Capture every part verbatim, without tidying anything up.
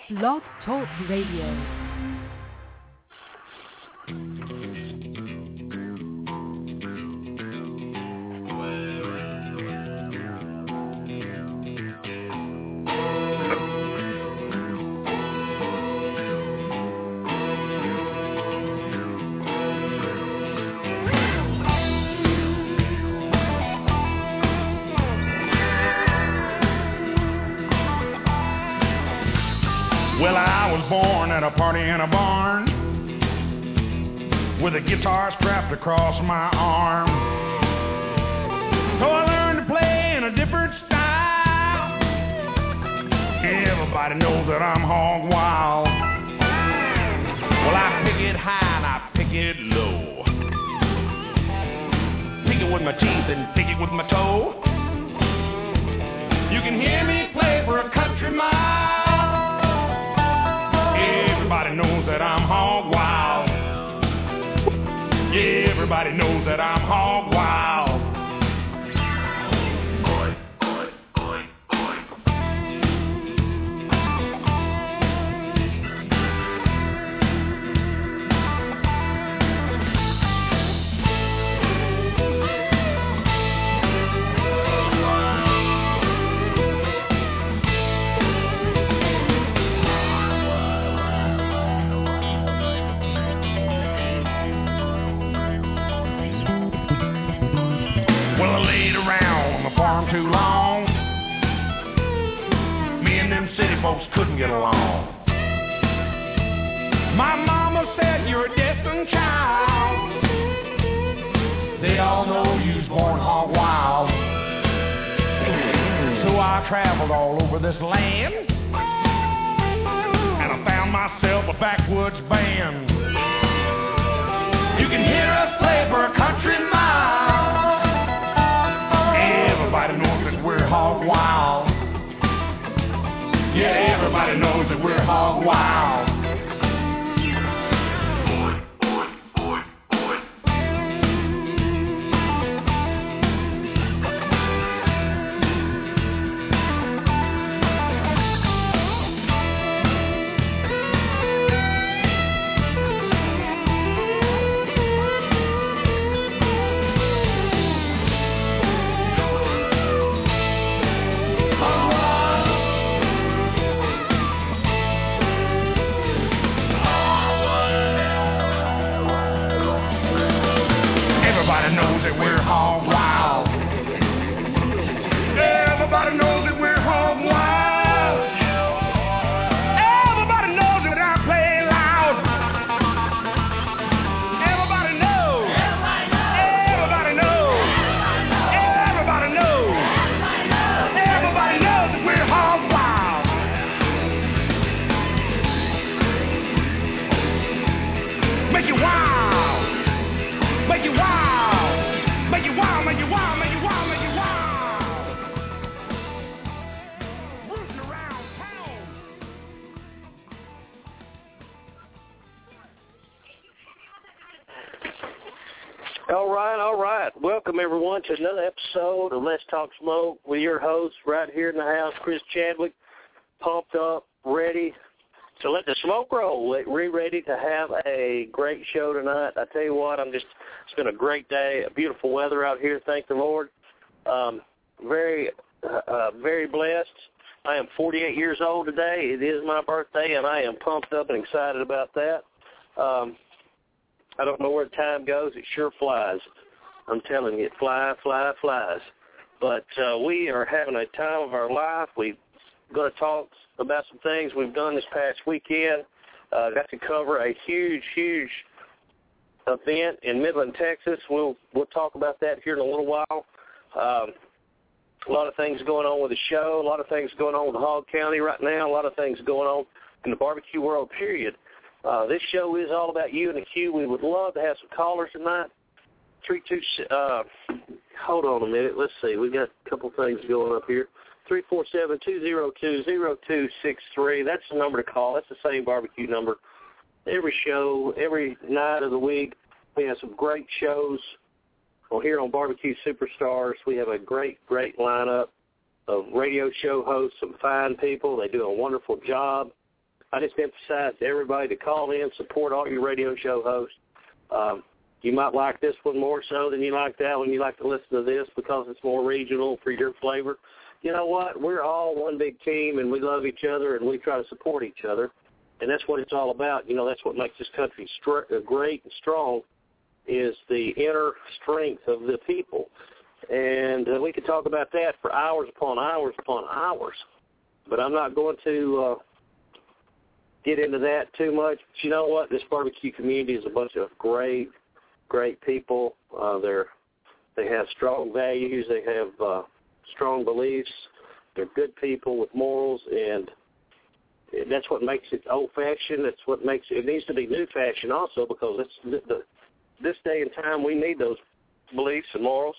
Blog Talk Radio. Well, I was born at a party in a barn with a guitar strapped across my arm. So I learned to play in a different style. Everybody knows that I'm hog wild. Well, I pick it high and I pick it low. Pick it with my teeth and pick it with my toe. You can hear me play for a country mile. Everybody knows that I'm hog wild. Yeah, everybody knows that I'm hog wild. Too long, me and them city folks couldn't get along. My mama said you're a destined child. They all know you was born hog wild. So I traveled all over this land, and I found myself a backwoods band. You can hear us play for a country mile. Everybody knows that we're hog wild. Yeah, everybody knows that we're hog wild. Welcome, everyone, to another episode of Let's Talk Smoke with your host right here in the house, Chris Chadwick, pumped up, ready to let the smoke roll. We're ready to have a great show tonight. I tell you what, I'm just, it's been a great day, beautiful weather out here, thank the Lord. Um, very, uh, very blessed. I am forty-eight years old today. It is my birthday, and I am pumped up and excited about that. Um, I don't know where the time goes. It sure flies. I'm telling you, fly, fly, flies. But uh, we are having a time of our life. We're going to talk about some things we've done this past weekend. Uh, got to cover a huge, huge event in Midland, Texas. We'll we'll talk about that here in a little while. Um, a lot of things going on with the show. A lot of things going on with Hogg County right now. A lot of things going on in the barbecue world, period. Uh, this show is all about you and the Q. We would love to have some callers tonight. Three two. Uh, hold on a minute. Let's see. We got a couple things going up here. Three four seven two zero two zero two six three. That's the number to call. That's the same barbecue number. Every show, every night of the week, we have some great shows. Well, here on Barbecue Superstars, we have a great, great lineup of radio show hosts, some fine people. They do a wonderful job. I just emphasize to everybody to call in, support all your radio show hosts. Um, you might like this one more so than you like that one. You like to listen to this because it's more regional for your flavor. You know what? We're all one big team, and we love each other, and we try to support each other. And that's what it's all about. You know, that's what makes this country str- great and strong is the inner strength of the people. And uh, we could talk about that for hours upon hours upon hours. But I'm not going to uh, get into that too much. But you know what? This barbecue community is a bunch of great, great people. Uh, they're they have strong values. They have uh, strong beliefs. They're good people with morals, and that's what makes it old-fashioned. That's what makes it, it needs to be new fashion also, because it's the, the, this day and time we need those beliefs and morals.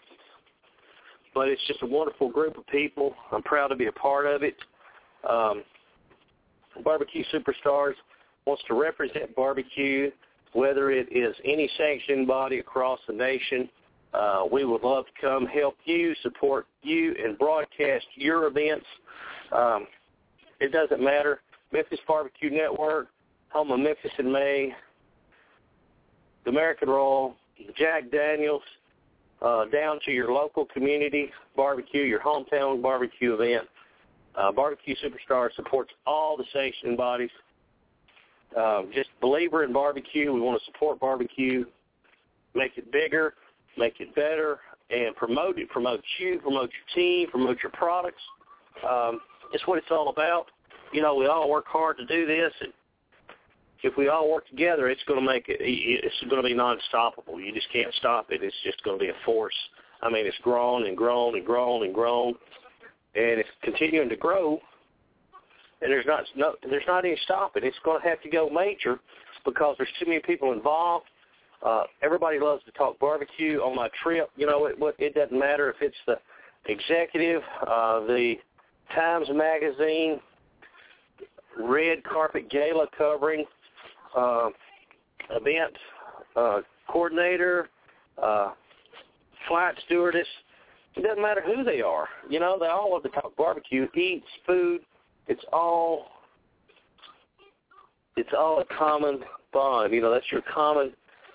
But it's just a wonderful group of people. I'm proud to be a part of it. Um, Barbecue Superstars wants to represent barbecue, whether it is any sanctioned body across the nation. Uh, we would love to come help you, support you, and broadcast your events. Um, it doesn't matter. Memphis Barbecue Network, home of Memphis in May, the American Roll, Jack Daniels, uh, down to your local community barbecue, your hometown barbecue event. Uh, Barbecue Superstar supports all the sanctioning bodies. Uh, just believer in barbecue. We want to support barbecue, make it bigger, make it better, and promote it, promote you, promote your team, promote your products. Um, it's what it's all about. You know, we all work hard to do this, and if we all work together, it's going to make it, it's going to be non-stoppable. You just can't stop it. It's just going to be a force. I mean, it's grown and grown and grown and grown, and it's continuing to grow, and there's not no, there's not any stopping. It's going to have to go major because there's too many people involved. Uh, everybody loves to talk barbecue on my trip. You know, it, it doesn't matter if it's the executive, uh, the Times Magazine, red carpet gala covering, uh, event uh, coordinator, uh, flight stewardess. It doesn't matter who they are. You know, they all love to talk barbecue, eats, food. It's all, it's all a common bond. You know, that's your common,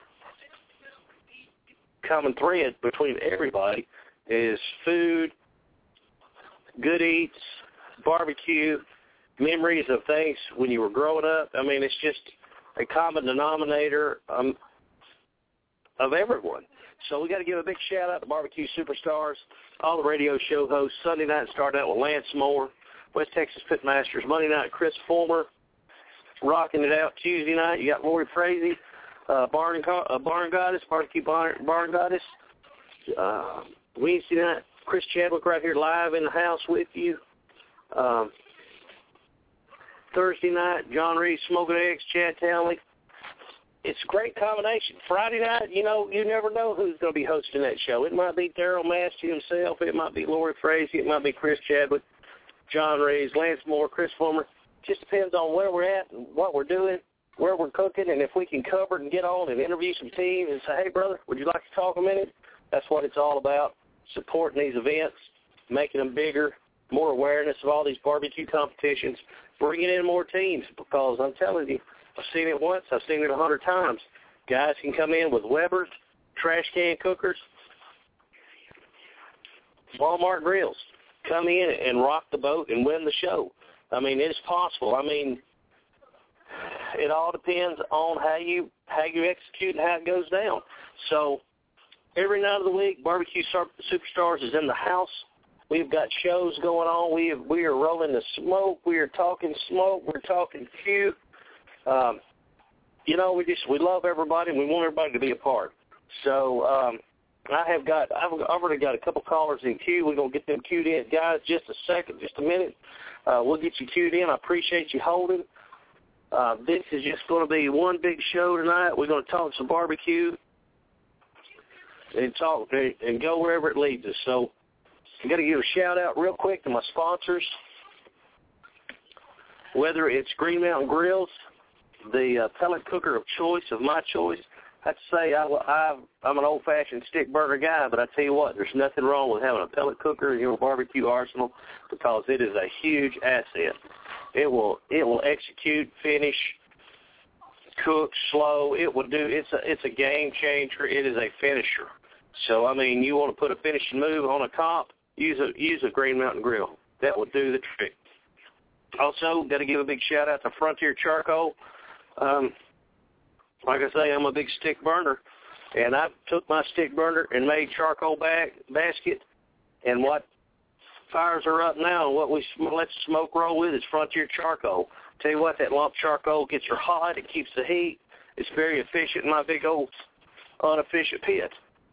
common thread between everybody is food, good eats, barbecue, memories of things when you were growing up. I mean, it's just a common denominator um, of everyone. So we got to give a big shout-out to Barbecue Superstars, all the radio show hosts. Sunday night started out with Lance Moore, West Texas Pitmasters. Monday night, Chris Fulmer, rocking it out. Tuesday night, you got Lori Frazee, uh, Barn, uh, Barn Goddess, Barbecue Barn, Barn Goddess. Uh, Wednesday night, Chris Chadwick right here live in the house with you. Um, Thursday night, John Reed, Smoking Eggs, Chad Townley. It's a great combination. Friday night, you know, you never know who's going to be hosting that show. It might be Daryl Massey himself. It might be Lori Frazee. It might be Chris Chadwick, John Reed, Lance Moore, Chris Fulmer. Just depends on where we're at and what we're doing, where we're cooking, and if we can cover it and get on and interview some teams and say, hey, brother, would you like to talk a minute? That's what it's all about, supporting these events, making them bigger, more awareness of all these barbecue competitions, bringing in more teams, because I'm telling you, I've seen it once, I've seen it a hundred times. Guys can come in with Weber's, trash can cookers, Walmart grills, come in and rock the boat and win the show. I mean, it's possible. I mean, it all depends on how you how you execute and how it goes down. So every night of the week, Barbecue Superstars is in the house. We've got shows going on. We have, we are rolling the smoke. We are talking smoke. We're talking Q. Um, you know, we just we love everybody, and we want everybody to be a part. So um, I have got I've, I've already got a couple callers in queue. We're gonna get them queued in, guys. Just a second, just a minute. Uh, we'll get you queued in. I appreciate you holding. Uh, this is just going to be one big show tonight. We're going to talk some barbecue and talk and go wherever it leads us. So I'm going to give a shout out real quick to my sponsors. Whether it's Green Mountain Grills, the uh, pellet cooker of choice, of my choice. I have to say I, I, I'm an old-fashioned stick burner guy, but I tell you what, there's nothing wrong with having a pellet cooker in your barbecue arsenal because it is a huge asset. It will it will execute, finish, cook slow. It will do. It's a it's a game changer. It is a finisher. So I mean, you want to put a finishing move on a comp? Use a use a Green Mountain Grill. That will do the trick. Also, got to give a big shout out to Frontier Charcoal. Um, like I say, I'm a big stick burner, and I took my stick burner and made charcoal bag basket. And what fires are up now, and what we let the smoke roll with is Frontier Charcoal. Tell you what, that lump charcoal gets her hot. It keeps the heat. It's very efficient in my big old inefficient pit.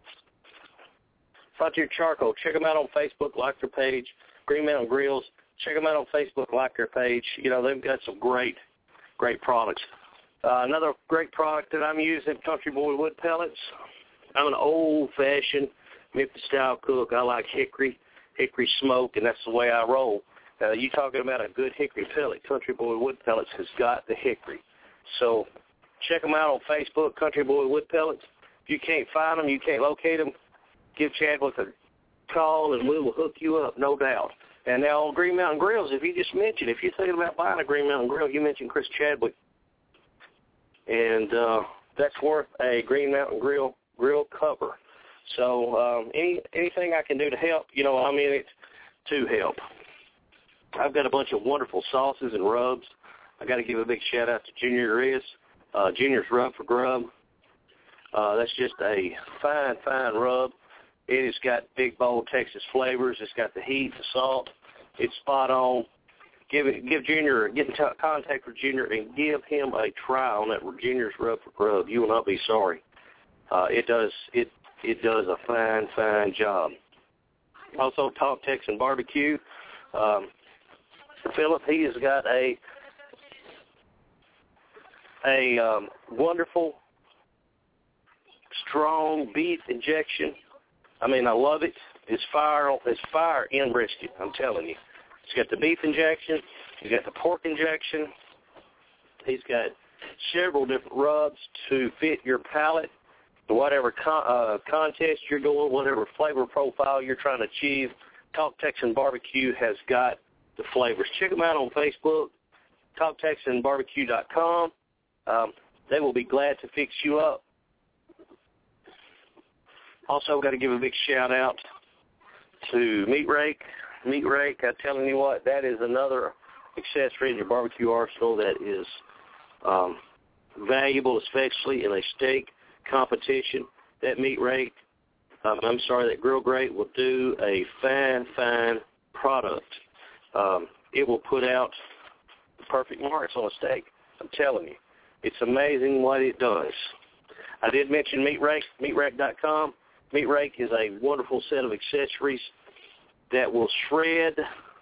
Frontier Charcoal. Check them out on Facebook. Like their page. Green Mountain Grills. Check them out on Facebook. Like their page. You know, they've got some great, great products. Uh, another great product that I'm using, Country Boy Wood Pellets. I'm an old-fashioned Memphis-style cook. I like hickory, hickory smoke, and that's the way I roll. Uh, you talking about a good hickory pellet, Country Boy Wood Pellets has got the hickory. So check them out on Facebook, Country Boy Wood Pellets. If you can't find them, you can't locate them, give Chadwick a call, and we will hook you up, no doubt. And now on Green Mountain Grills, if you just mentioned, if you're thinking about buying a Green Mountain Grill, you mentioned Chris Chadwick. And uh, that's worth a Green Mountain Grill grill cover. So um, any anything I can do to help, you know, I'm in it to help. I've got a bunch of wonderful sauces and rubs. I got to give a big shout out to Junior Riz, uh, Junior's Rub for Grub. Uh, that's just a fine, fine rub. It has got big, bold Texas flavors. It's got the heat, the salt. It's spot on. Give it, give Junior, get in t- contact with Junior and give him a try on that Junior's Rub for Grub. You will not be sorry. Uh, it does it it does a fine, fine job. Also, Talk Texan Barbecue. Um, Philip, he has got a a um, wonderful, strong beef injection. I mean, I love it. It's fire. It's fire in brisket. I'm telling you. He's got the beef injection. He's got the pork injection. He's got several different rubs to fit your palate, whatever con- uh, contest you're doing, whatever flavor profile you're trying to achieve. Talk Texan Barbecue has got the flavors. Check them out on Facebook, talk texan barbecue dot com. Um, they will be glad to fix you up. Also, got to give a big shout-out to Meat Rake. Meat Rake, I'm telling you what, that is another accessory in your barbecue arsenal that is um, valuable, especially in a steak competition. That Meat Rake, um, I'm sorry, that Grill Grate will do a fine, fine product. Um, it will put out the perfect marks on a steak. I'm telling you. It's amazing what it does. I did mention Meat Rake, meat rake dot com. Meat Rake is a wonderful set of accessories that will shred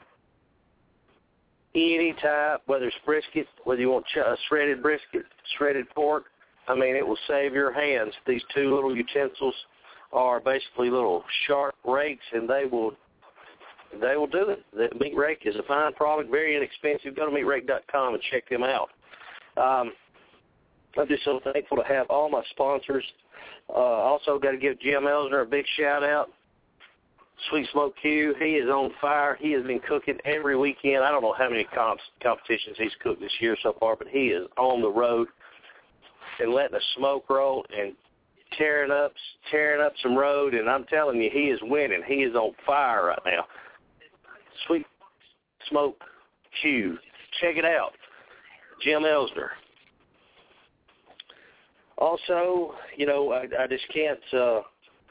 any type, whether it's brisket, whether you want ch- shredded brisket, shredded pork. I mean, it will save your hands. These two little utensils are basically little sharp rakes, and they will they will do it. The Meat Rake is a fine product, very inexpensive. Go to meat rake dot com and check them out. Um, I'm just so thankful to have all my sponsors. Uh, also, got to give Jim Elsner a big shout-out. Sweet Smoke Q, he is on fire. He has been cooking every weekend. I don't know how many comps, competitions he's cooked this year so far, but he is on the road and letting the smoke roll and tearing up, tearing up some road. And I'm telling you, he is winning. He is on fire right now. Sweet Smoke Q, check it out. Jim Elsner. Also, you know, I, I just can't uh,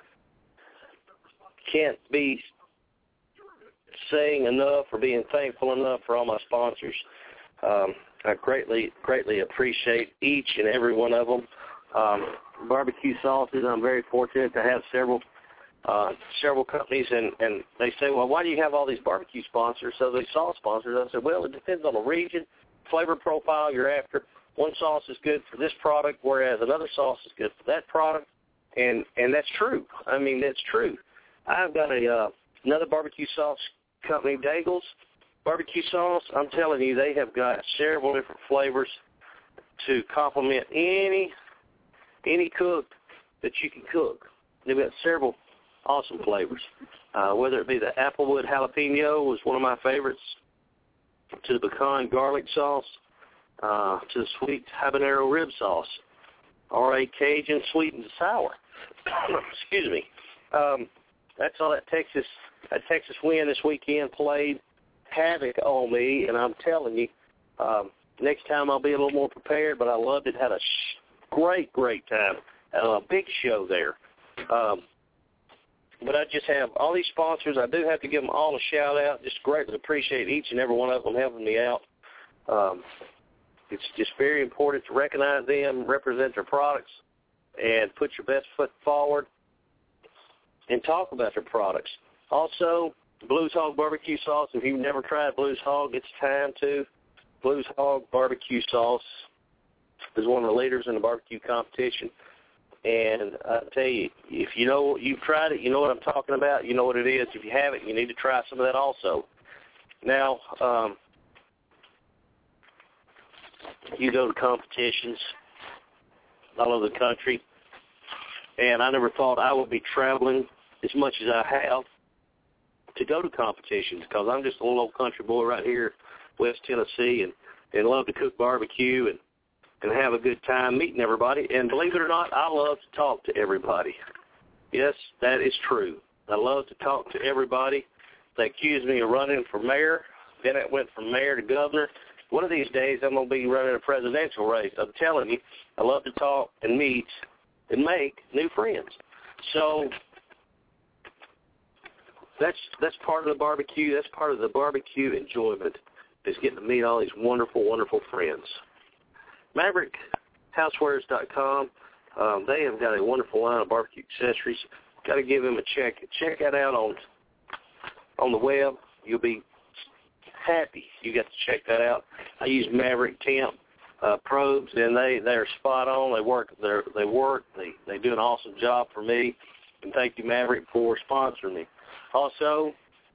can't be saying enough or being thankful enough for all my sponsors. Um, I greatly, greatly appreciate each and every one of them. Um, barbecue sauces, I'm very fortunate to have several uh, several companies, and, and they say, well, why do you have all these barbecue sponsors? So they sauce sponsors. I said, well, it depends on the region, flavor profile you're after. One sauce is good for this product, whereas another sauce is good for that product, and and that's true. I mean, that's true. I've got a uh, another barbecue sauce company, Daigle's barbecue sauce. I'm telling you, they have got several different flavors to complement any any cook that you can cook. They've got several awesome flavors, uh, whether it be the Applewood jalapeno was one of my favorites. to the pecan garlic sauce, uh, to the sweet habanero rib sauce, or a Cajun sweet and sour. Excuse me. Um, that's all that Texas that Texas win this weekend played havoc on me, and I'm telling you, um, next time I'll be a little more prepared, but I loved it. Had a sh- great, great time. Had a big show there. Um, but I just have all these sponsors. I do have to give them all a shout-out. Just greatly appreciate each and every one of them helping me out. Um, it's just very important to recognize them, represent their products, and put your best foot forward and talk about their products. Also, Blues Hog barbecue sauce. If you've never tried Blues Hog, it's time to. Blues Hog barbecue sauce is one of the leaders in the barbecue competition. And I tell you, if you know you've tried it, you know what I'm talking about. You know what it is. If you haven't, you need to try some of that also. Now, um, you go to competitions all over the country, and I never thought I would be traveling as much as I have to go to competitions, because I'm just a little old country boy right here, West Tennessee, and, and love to cook barbecue and, and have a good time meeting everybody. And believe it or not, I love to talk to everybody. Yes, that is true. I love to talk to everybody. They accuse me of running for mayor. Then it went from mayor to governor. One of these days, I'm going to be running a presidential race. I'm telling you, I love to talk and meet and make new friends. So that's that's part of the barbecue. That's part of the barbecue enjoyment, is getting to meet all these wonderful, wonderful friends. Maverick Housewares dot com, um, they have got a wonderful line of barbecue accessories. Got to give them a check. Check that out on on the web. You'll be happy you got to check that out. I use Maverick Temp uh, probes, and they they're spot on. They work. They they work. They they do an awesome job for me. And thank you, Maverick, for sponsoring me. Also,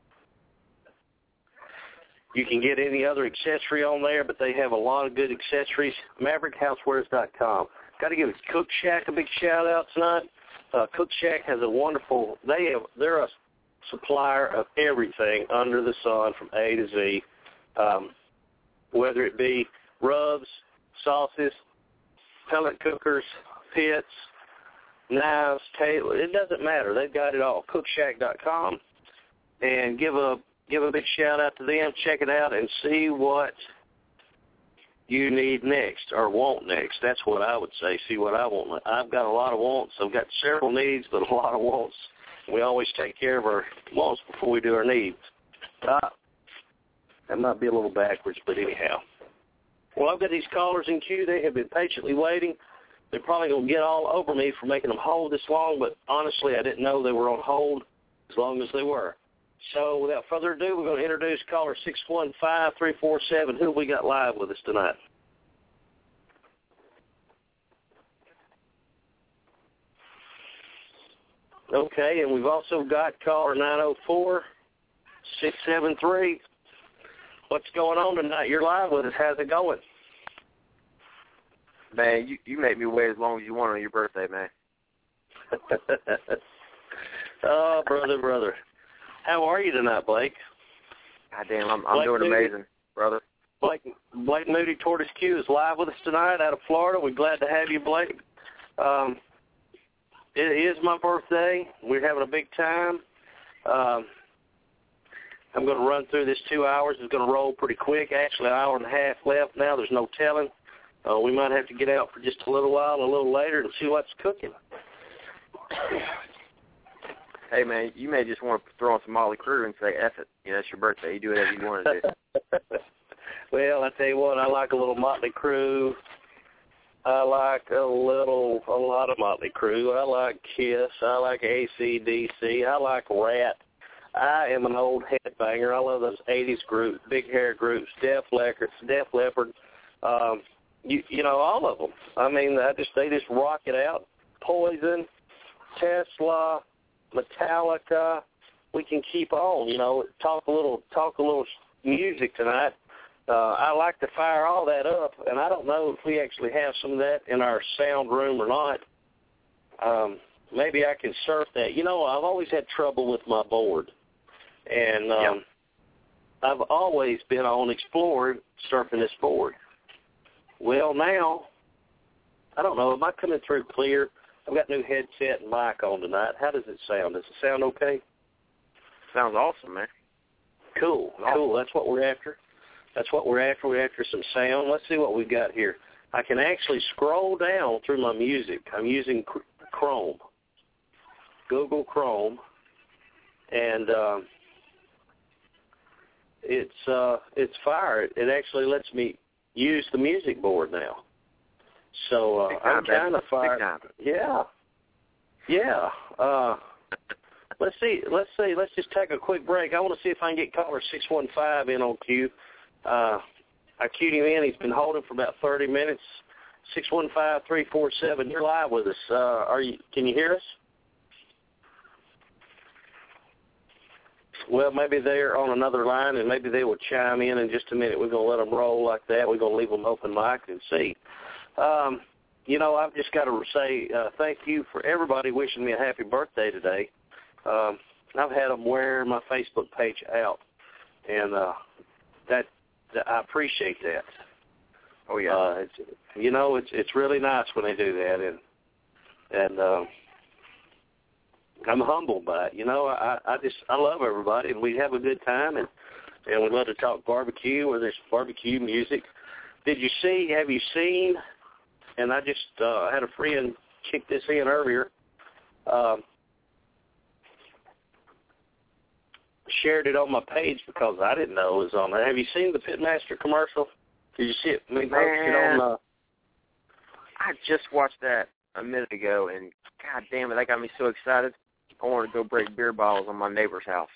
you can get any other accessory on there, but they have a lot of good accessories. Maverick Housewares dot com. Got to give Cook Shack a big shout out tonight. Uh, Cook Shack has a wonderful. They have. They're a supplier of everything under the sun from A to Z, um, whether it be rubs, sauces, pellet cookers, pits, knives, tables. It doesn't matter. They've got it all. Cook Shack dot com, and give a give a big shout out to them. Check it out and see what you need next or want next. That's what I would say. See what I want. I've got a lot of wants. I've got several needs, but a lot of wants. We always take care of our wants before we do our needs. Uh, that might be a little backwards, but anyhow. Well, I've got these callers in queue. They have been patiently waiting. They're probably going to get all over me for making them hold this long, but honestly, I didn't know they were on hold as long as they were. So without further ado, we're going to introduce caller six one five, three four seven. Who have we got live with us tonight? Okay, and we've also got caller nine oh four, six seven three. What's going on tonight? You're live with us. How's it going? Man, you, you make me wait as long as you want on your birthday, man. Oh, brother, brother. How are you tonight, Blake? God damn, I'm, I'm Blake doing Moody, amazing, brother. Blake, Blake Moody, Tortoise Q, is live with us tonight out of Florida. We're glad to have you, Blake. Um, it is my birthday. We're having a big time. Um, I'm going to run through this two hours. It's going to roll pretty quick. Actually, an hour and a half left now. There's no telling. Uh, we might have to get out for just a little while, a little later, and see what's cooking. Hey, man, you may just want to throw on some Motley Crue and say, F it. You know, it's your birthday. You do whatever you want to do. Well, I tell you what, I like a little Motley Crue. I like a little, a lot of Motley Crue. I like Kiss. I like A C D C. I like Rat. I am an old headbanger. I love those eighties groups, big hair groups, Def Leppard, Def Leppard. Um, you, you know, all of them. I mean, I just they just rock it out. Poison, Tesla, Metallica. We can keep on. You know, talk a little, talk a little music tonight. Uh, I like to fire all that up, and I don't know if we actually have some of that in our sound room or not. Um, maybe I can surf that. You know, I've always had trouble with my board, and um, yeah. I've always been on Explorer surfing this board. Well, now, I don't know, am I coming through clear? I've got new headset and mic on tonight. How does it sound? Does it sound okay? Sounds awesome, man. Cool, cool. That's what we're after. That's what we're after. We're after some sound. Let's see what we've got here. I can actually scroll down through my music. I'm using Chrome, Google Chrome, and um, it's uh, it's fire. It actually lets me use the music board now. So uh, I'm kind of fired. Yeah, yeah. Uh, let's see. Let's see. Let's just take a quick break. I want to see if I can get caller six one five in on cue. Uh, I queued him in. He's been holding for about thirty minutes. six one five, three four seven. You're live with us. Uh, are you? Can you hear us? Well, maybe they're on another line, and maybe they will chime in in just a minute. We're going to let them roll like that. We're going to leave them open mic and see. Um, you know, I've just got to say uh, thank you for everybody wishing me a happy birthday today. Um, I've had them wear my Facebook page out, and uh, that, that I appreciate that. Oh yeah, uh, it's, you know, it's it's really nice when they do that, and and uh, I'm humbled by it. You know, I I just I love everybody, and we have a good time, and and we love to talk barbecue, or there's barbecue music. Did you see? Have you seen? And I just uh, had a friend kick this in earlier. Um, shared it on my page because I didn't know it was on there. Have you seen the Pitmaster commercial? Did you see it? Me posted on. Uh, I just watched that a minute ago, and God damn it, that got me so excited. I wanted to go break beer bottles on my neighbor's house.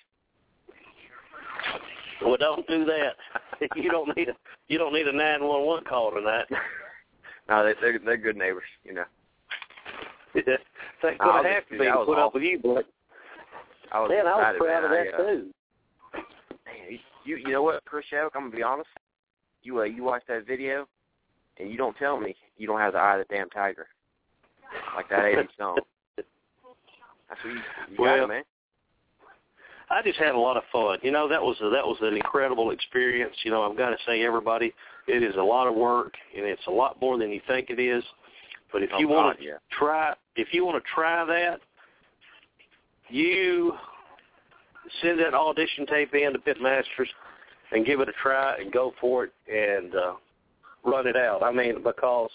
Well, don't do that. You don't need a you don't need a nine one one call tonight. No, they, they're they're good neighbors, you know. They're going to have to be to put up with you, boy. I was man, excited, I was proud man. of that I, uh, too. Man, you you know what, Chris Shavik, I'm gonna be honest. You uh, you watch that video, and you don't tell me you don't have the eye of the damn tiger, like that eighties song. That's what you, you well, got it, man. I just had a lot of fun. You know, that was a, that was an incredible experience. You know, I've got to say, everybody, it is a lot of work, and it's a lot more than you think it is. But if oh, you God, want to yeah. try, if you want to try that, you send that audition tape in to Pitmasters and give it a try and go for it and uh, run it out. I mean, because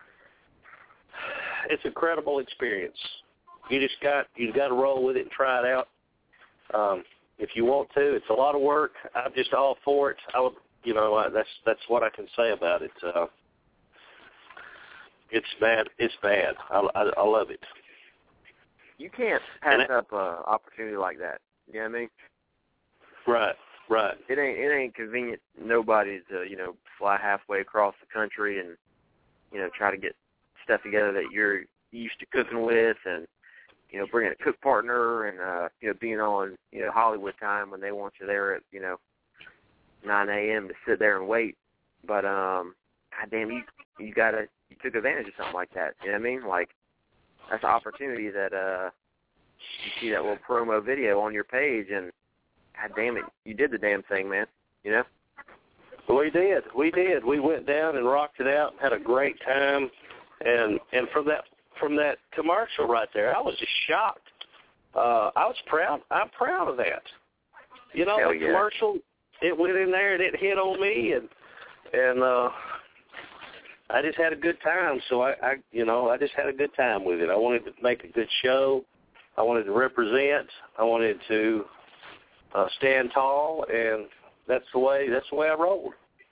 it's a credible experience. You just got you got to roll with it and try it out. Um, if you want to, it's a lot of work. I'm just all for it. I would, you know, I, that's that's what I can say about it. Uh, it's bad. It's bad. I, I, I love it. You can't pass it, up an opportunity like that. You know what I mean? Right. Right. It ain't it ain't convenient. Nobody to you know fly halfway across the country and you know try to get stuff together that you're used to cooking with and. You know, bringing a cook partner and, uh, you know, being on, you know, Hollywood time when they want you there at, you know, nine a.m. to sit there and wait. But, um, goddamn, you, you got to, you took advantage of something like that. You know what I mean? Like, that's an opportunity that, uh, you see that little promo video on your page and, goddamn it, you did the damn thing, man. You know? We did. We did. We went down and rocked it out, had a great time. And, and from that, From that commercial right there, I was just shocked. Uh, I was proud. I'm proud of that. You know, Hell the yeah. commercial, it went in there and it hit on me, and and uh, I just had a good time. So I, I, you know, I just had a good time with it. I wanted to make a good show. I wanted to represent. I wanted to uh, stand tall, and that's the way. That's the way I rolled.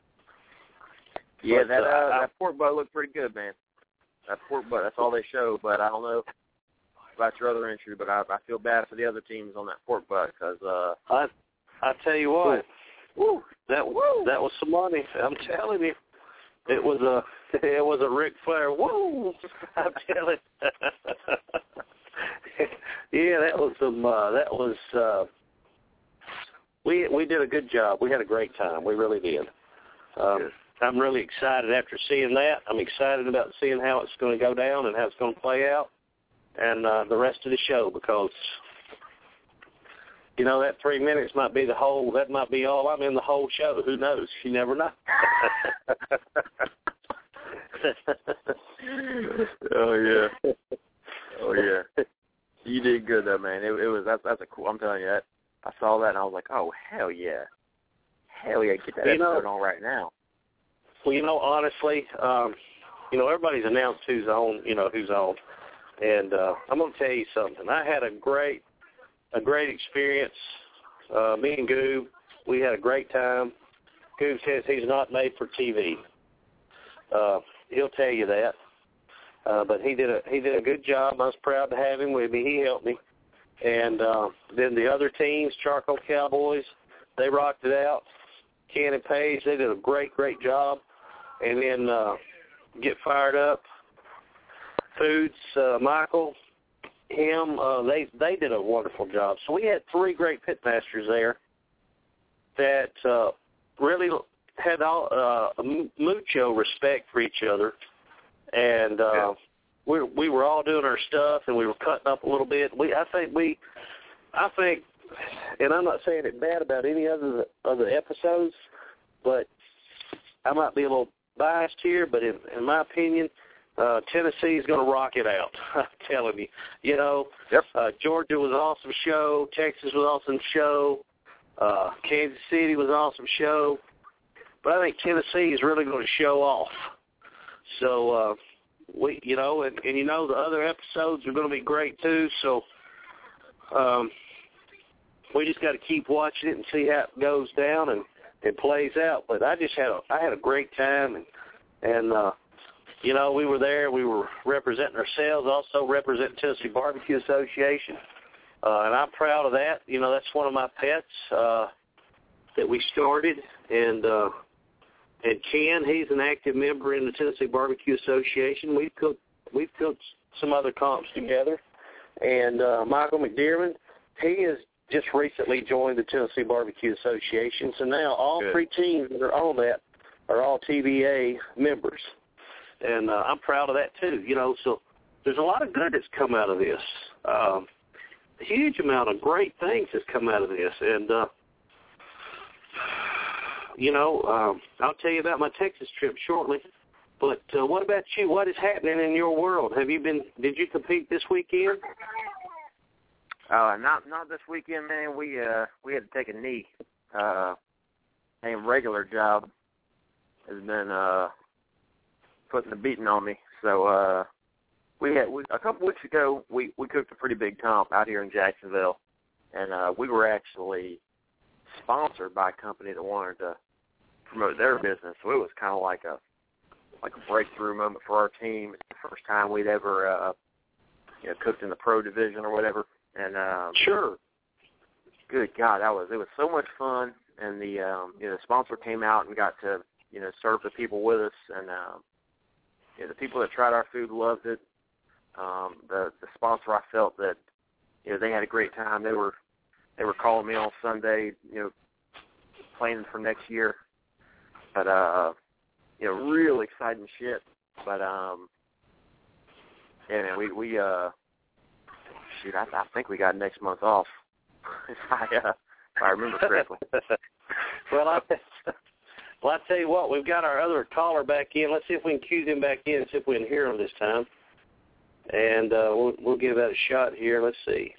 Yeah, but, that uh, uh, that pork butt looked pretty good, man. That pork butt, that's all they show. But I don't know about your other entry, but I, I feel bad for the other teams on that pork butt because uh, I, I tell you what, woo, that woo, that was some money. I'm telling you, it was a it was a Ric Flair. Woo, I'm telling. Yeah, that was some. Uh, that was. Uh, we we did a good job. We had a great time. We really did. Um, I'm really excited after seeing that. I'm excited about seeing how it's going to go down and how it's going to play out, and uh, the rest of the show because you know, that three minutes might be the whole, that might be all I'm in the whole show. Who knows? You never know. Oh, yeah. Oh, yeah. You did good, though, man. It, it was, that's, that's a cool, I'm telling you, that, I saw that, and I was like, oh, hell yeah. Hell yeah, get that you episode know, on right now. Well, you know, honestly, um, you know, everybody's announced who's on, you know, who's on. And uh, I'm going to tell you something. I had a great, a great experience. Uh, me and Goob, we had a great time. Goob says he's not made for T V. Uh, he'll tell you that. Uh, but he did a he did a good job. I was proud to have him with me. He helped me. And uh, then the other teams, Charcoal Cowboys, they rocked it out. Ken and Paige, they did a great, great job. And then uh, Get Fired Up, Foods, uh, Michael, him, uh, they they did a wonderful job. So we had three great pitmasters there that uh, really had all, uh, mucho respect for each other. And uh, yeah. we we were all doing our stuff, and we were cutting up a little bit. We I think we, I think, and I'm not saying it bad about any other of the episodes, but I might be a little biased here. But in, in my opinion, uh, Tennessee is going to rock it out. I'm telling you. You know, yep. uh, Georgia was an awesome show. Texas was an awesome show. Uh, Kansas City was an awesome show. But I think Tennessee is really going to show off. So, uh, we, you know, and, and, you know, the other episodes are going to be great, too. So, um, we just got to keep watching it and see how it goes down and it plays out. But I just had a, I had a great time. And, and uh, you know, we were there. We were representing ourselves, also representing Tennessee Barbecue Association. Uh, and I'm proud of that. You know, that's one of my pets uh, that we started. And, uh, And Ken, he's an active member in the Tennessee Barbecue Association. We've cooked, we've cooked some other comps together. And uh, Michael McDearman, he has just recently joined the Tennessee Barbecue Association. So now all Good. three teams that are on that are all T B A members. And uh, I'm proud of that, too. You know, so there's a lot of good that's come out of this. Um, a huge amount of great things has come out of this. And, uh, You know, um, I'll tell you about my Texas trip shortly. But uh, what about you? What is happening in your world? Have you been? Did you compete this weekend? Uh, not not this weekend, man. We uh we had to take a knee. Uh, a regular job has been uh putting the beating on me. So uh, we had we, a couple weeks ago we we cooked a pretty big comp out here in Jacksonville, and uh, we were actually sponsored by a company that wanted to promote their business. So it was kind of like a like a breakthrough moment for our team. It's the first time we'd ever uh, you know cooked in the pro division or whatever. And um, sure, good God, that was it was so much fun. And the um, you know the sponsor came out and got to you know serve the people with us, and um, you know, the people that tried our food loved it. Um, the the sponsor, I felt that you know they had a great time. They were They were calling me on Sunday, you know, planning for next year. But, uh, you know, real exciting shit. But, um, yeah, man, we, we uh, shoot, I, I think we got next month off, if I, uh, if I remember correctly. well, I, well, I tell you what, we've got our other caller back in. Let's see if we can cue him back in, see if we can hear him this time. And uh, we'll, we'll give that a shot here. Let's see.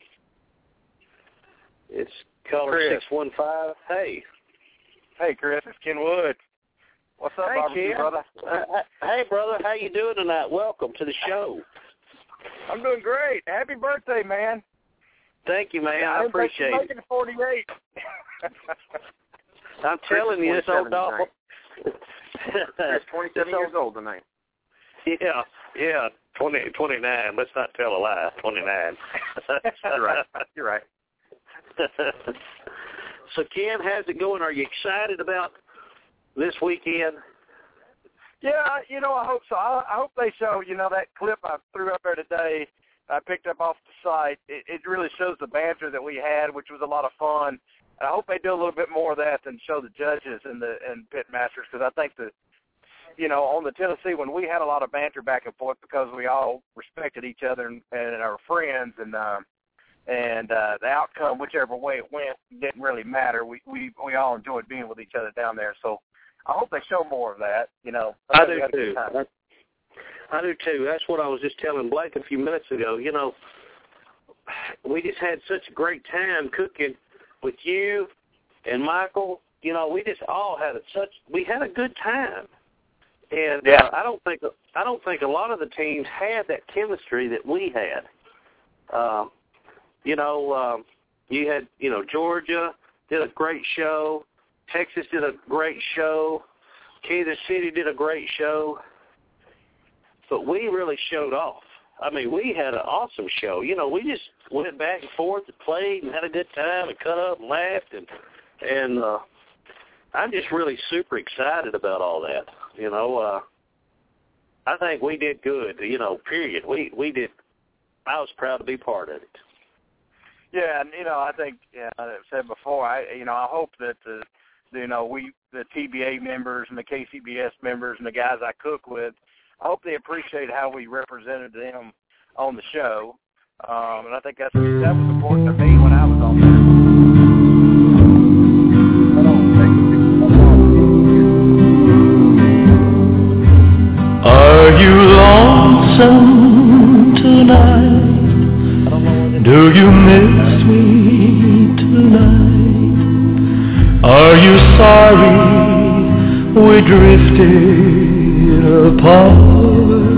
It's caller six one five. Hey. Hey, Chris. It's Ken Wood. What's up, hey, barbecue, Ken. brother? Uh, hey, brother. How you doing tonight? Welcome to the show. I'm doing great. Happy birthday, man. Thank you, man. Yeah, I, I appreciate it. Making forty-eight. I'm telling you, this old dog. He's twenty-seven years old tonight. Yeah, yeah. Twenty, twenty-nine. Let's not tell a lie. Twenty-nine. You're right. You're right. So, Ken, how's it going? Are you excited about this weekend? Yeah, you know, I hope so. I, I hope they show, you know, that clip I threw up there today, I picked up off the site. It, it really shows the banter that we had, which was a lot of fun. And I hope they do a little bit more of that than show the judges and the and pit masters, because I think that, you know, on the Tennessee one, we had a lot of banter back and forth because we all respected each other and, and our friends. And, um, and uh, the outcome, whichever way it went, didn't really matter. We we we all enjoyed being with each other down there. So I hope they show more of that. You know, I, I do too. I, I do too. That's what I was just telling Blake a few minutes ago. You know, we just had such a great time cooking with you and Michael. You know, we just all had a, such we had a good time. And yeah. uh, I don't think I don't think a lot of the teams had that chemistry that we had. Um, you know, um, you had you know Georgia did a great show, Texas did a great show, Kansas City did a great show, but we really showed off. I mean, we had an awesome show. You know, we just went back and forth and played and had a good time and cut up and laughed and and uh, I'm just really super excited about all that. You know, uh, I think we did good, you know, period. We we did. I was proud to be part of it. Yeah, and, you know, I think, yeah, I've said before, I, you know, I hope that, the, you know, we, the T B A members and the K C B S members and the guys I cook with, I hope they appreciate how we represented them on the show. Um, and I think that's, that was important to me when I was on there. Are you lonesome tonight? Do you miss me tonight? Are you sorry we drifted apart?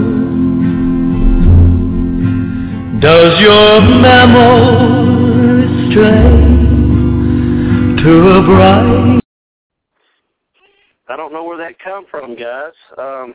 Does your memory stray to a bright? I don't know where that come from, guys. Um,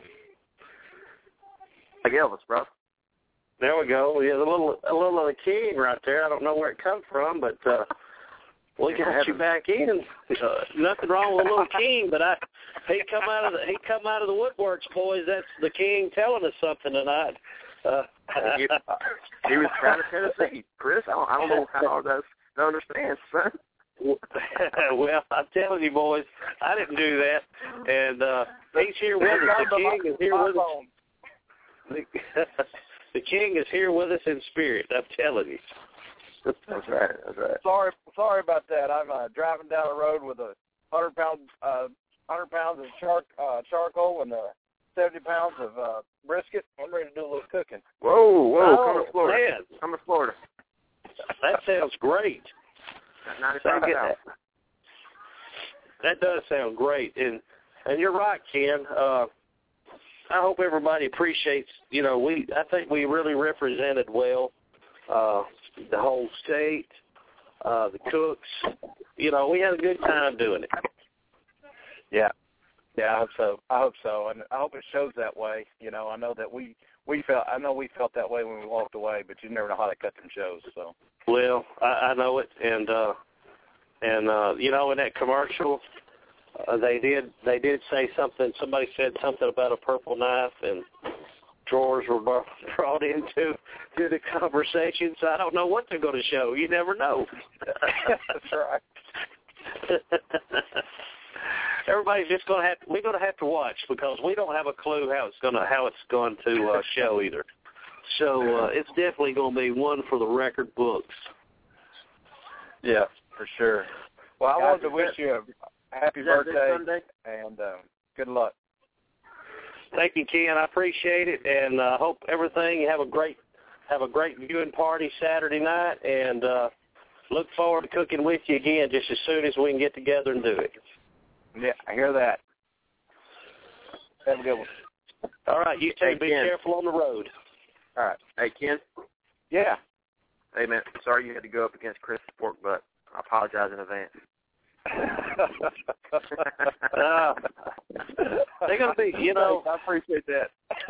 like Elvis, bro. There we go. We have a little, a little of the King right there. I don't know where it come from, but uh, we got you back in. Uh, nothing wrong with Little King, but I, he come out of the, he come out of the woodworks, boys. That's the King telling us something tonight. Uh, he, he was trying to Tennessee, Chris. I don't, I don't know how that's to understand, son. Well, I'm telling you, boys, I didn't do that, and uh, he's here with us. The King is here with us. The, the King is here with us in spirit. I'm telling you. That's right. That's right. Sorry, sorry about that. I'm uh, driving down the road with a hundred pound, uh, hundred pounds of char- uh, charcoal and uh, seventy pounds of uh, brisket. I'm ready to do a little cooking. Whoa, whoa! Oh, come to Florida. Man. Come to Florida. That sounds great. ninety-five that, that does sound great, and and you're right, Ken. Uh, I hope everybody appreciates. You know, we I think we really represented well uh, the whole state, uh, the cooks. You know, we had a good time doing it. Yeah, yeah, I hope so. I hope so, and I hope it shows that way. You know, I know that we we felt. I know we felt that way when we walked away, but you never know how they cut them shows. So. Well, I, I know it, and uh, and uh, you know, in that commercial. Uh, they did. They did say something. Somebody said something about a purple knife, and drawers were brought into to the conversation. So I don't know what they're going to show. You never know. That's right. Everybody's just going to have. We're going to have to watch because we don't have a clue how it's going to how it's going to uh, show either. So uh, it's definitely going to be one for the record books. Yeah, for sure. Well, I wanted to wish you a happy birthday and uh, good luck. Thank you, Ken. I appreciate it, and I uh, hope everything. You have a great have a great viewing party Saturday night, and uh, look forward to cooking with you again just as soon as we can get together and do it. Yeah, I hear that. Have a good one. All right, you two, hey, be Ken. careful on the road. All right. Hey, Ken. Yeah. Hey, man, sorry you had to go up against Chris Pork Butt. I apologize in advance. uh, they're going to be, you know. I appreciate that.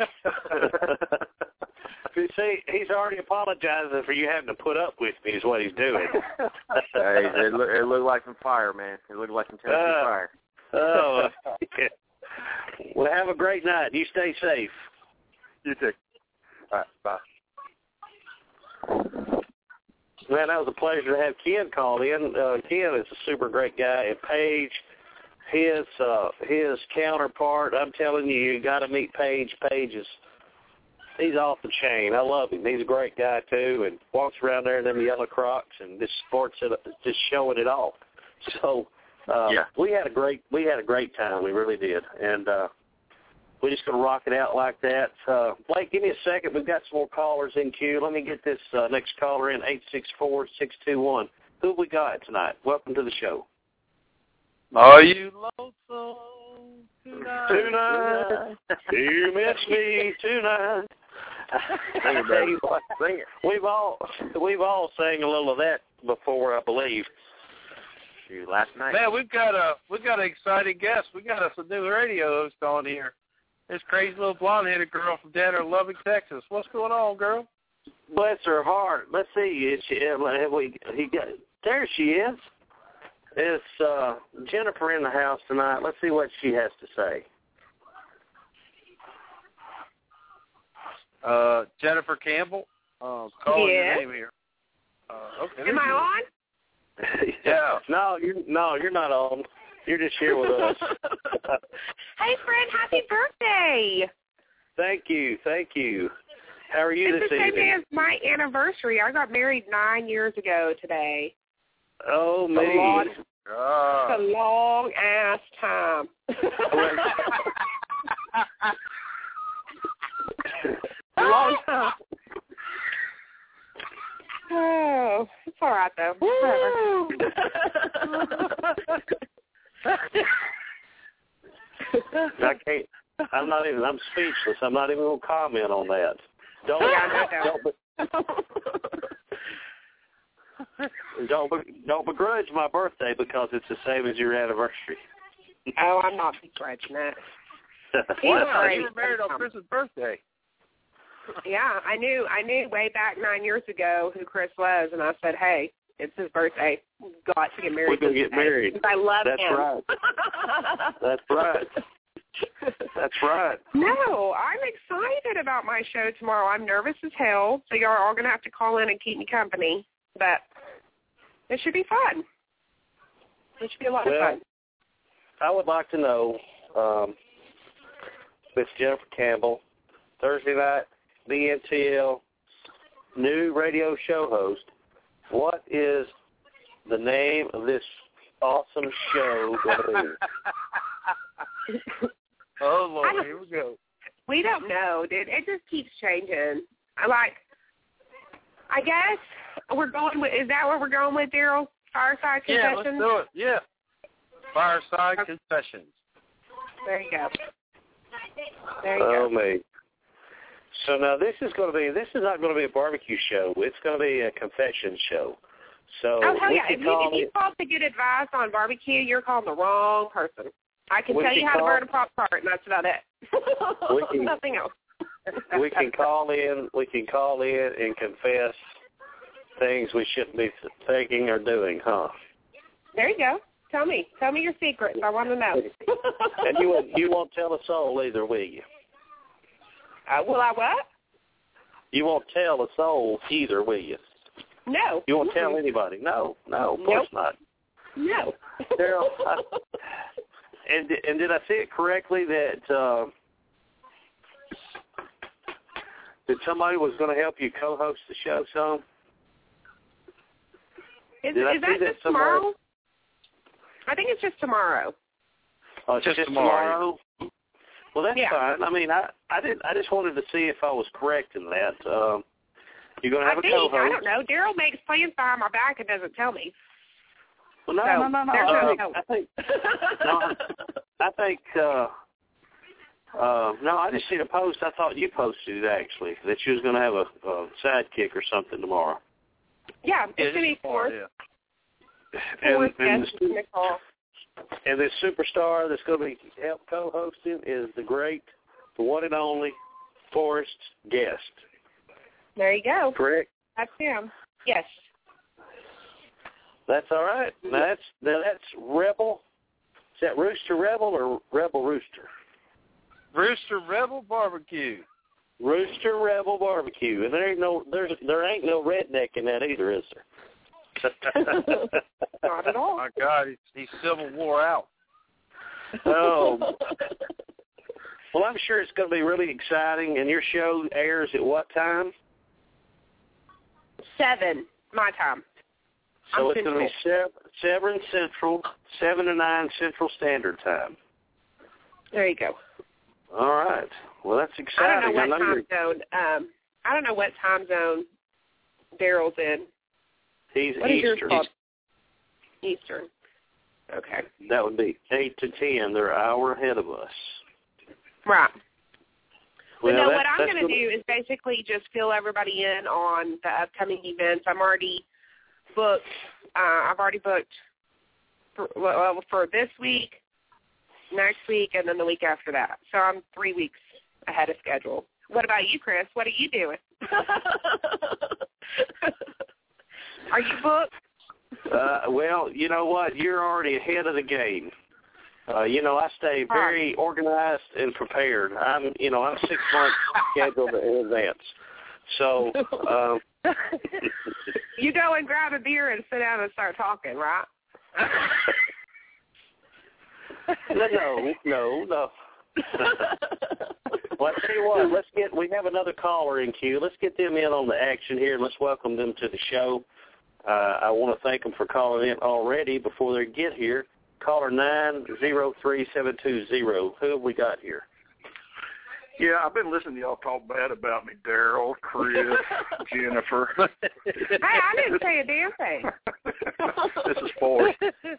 You see, he's already apologizing for you having to put up with me is what he's doing. Hey, it, look, it looked like some fire, man. It looked like some Tennessee uh, fire. Oh, yeah. Well, have a great night. You stay safe. You too. All right, bye. Man, that was a pleasure to have Ken call in. Uh, Ken is a super great guy. And Paige, his uh, his counterpart, I'm telling you, you got to meet Paige. Paige is he's off the chain. I love him. He's a great guy too, and walks around there in them yellow Crocs and just sports it, just showing it off. So uh, yeah. we had a great we had a great time. We really did, and uh, we're just gonna rock it out like that. Uh, Blake, give me a second. We've got some more callers in queue. Let me get this uh, next caller in eight six four six two one. Who have we got tonight? Welcome to the show. Are you lonesome tonight? Tonight, you miss me tonight. I tell you what, we've all we've all sang a little of that before, I believe. Shoot, last night. Man, we've got a we've got an exciting guest. We got us a new radio host on here. This crazy little blonde-headed girl from down there in Lubbock, Texas. What's going on, girl? Bless her heart. Let's see. Is she, have we, he got, there she is. It's uh, Jennifer in the house tonight. Let's see what she has to say. Uh, Jennifer Campbell. Uh, calling Yeah. your name here. Uh, okay. Am I on? Yeah. No, you're no, you're not on. You're just here with us. Hey, friend, happy birthday. Thank you, thank you. How are you It's this the same day evening? as my anniversary. I got married nine years ago today. Oh, It's a me. long, Ah. it's a long-ass time. a long time. Oh, it's all right, though. I can't. I'm not even. I'm speechless. I'm not even going to comment on that. Don't. Yeah, I know. don't, don't, don't begrudge my birthday because it's the same as your anniversary. Oh, I'm not begrudging it. Wow, you were married on Chris's birthday. Yeah, I knew. I knew way back nine years ago who Chris was, and I said, "Hey, it's his birthday. We've got to get married." We're going to get today. married. Because I love That's him. right. That's right. That's right. No, I'm excited about my show tomorrow. I'm nervous as hell, so y'all are all going to have to call in and keep me company. But it should be fun. It should be a lot Well, of fun. I would like to know, um, Miss Jennifer Campbell, Thursday night, B N T L, new radio show host, what is the name of this awesome show going to be? Oh, Lord, here we go. We don't know, dude. It just keeps changing. I like, I guess we're going with, is that what we're going with, Daryl? Fireside Yeah, Confessions? let's do it. Yeah. Fireside Confessions. There you go. There you Oh, go. me. So now this is going to be, this is not going to be a barbecue show. It's going to be a confession show. So Oh, hell we yeah. can If you, call if you it- called to get advice on barbecue, you're calling the wrong person. I can We tell you can how to call- burn a Pop Tart, and that's about it. We can- Nothing else. we can call in, we can call in and confess things we shouldn't be thinking or doing, huh? There you go. Tell me. Tell me your secrets. I want to know. And you won't, you won't tell a soul either, will you? Uh, will I what? You won't tell a soul either, will you? No. You won't tell anybody. No, no, of course not. No. Daryl, I- and and did I see it correctly that uh, that somebody was going to help you co-host the show? Some Is, Did I is see that that just somewhere? tomorrow? I think it's just tomorrow. oh, it's Just just tomorrow. tomorrow. Well, that's Yeah. fine. I mean, I I did I just wanted to see if I was correct in that. Um, you're going to have I a think, co-host. I don't know. Daryl makes plans behind my back and doesn't tell me. Well, no, So, no, no, no. there's I no think, help. I think no, I think uh, uh, no. I just seen a post. I thought you posted it actually that you was going to have a, a sidekick or something tomorrow. Yeah, Yeah, it's going to be just fourth. tomorrow, yeah. Fourth And, and, guest the, Nicole. and this superstar that's going to be help co-hosting is the great, the one and only Forrest Guest. There you go. Correct. That's him. Yes. That's all right. Now that's now that's Rebel. Is that Rooster Rebel or Rebel Rooster? Rooster Rebel Barbecue. Rooster Rebel Barbecue, and there ain't no there's there ain't no redneck in that either, is there? Not at all. My God, he's, he's Civil War out. Oh, Well, I'm sure it's going to be really exciting. And your show airs at what time? Seven, my time. So I'm it's going to be seven, seven Central, seven to nine Central Standard Time. There you go. All right. Well, that's exciting. I don't know what I know time zone. Um, I don't know what time zone Daryl's in. He's what is Eastern. yours called? Eastern. Okay. That would be eight to ten. They're an hour ahead of us. Right. Well, but no, that, what I'm that's going to do is basically just fill everybody in on the upcoming events. I'm already booked. Uh, I've already booked for, well, for this week, next week, and then the week after that. So I'm three weeks ahead of schedule. What about you, Chris? What are you doing? Are you booked? Uh, well, you know what? You're already ahead of the game. Uh, you know, I stay very organized and prepared. I'm, you know, I'm six months scheduled in advance. So, um, you go and grab a beer and sit down and start talking, right? no, no, no. Well, I tell you what, let's get, we have another caller in queue. Let's get them in on the action here, and let's welcome them to the show. Uh, I want to thank them for calling in already before they get here. Caller nine zero three seven two zero. Who have we got here? Yeah, I've been listening to y'all talk bad about me, Daryl, Chris, Jennifer. Hey, I didn't say a damn thing. This is Forrest.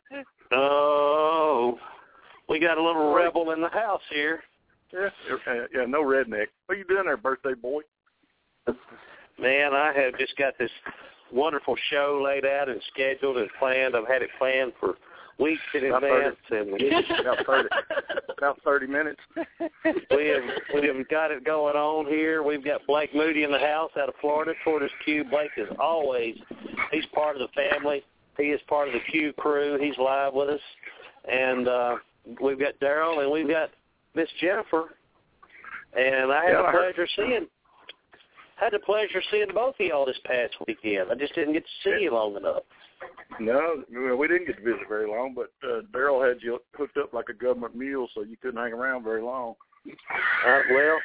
Oh, we got a little rebel in the house here. Yeah, yeah, no redneck. What are you doing there, birthday boy? Man, I have just got this wonderful show laid out and scheduled and planned. I've had it planned for weeks in about advance. thirty, And about, thirty, about thirty minutes. we have we have got it going on here. We've got Blake Moody in the house out of Florida, Tortoise Q. Blake is always, he's part of the family. He is part of the Q crew. He's live with us. And uh, we've got Daryl and we've got Miss Jennifer. And I had yeah, the I heard. pleasure seeing had the pleasure seeing both of y'all this past weekend. I just didn't get to see you long enough. No, we didn't get to visit very long, but uh, Daryl had you hooked up like a government mule, so you couldn't hang around very long. Uh, well,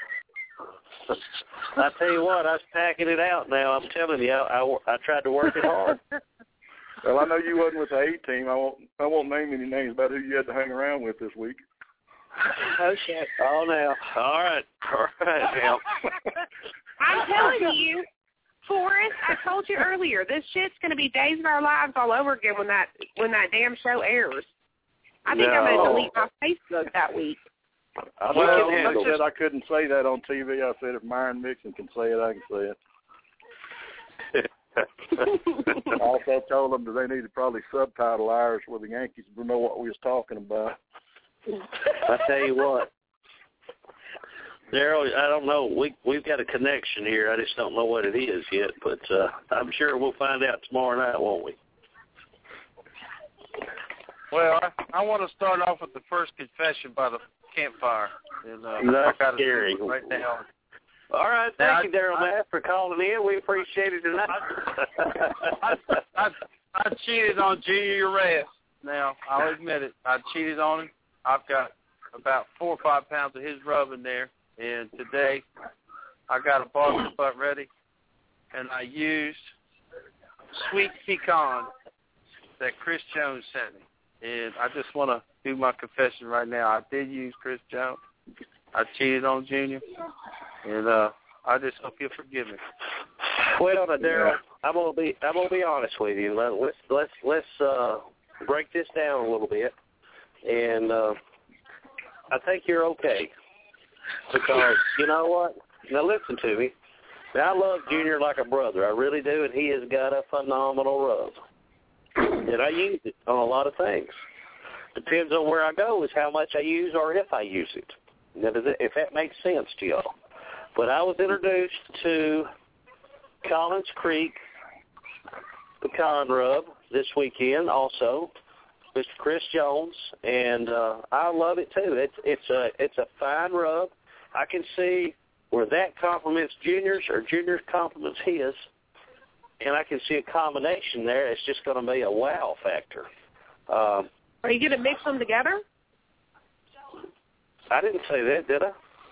I tell you what, I was packing it out now. I'm telling you, I, I, I tried to work it hard. Well, I know you wasn't with the A-team. I won't, I won't name any names about who you had to hang around with this week. Oh, shit. Oh, now. All right. All right, now. I'm telling you, Forrest, I told you earlier, this shit's going to be Days of Our Lives all over again when that when that damn show airs. I think no. I'm going to delete my Facebook that week. I well, can I handle said it. I couldn't say that on T V. I said if Myron Mixon can say it, I can say it. I also told them that they need to probably subtitle ours where the Yankees would know what we was talking about. I tell you what, Daryl, I don't know. We we've got a connection here. I just don't know what it is yet, but uh, I'm sure we'll find out tomorrow night, won't we? Well, I, I want to start off with the first confession by the campfire. And, uh, That's I scary. right now. All right, thank Now, you, Daryl Matt, for calling in. We appreciate it tonight. I, I, I cheated on Junior Urias. Now, I'll admit it. I cheated on him. I've got about four or five pounds of his rub in there. And today, I got a Boston butt ready, and I used Sweet Pecan that Chris Jones sent me. And I just want to do my confession right now. I did use Chris Jones. I cheated on Junior, and uh, I just hope you'll forgive me. Well, now, Daryl, I'm gonna be I'm gonna be honest with you. Let's let's let's uh, break this down a little bit, and uh, I think you're okay because you know what? Now listen to me. Now, I love Junior like a brother. I really do, and he has got a phenomenal rub, and I use it on a lot of things. Depends on where I go is how much I use or if I use it. Now, does it if that makes sense to y'all. But I was introduced to Collins Creek Pecan Rub this weekend also, Mister Chris Jones, and uh, I love it too. It's it's a it's a fine rub. I can see where that complements Junior's or Junior's complements his, and I can see a combination there. It's just going to be a wow factor. Um, Are you going to mix them together? I didn't say that, did I?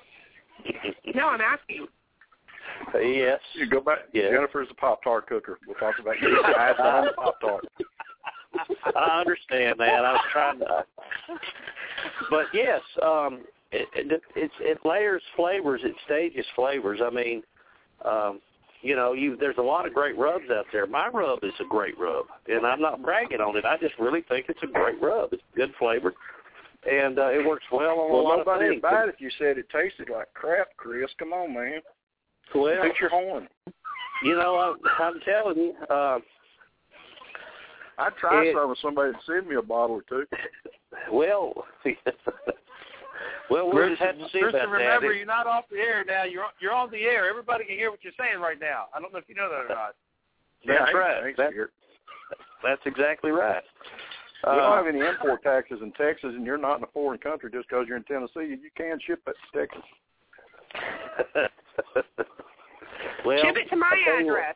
No, I'm asking. Uh, yes. You go back. Yeah. Jennifer's a Pop-Tart cooker. We'll talk about getting ice on the Pop-Tart. I understand that. I was trying to. But, yes, um, it, it, it's, it layers flavors. It stages flavors. I mean, um, you know, you there's a lot of great rubs out there. My rub is a great rub, and I'm not bragging on it. I just really think it's a great rub. It's good flavor, and uh, it works well on well, a lot nobody of would things. buy it if you said it tasted like crap, Chris. Come on, man. Well, Toot your horn. You know, I, I'm telling you. Uh, I'd try it, some if somebody would send me a bottle or two. Well, well, we'll just have to see Kristen, about remember, that. you're not off the air now. You're you're on the air. Everybody can hear what you're saying right now. I don't know if you know that or not. That's yeah, right. That's, that's exactly right. We Uh, don't have any import taxes in Texas, and you're not in a foreign country just because you're in Tennessee. You can ship it to Texas. well, Ship it to my address.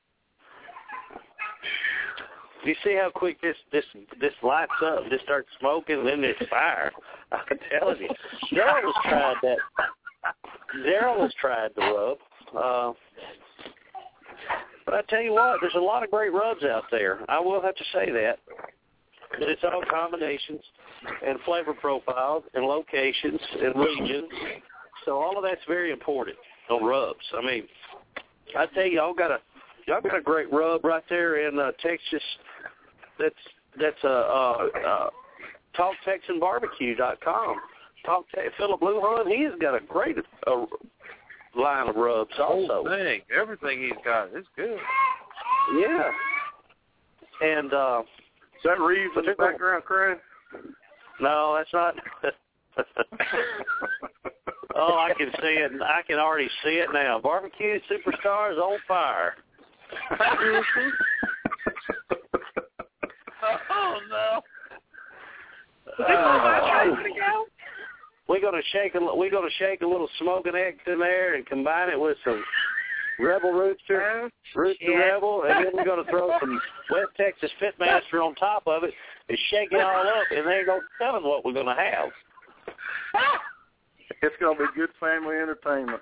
You see how quick this this this lights up, just starts smoking, and then there's fire. I'm telling you, Daryl has tried that. Daryl has tried the rub. Uh, but I tell you what, there's a lot of great rubs out there. I will have to say that. But it's all combinations and flavor profiles and locations and regions. So all of that's very important on rubs. I mean, I tell you, y'all got a y'all got a great rub right there in uh, Texas. That's that's uh, uh, uh, talk texan barbecue dot com. Talk Te- Philip Lujan, he's got a great uh, line of rubs also. Whole thing, everything he's got, it's good. Yeah. And uh, is that Reeves in the background crying? No, that's not. Oh, I can see it. I can already see it now. Barbecue Superstars on fire. Oh no! Uh, we're gonna shake a we're gonna shake a little smoking eggs in there and combine it with some Rebel Rooster, Rooster yeah. Rebel, and then we're gonna throw some West Texas Pitmaster on top of it and shake it all up, and there you go, telling what we're gonna have. It's gonna be good family entertainment.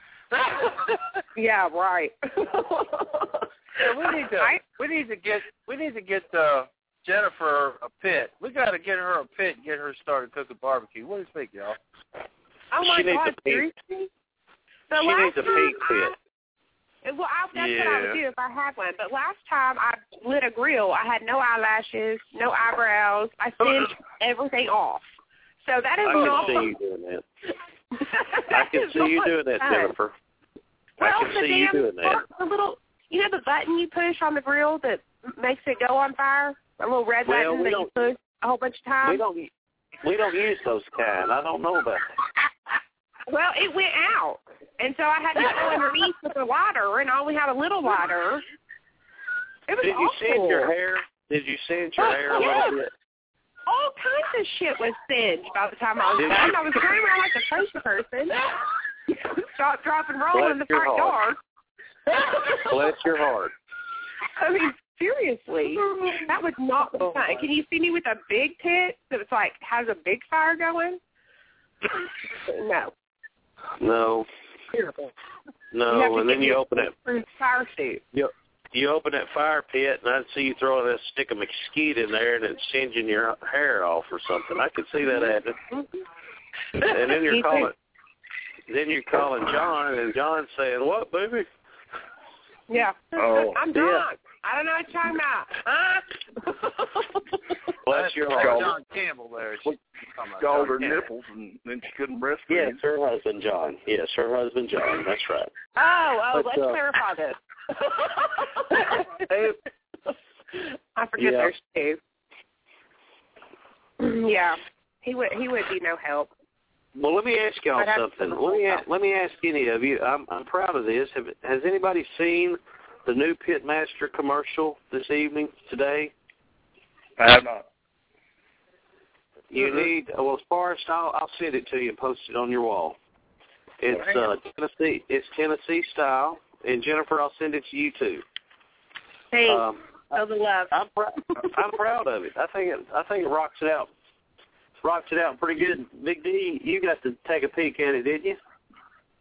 Yeah, right. Yeah, we need to we need to get we need to get uh, Jennifer a pit. We got to get her a pit and get her started cooking barbecue. What do you think, y'all? Oh my she needs God, a pig. seriously? The She last needs a time pig pit. I, well, I, that's yeah. what I would do if I had one. But last time I lit a grill, I had no eyelashes, no eyebrows. I singed everything off. So that is I not. can see you doing that. I can see you doing that, fun. Jennifer. Well, I can the see you damn, doing that. The little, you know, the button you push on the grill that makes it go on fire. A little red Well, button we that you don't- push a whole bunch of times. We don't we don't use those kind. I don't know about that. Well, it went out, and so I had to go underneath with a lighter, and I only had a little lighter. It was Did you awful. singe your hair? Did you singe your hair a Yes. little bit? All kinds of shit was singed by the time I was Did done. you? I was running around like a crazy person. Stop, drop, and roll Bless in the your front heart. yard. Bless your heart. I mean, seriously, that was not the fun. Can you see me with a big pit that was like has a big fire going? No. No. Terrible. No, and then you open it. Fire suit. You, you open that fire pit, and I'd see you throwing a stick of mesquite in there, and it's singeing your hair off or something. I could see that happening. And then you're calling, then you're calling John, and John's saying, "What, baby?" Yeah. Oh. I'm drunk. I don't know what you're talking about. Huh? Bless your That's heart. John Campbell there. She's talking about Scald John her Campbell. nipples, and then she couldn't breastfeed. Yes, her husband John. Yes, her husband John. That's right. Oh, oh, But, let's uh, clarify this. I forget Yeah. there's two. Yeah, he would he would be no help. Well, let me ask y'all I'd have something. to- Let me a- let me ask any of you. I'm I'm proud of this. Have, has anybody seen the new Pitmaster commercial this evening today? I have not. You Mm-hmm. need well, as far as I'll, I'll send it to you and post it on your wall. It's uh, Tennessee. It's Tennessee style, and Jennifer, I'll send it to you too. Thanks. Um, Feel the love. I'm pr- I'm proud of it. I think it I think it rocks it out. Rocks it out pretty good. Big D, you got to take a peek at it, didn't you?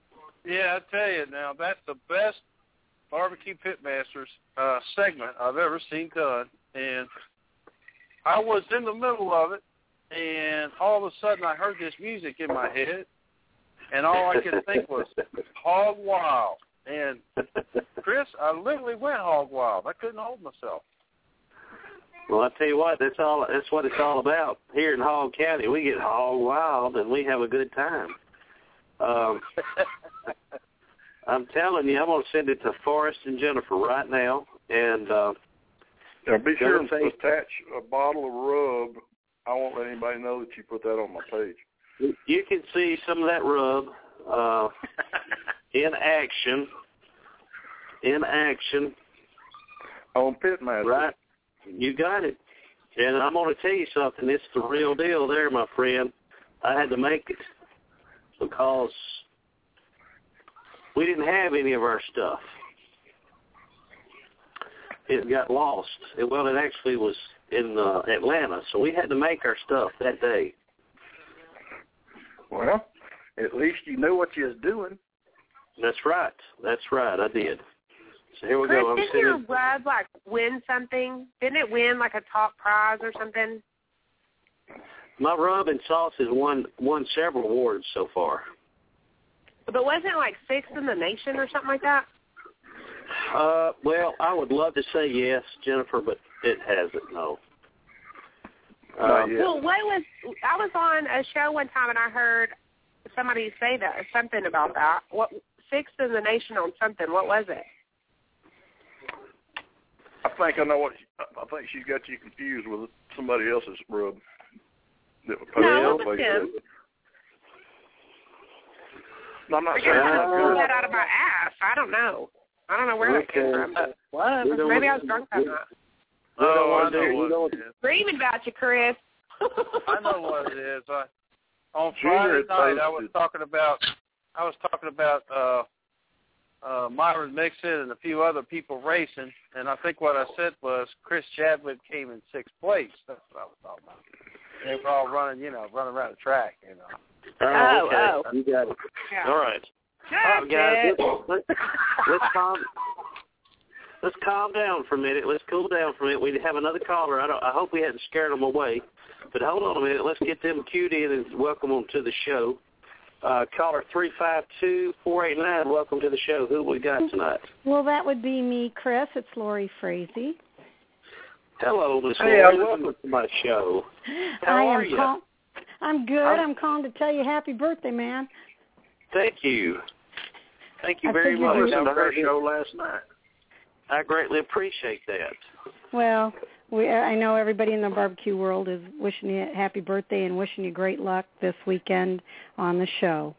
Yeah, I tell you now, that's the best Barbecue Pitmasters uh, segment I've ever seen done. And I was in the middle of it, and all of a sudden I heard this music in my head, and all I could think was hog wild. And, Chris, I literally went hog wild. I couldn't hold myself. Well, I tell you what, that's all. That's what it's all about here in Hog County. We get hog wild, and we have a good time. Um, I'm telling you, I'm going to send it to Forrest and Jennifer right now, and uh, yeah, be sure to say, attach a bottle of rub. I won't let anybody know that you put that on my page. You can see some of that rub uh, in action. In action. On Pitmaster. Right. You got it. And I'm going to tell you something. It's the real deal there, my friend. I had to make it because we didn't have any of our stuff. It got lost. It, well, it actually was in uh, Atlanta, so we had to make our stuff that day. Well, at least you knew what you was doing. That's right. That's right. I did. So here we Chris, go. I'm didn't sitting... your rub, like, win something? Didn't it win, like, a top prize or something? My rub and sauce has won, won several awards so far. But wasn't it, like, sixth in the nation or something like that? Uh, well, I would love to say yes, Jennifer, but it hasn't, no. Um, well, what was, I was on a show one time and I heard somebody say that, something about that. What, sixth in the nation on something, what was it? I think I know what. She, I think she's got you confused with somebody else's rub. That was no, it was him. No, I'm not I saying guess I that. pulled that out of my ass. I don't know. I don't know where that came from. But what? Maybe I was drunk that night. Oh, I know what it is. Screaming about you, Chris. I know what it is. I, on Friday night, I was talking about. I was talking about. Uh, Uh, Myron Mixon and a few other people racing, and I think what I said was Chris Chadwick came in sixth place. That's what I was talking about. They were all running, you know, running around the track, you know. Oh, okay. Oh, You got it. Yeah. All right. All right, guys, let's, let's, let's calm. Let's calm down for a minute. Let's cool down for a minute. We have another caller. I, don't, I hope we hadn't scared them away, but hold on a minute. Let's get them cued in and welcome them to the show. Uh, caller three five two, four eight nine, welcome to the show. Who we got tonight? Well, that would be me, Chris. It's Lori Frazee. Hello, Miss Hey, Lori. Welcome to my show. How I are am you? Call- I'm good. I'm calling to tell you happy birthday, man. Thank you. Thank you I very figured much. you- I listened to her greatly- show last night. I greatly appreciate that. Well, we, I know everybody in the barbecue world is wishing you a happy birthday and wishing you great luck this weekend on the show.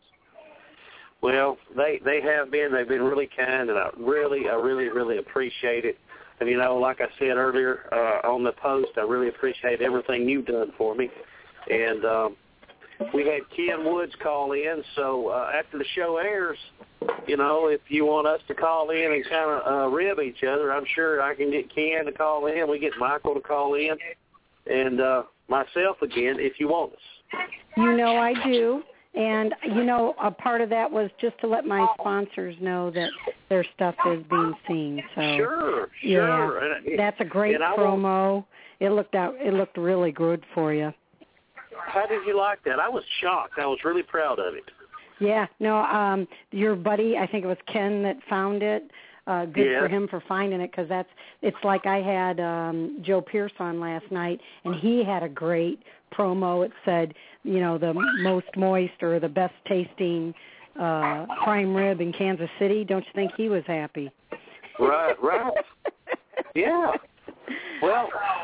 Well, they they have been. They've been really kind, and I really, I really, really appreciate it. And, you know, like I said earlier uh, on the post, I really appreciate everything you've done for me. And um, we had Ken Woods call in, so uh, after the show airs, you know, if you want us to call in and kind of uh, rib each other, I'm sure I can get Ken to call in. We get Michael to call in, and uh, myself again, if you want us. You know I do. And, you know, a part of that was just to let my sponsors know that their stuff is being seen. So Sure, yeah, sure. And, that's a great and I promo. won't- It looked out. It looked really good for you. How did you like that? I was shocked. I was really proud of it. Yeah, no, um, your buddy, I think it was Ken that found it. Uh, good Yeah. for him for finding it, because that's, it's like I had um, Joe Pierce on last night, and he had a great promo. It said, you know, the most moist or the best tasting uh, prime rib in Kansas City. Don't you think he was happy? Right, right. Yeah. Well,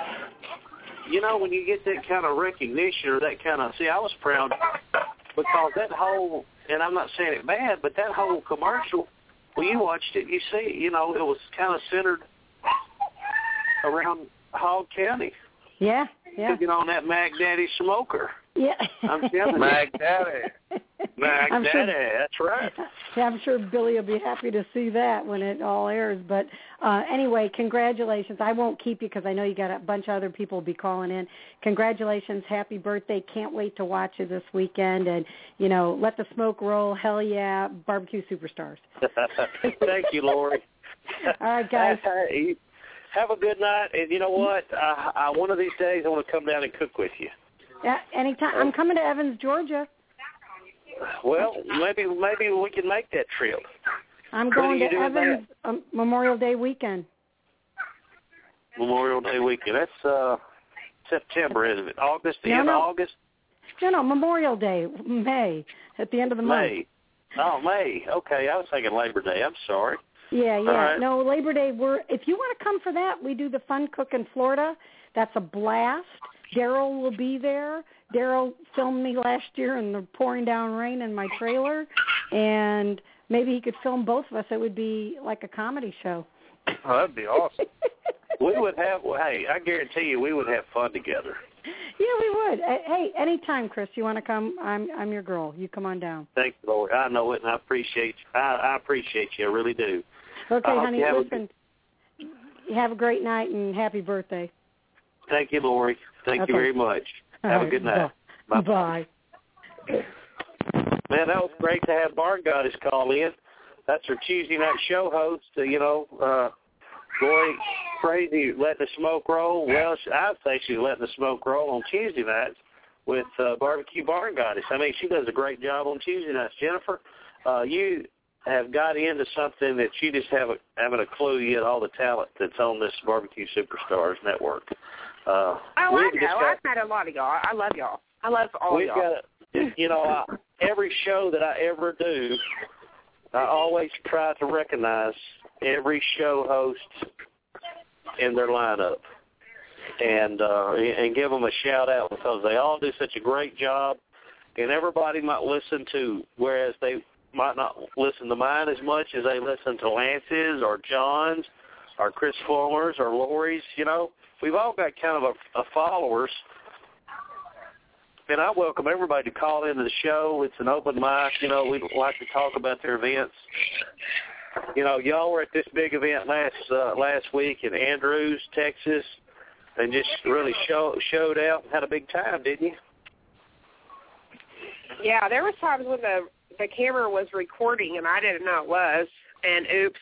you know, when you get that kind of recognition or that kind of, see, I was proud because that whole, and I'm not saying it bad, but that whole commercial, when you watched it, you see, you know, it was kind of centered around Hog County. Yeah, yeah. Cooking on that Mac Daddy smoker. Yeah. I'm telling you. Mac Daddy. Mac I'm Daddy, sure, that's right. Yeah, I'm sure Billy will be happy to see that when it all airs. But uh, anyway, congratulations. I won't keep you because I know you got a bunch of other people will be calling in. Congratulations. Happy birthday. Can't wait to watch you this weekend. And, you know, let the smoke roll. Hell yeah. Barbecue Superstars. Thank you, Lori. All right, guys. Hey, have a good night. And you know what? I, I, one of these days I want to come down and cook with you. Yeah, anytime. I'm coming to Evans, Georgia. Well, maybe maybe we can make that trip. I'm What going are to you doing Evans um, Memorial Day weekend. Memorial Day weekend. That's uh, September, isn't it? August, the No, end no. of August? No, no, Memorial Day, May, at the end of the month. May. Oh, May. Okay, I was thinking Labor Day. I'm sorry. Yeah, yeah. All right. No, Labor Day, we're, if you want to come for that, we do the Fun Cook in Florida. That's a blast. Daryl will be there. Daryl filmed me last year in the pouring down rain in my trailer, and maybe he could film both of us. It would be like a comedy show. Oh, that'd be awesome. We would have, well, hey, I guarantee you we would have fun together. Yeah, we would. Hey, anytime, Chris, you want to come, I'm I'm your girl. You come on down. Thank you, Lord. I know it, and I appreciate you. I, I appreciate you. I really do. Okay, I hope honey, you have listen, you have a great night and happy birthday. A, thank you, Lori. Thank Okay. you very much. All Have right, a good night. Bye. Bye. Bye. Man, that was great to have Barn Goddess call in. That's her Tuesday night show host. Uh, you know, uh, Lori Crazy letting the smoke roll. Well, I'd say she's letting the smoke roll on Tuesday nights with uh, Barbecue Barn Goddess. I mean, she does a great job on Tuesday nights. Jennifer, uh, you have got into something that you just haven't haven't a clue yet. All the talent that's on this Barbecue Superstars network. Uh, oh, I we've know. just got- I've met a lot of y'all. I love y'all. I love all We've y'all. got, you know, I, every show that I ever do, I always try to recognize every show host in their lineup and uh, and give them a shout out because they all do such a great job, and everybody might listen to, whereas they might not listen to mine as much as they listen to Lance's or John's or Chris Fulmer's or Lori's. You know, we've all got kind of a, a followers. And I welcome everybody to call into the show. It's an open mic. You know, we like to talk about their events. You know, y'all were at this big event last uh, last week in Andrews, Texas, and just really show, showed out and had a big time, didn't you? Yeah, there was times when the the camera was recording and I didn't know it was, and oops.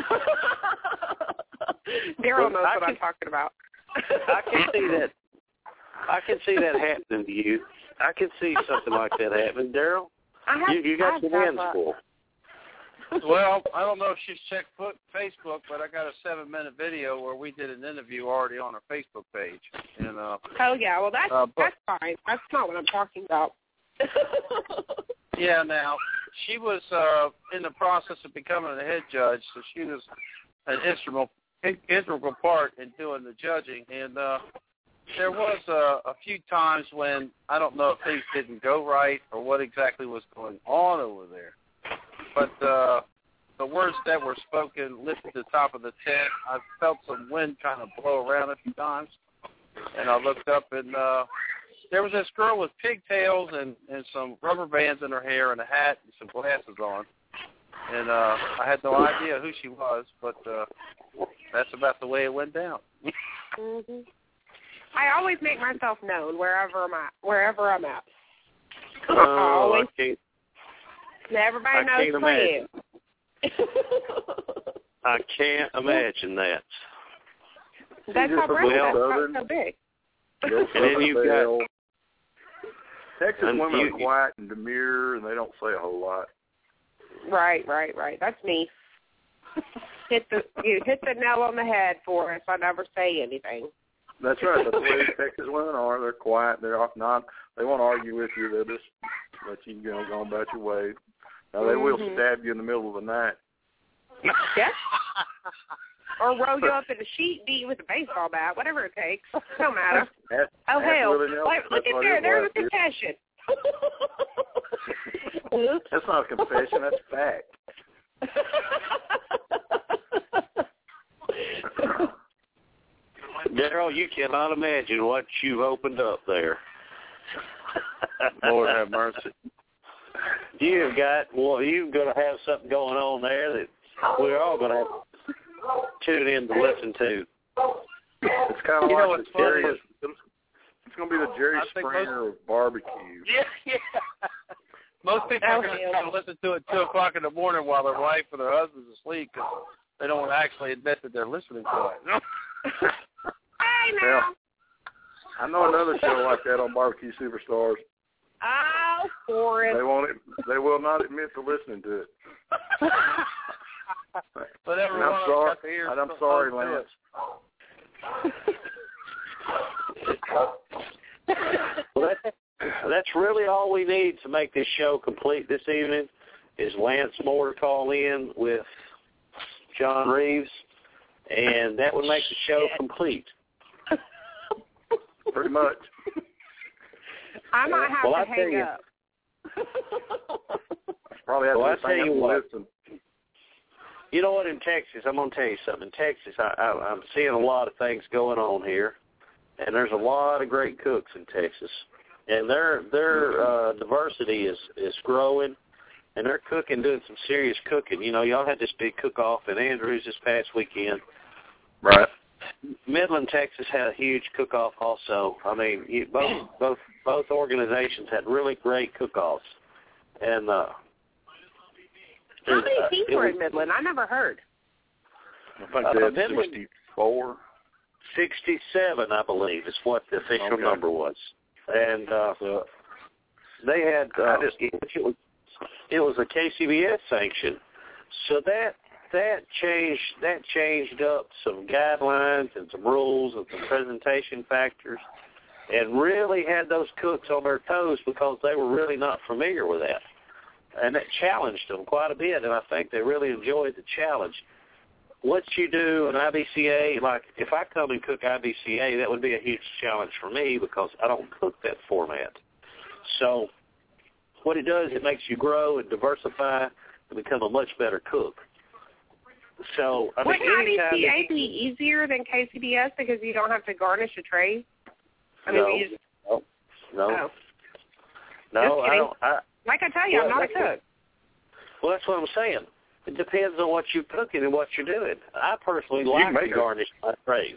Daryl knows I what can, I'm talking about. I can see that. I can see that happening to you. I can see something like that happening, Daryl. You, you got your hands full. Well, I don't know if she's checked foot, Facebook, but I got a seven-minute video where we did an interview already on our Facebook page. And uh, oh yeah, well that's uh, but, that's fine. That's not what I'm talking about. Yeah, now she was uh, in the process of becoming a head judge, so she was an integral integral part in doing the judging. And uh, there was uh, a few times when I don't know if things didn't go right or what exactly was going on over there. But uh, the words that were spoken lifted the top of the tent. I felt some wind kind of blow around a few times, and I looked up, and uh, there was this girl with pigtails and, and some rubber bands in her hair and a hat and some glasses on. And uh, I had no idea who she was, but uh, that's about the way it went down. Mm-hmm. I always make myself known wherever I'm at. Wherever I'm at. Oh, I always, I can't, everybody I knows can't Fred. I can't imagine that. That's how Brenda got so big. And then you've got Texas and women you, are quiet and demure, and they don't say a whole lot. Right, right, right. That's me. hit the you hit the nail on the head for us. I never say anything. That's right. That's the way Texas women are. They're quiet. They're off not. They won't argue with you. They'll just let you go, go about your way. Now they mm-hmm. will stab you in the middle of the night. Yeah. Or roll you up in a sheet and beat you with a baseball bat, whatever it takes. No matter. That's, oh, that's hell. Really Look, look at there. There's a confession. That's not a confession. That's fact. Daryl, you cannot imagine what you've opened up there. Lord have mercy. you've got, well, you're going to have something going on there that we're all going to have to tune in to listen to. It's kind of You know like what's the Jerry. funny? It's going to be the Jerry I think Springer of barbecue. Yeah, yeah. Most people are going to listen to it at two o'clock in the morning while their wife or their husband's asleep because they don't want to actually admit that they're listening to it. I know. Yeah. I know another show like that on Barbecue Superstars. Oh, Forrest. They won't. They will not admit to listening to it. But And everyone I'm sorry. got to hear And I'm some- sorry, some to Lance. Well, that, that's really all we need to make this show complete this evening is Lance Moore to call in with John Reeves, and that would make the show complete. Pretty much. I might have well, to I tell hang you, up. Probably have well, I to tell you what. listen. You know what? In Texas, I'm going to tell you something. In Texas, I, I, I'm seeing a lot of things going on here, and there's a lot of great cooks in Texas, and their their uh, diversity is is growing, and they're cooking, doing some serious cooking. You know, y'all had this big cook-off in Andrews this past weekend. Right. Midland, Texas had a huge cook-off also. I mean, you, both both both organizations had really great cook-offs, and uh, How many uh, teams it were was in Midland? I never heard. I think Uh, they had Midland- sixty-four. sixty-seven, I believe, is what the official Okay. number was, and uh, So, they had uh, I just- it was it was a K C B S sanction, so that that changed that changed up some guidelines and some rules and some presentation factors, and really had those cooks on their toes because they were really not familiar with that, and that challenged them quite a bit, and I think they really enjoyed the challenge. What you do in I B C A, like if I come and cook I B C A, that would be a huge challenge for me because I don't cook that format. So what it does, it makes you grow and diversify and become a much better cook. So, I mean, Wouldn't I B anytime C A that- be easier than K C B S because you don't have to garnish a tray? I mean, no, we just, no, no, oh. no, Just I kidding. don't. I, Like I tell you, Well, I'm not a that's what- cook. well, that's what I'm saying. It depends on what you're cooking and what you're doing. I personally You like make to it. garnish my trays.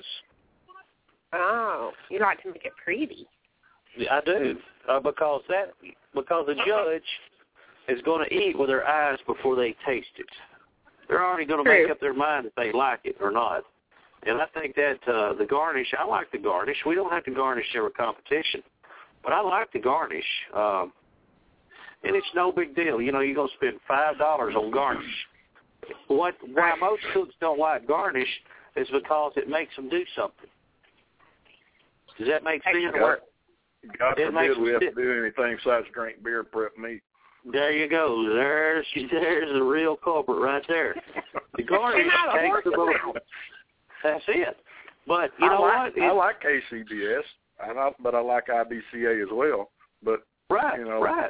Oh, you like to make it pretty. I do, uh, because that because the judge is going to eat with their eyes before they taste it. They're already going to True. make up their mind if they like it or not. And I think that uh, the garnish, I like the garnish. We don't have to garnish every competition, but I like the garnish. Um, and it's no big deal. You know, you're going to spend five dollars on garnish. What why most cooks don't like garnish is because it makes them do something. Does that make sense? God, God It makes forbid we have sense. to do anything besides drink beer and prep meat. There you go. There's there's the real culprit right there. The garnish Came out of takes a horse's little. mouth. That's it. But you know I like, what? I It- like K C B S, and I, but I like I B C A as well. But right, you know, right.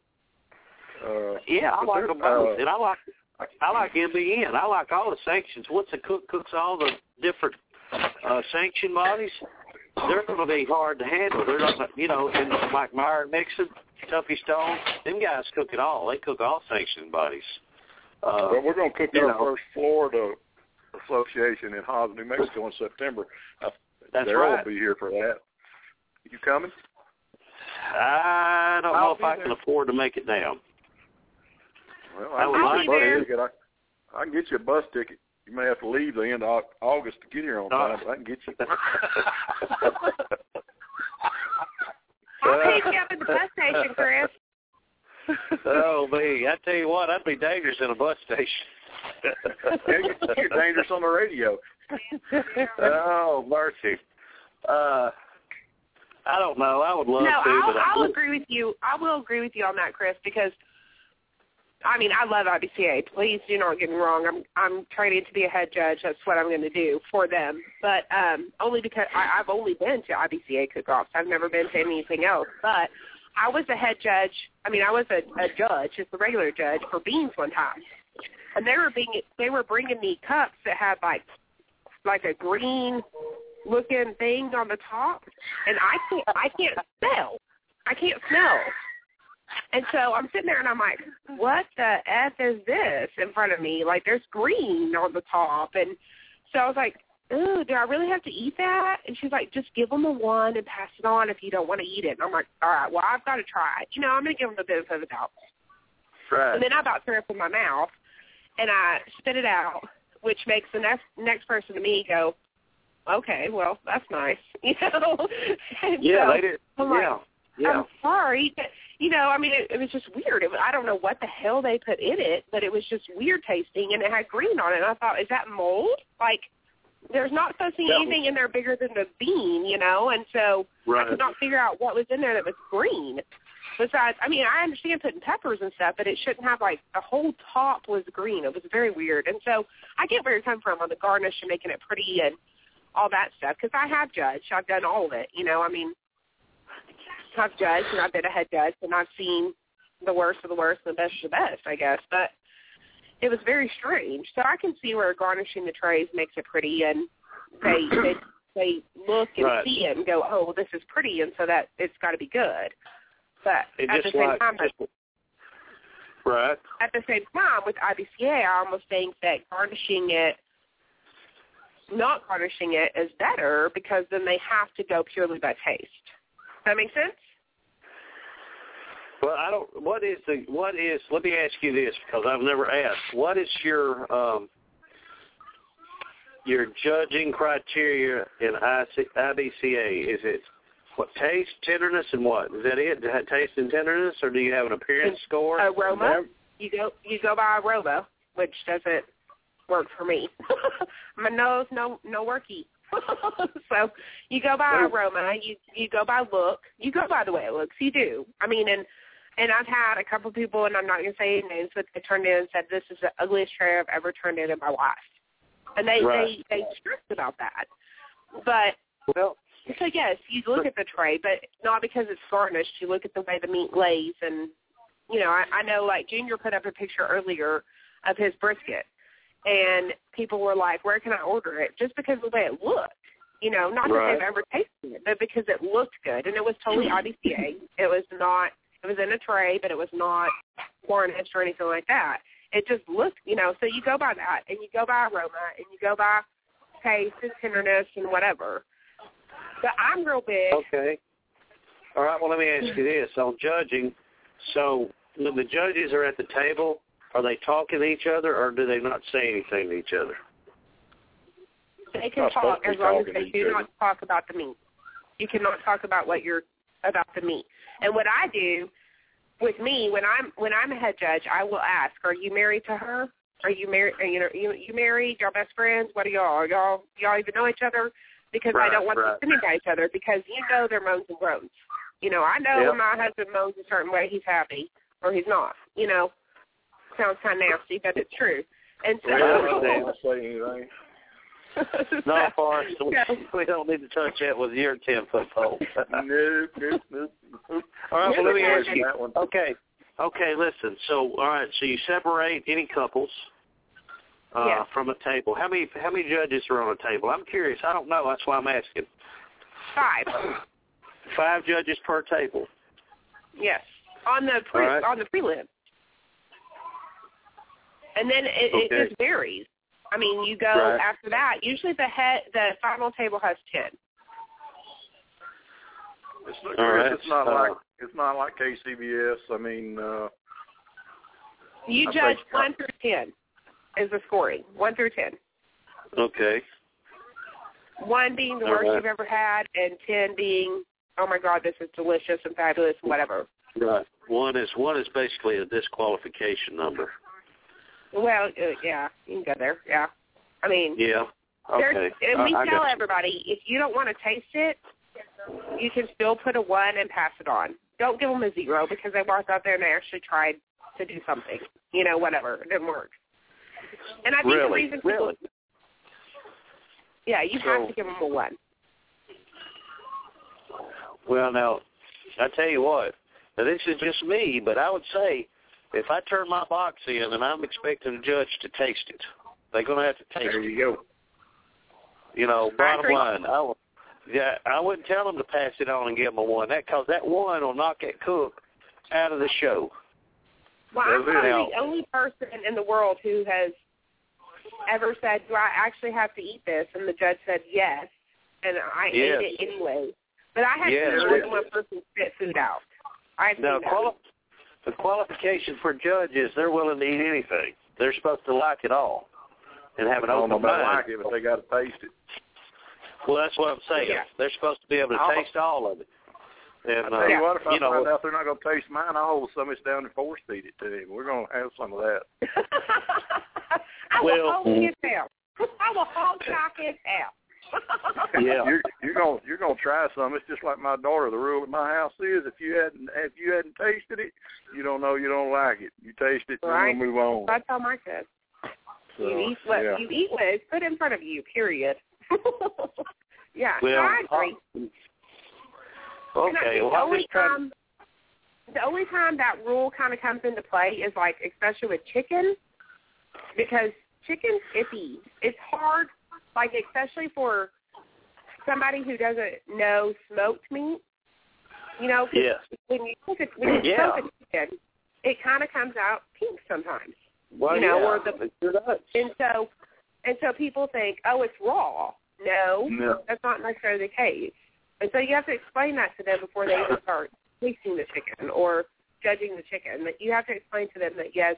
uh, Yeah, I but like there- them both, uh, and I like I like M B N. I like all the sanctions. Once a cook cooks all the different uh, sanction bodies, they're going to be hard to handle. They're not, you know, and like Myron Mixon, Tuffy Stone, them guys cook it all. They cook all sanctioned bodies. Uh, Well, we're going to cook you our know. first Florida Association in Hobbs, New Mexico in September. I, That's Daryl right. will be here for that. You coming? I don't I'll know if be I there. can afford to make it down. Well, I would can like get you a to. bus ticket. I, I can get you a bus ticket. You may have to leave the end of Au- August to get here on time, but I can get you. I'll pick you up at the bus station, Chris. Oh, me. I tell you what, I'd be dangerous in a bus station. You're dangerous on the radio. Oh, mercy. Uh, I don't know. I would love No, to, I'll, but I I'll agree with you. I will agree with you on that, Chris, because I mean I love I B C A. Please do not get me wrong. I'm I'm training to be a head judge. That's what I'm going to do for them. But um, only because I, I've only been to I B C A cook-offs. I've never been to anything else. But I was a head judge. I mean, I was a, a judge, just a regular judge for beans one time, and they were being they were bringing me cups that had like like a green looking thing on the top, and I can't I can't smell. I can't smell. And so I'm sitting there and I'm like, what the F is this in front of me? Like, there's green on the top. And so I was like, ooh, do I really have to eat that? And she's like, just give them the one and pass it on if you don't want to eat it. And I'm like, all right, well, I've got to try it. You know, I'm going to give them the benefit of the doubt. Right. And then I about threw it up in my mouth, and I spit it out, which makes the next next person to me go, okay, well, that's nice. You know? And yeah, so they did. I'm like, Yeah. Yeah. I'm sorry. But, you know, I mean, it, it was just weird. It was, I don't know what the hell they put in it, but it was just weird tasting, and it had green on it. And I thought, is that mold? Like, there's not supposed to be That anything was... in there bigger than the bean, you know? And so right. I could not figure out what was in there that was green. Besides, I mean, I understand putting peppers and stuff, but it shouldn't have, like, the whole top was green. It was very weird. And so I get where you're coming from on the garnish and making it pretty and all that stuff, because I have judged. I've done all of it, you know? I mean, I've judged, and I've been a head judge, and I've seen the worst of the worst and the best of the best, I guess. But it was very strange. So I can see where garnishing the trays makes it pretty, and they they, they look and right. see it and go, oh, well, this is pretty, and so that it's got to be good. But it at the same like, time, just, right. at the same time, with I B C A, I almost think that garnishing it, not garnishing it, is better, because then they have to go purely by taste. Does that make sense? Well, I don't. What is the? What is? Let me ask you this, because I've never asked. What is your um, your judging criteria in I B C A? Is it what taste, tenderness, and what? Is that it? Taste and tenderness, or do you have an appearance score? Aroma. You go. You go by aroma, which doesn't work for me. My nose, no, no worky. So you go by aroma. You you go by look. You go by the way it looks. You do. I mean, and. And I've had a couple of people, and I'm not going to say names, but they turned in and said, this is the ugliest tray I've ever turned in in my life. And they, right. they, they stressed about that. But, well, so yes, you look at the tray, but not because it's garnished. You look at the way the meat lays. And, you know, I, I know, like, Junior put up a picture earlier of his brisket. And people were like, where can I order it? Just because of the way it looked. You know, not right. that they've ever tasted it, but because it looked good. And it was totally I B C A. It was not... It was in a tray, but it was not garnished or anything like that. It just looked, you know, so you go by that, and you go by aroma, and you go by taste and tenderness and whatever. But I'm real big. Okay. All right, well, let me ask you this. On judging, so when the judges are at the table, are they talking to each other, or do they not say anything to each other? They can talk as long as they do not talk about the meat. You cannot talk about what you're about the meat. And what I do with me, when I'm when I'm a head judge, I will ask, are you married to her? Are you married? Are you know, you, you married? Y'all best friends? What are y'all? Are y'all y'all even know each other? Because right, I don't want right. them sitting by each other, because you know their moans and groans. You know, I know yep. when my husband moans a certain way, he's happy or he's not. You know, sounds kind of nasty, but it's true. And so, well, I don't say anything. No, Forrest, we, no. we don't need to touch that with your ten-foot pole. no, no, no. All right, well, let me ask you. That one. Okay, okay, listen. So, all right, so you separate any couples uh, yes. from a table. How many how many judges are on a table? I'm curious. I don't know. That's why I'm asking. Five. Five judges per table. Yes, on the pre, right. on the prelim. And then it, okay. it just varies. I mean, you go right. after that. Usually, the head, the final table has ten. It's not, All right. it's not uh, like it's not like K C B S. I mean, uh, you I judge think, one through ten is the scoring. One through ten. Okay. One being the All worst right. you've ever had, and ten being, oh my God, this is delicious and fabulous and whatever. Right. One is one is basically a disqualification number. Well, uh, yeah, you can go there. Yeah, I mean, Yeah. Okay. And we I, I tell got everybody, if you don't want to taste it, you can still put a one and pass it on. Don't give them a zero, because they walked out there and they actually tried to do something. You know, whatever. It didn't work. And I think really? the reason people, really? yeah, you So, have to give them a one. Well, now, I tell you what. Now, this is just me, but I would say if I turn my box in and I'm expecting a judge to taste it, they're going to have to taste there it. you go. You know, bottom agree. line, I, yeah, I wouldn't tell them to pass it on and give them a one. That because that one will knock that cook out of the show. Well, I'm probably the only person in the world who has ever said, do I actually have to eat this? And the judge said yes, and I yes. ate it anyway. But I had yes. to more than one person spit food out. I've now, seen quali- the qualification for judge is they're willing to eat anything. They're supposed to like it all and have an I don't open know mind. about like it, but they got to taste it. Well, that's what I'm saying. Yeah. They're supposed to be able to I'll, taste all of it. And, I tell you uh, what, if I you know, find out they're not going to taste mine, I'll hold some of this down and force feed it to him. We're going to have some of that. I will well, hold his out. I will hold his out. Yeah, you're you're gonna you're gonna try some. It's just like my daughter. The rule at my house is if you hadn't if you hadn't tasted it, you don't know you don't like it. You taste it, right. and you move on. That's how my kids. So, you eat what yeah. you eat what is put in front of you. Period. yeah, well, no, I agree. Okay, the well, I'm only just trying. time the only time that rule kind of comes into play is like especially with chicken, because chicken's iffy. It's hard, like especially for somebody who doesn't know smoked meat. You know, Yes. when you cook it, when you Yeah. cook a chicken, it kind of comes out pink sometimes. Well, you know, yeah, or the you're nuts. and so and so people think, oh, it's raw. No, No. that's not necessarily the case. And so you have to explain that to them before they even start tasting the chicken or judging the chicken. That you have to explain to them that yes,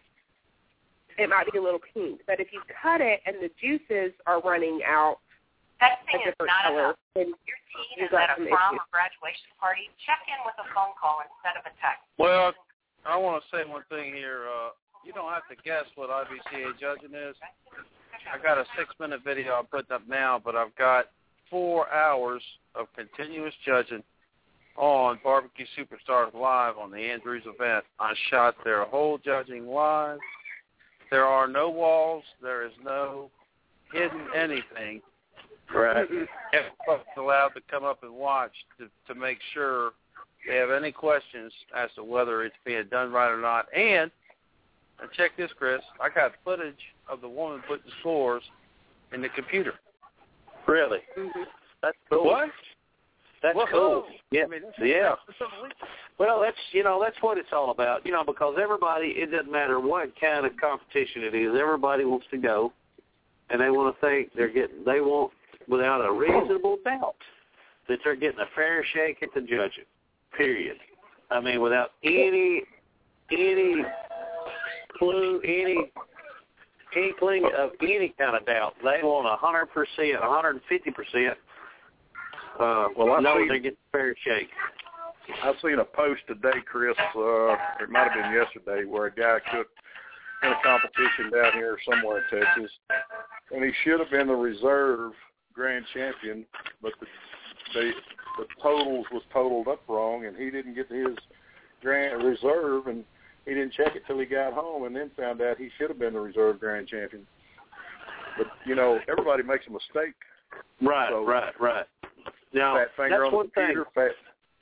it might be a little pink, but if you cut it and the juices are running out Texting a is different not color, enough. then Your teen you've is got at a some prom issues. or graduation party. Check in with a phone call instead of a text. Well, I want to say one thing here. Uh, you don't have to guess what I B C A judging is. I got a six-minute video I'm putting up now, but I've got four hours of continuous judging on Barbecue Superstars Live on the Andrews event. I shot their whole judging live. There are no walls. There is no hidden anything. Right. Everybody's allowed to come up and watch to, to make sure they have any questions as to whether it's being done right or not. And, and check this, Chris, I got footage of the woman putting scores in the computer. Really? Mm-hmm. That's cool. What? That's Whoa. cool. Yeah. I mean, that's, yeah. that's unbelievable. Well, that's you know that's what it's all about. You know, because everybody, it doesn't matter what kind of competition it is. Everybody wants to go, and they want to think they're getting. They want, without a reasonable doubt, that they're getting a fair shake at the judging. Period. I mean, without any any clue, any inkling of any kind of doubt, they want a hundred percent, a hundred and fifty percent. Uh, Well, I know see- they're getting a fair shake. I've seen a post today, Chris. Uh, it might have been yesterday, where a guy cooked in a competition down here somewhere in Texas, and he should have been the reserve grand champion, but the the, the totals was totaled up wrong, and he didn't get his grand reserve, and he didn't check it till he got home, and then found out he should have been the reserve grand champion. But you know, everybody makes a mistake. Right, So, right, right. Now fat finger that's on the one thing. computer, fat.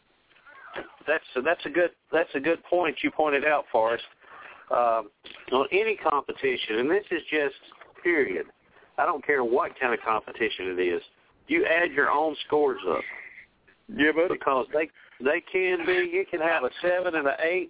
That's that's a good that's a good point you pointed out, Forrest. Um, on any competition, and this is just period. I don't care what kind of competition it is. You add your own scores up. Yeah, buddy. Because they they can be. You can have a seven and an eight,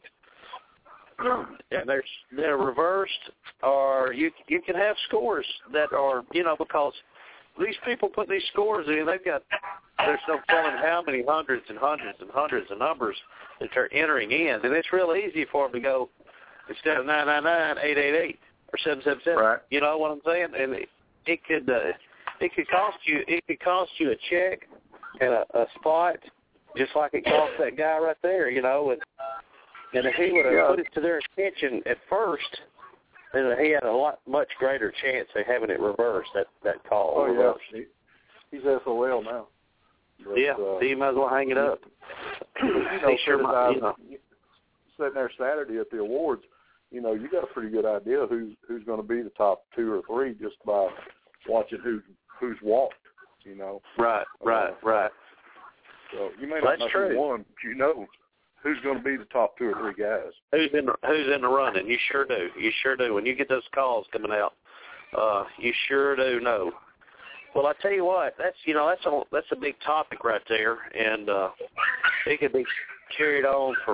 and they're they're reversed, or you you can have scores that are you know because these people put these scores in. They've got there's no telling how many hundreds and hundreds and hundreds of numbers that they're entering in, and it's real easy for them to go instead of nine nine nine eight eight eight or seven seven seven. Right. You know what I'm saying? And it, it could uh, it could cost you it could cost you a check and a, a spot, just like it cost that guy right there. You know, and and if he would have Yeah. put it to their attention at first, then he had a lot much greater chance of having it reversed. That that call Oh, yeah. reversed. He, he's S O L now. But, Yeah, uh, so you might as well hang it up. you know, He sure Chris, might, I- you know. sitting there Saturday at the awards, you know, you got a pretty good idea who's who's going to be the top two or three just by watching who's who's walked. You know. Right, right, Uh, right. So you may That's not know true. who won, but you know who's going to be the top two or three guys. Who's in the, who's in the running? You sure do. You sure do. When you get those calls coming out, uh, you sure do know. Well, I tell you what, that's you know that's a that's a big topic right there, and uh, it could be carried on for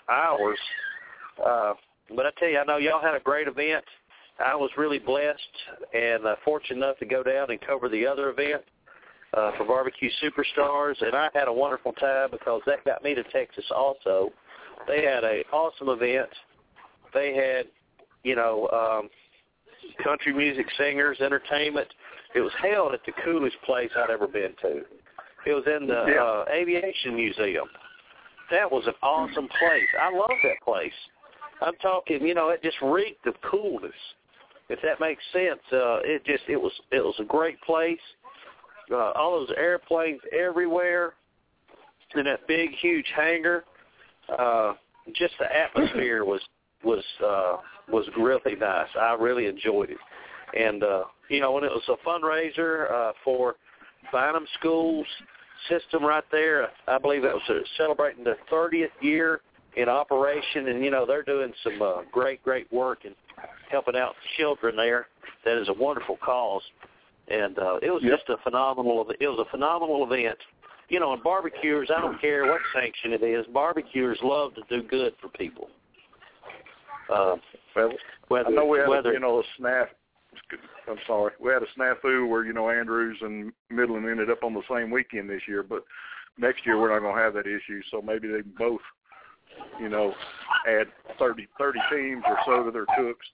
hours. Uh, but I tell you, I know y'all had a great event. I was really blessed and uh, fortunate enough to go down and cover the other event uh, for Barbecue Superstars, and I had a wonderful time because that got me to Texas also. They had an awesome event. They had, you know, um, country music singers, entertainment. It was held at the coolest place I'd ever been to. It was in the yeah. uh, Aviation Museum. That was an awesome place. I love that place. I'm talking, you know, it just reeked of coolness. If that makes sense, uh, it just it was it was a great place. Uh, all those airplanes everywhere, in that big huge hangar. Uh, just the atmosphere was was uh, was really nice. I really enjoyed it, and uh, you know, when it was a fundraiser uh, for Bynum Schools system right there, I believe that was uh, celebrating the thirtieth year in operation, and you know they're doing some uh, great great work and helping out children there. That is a wonderful cause, and uh, it was yep. just a phenomenal. It was a phenomenal event. You know, and barbecuers, I don't care what sanction it is, barbecuers love to do good for people. Uh, well, whether, I know we had, whether, a, you know, a snap. I'm sorry. We had a snafu where, you know, Andrews and Midland ended up on the same weekend this year, but next year we're not going to have that issue, so maybe they can both, you know, add thirty, thirty teams or so to their cooks.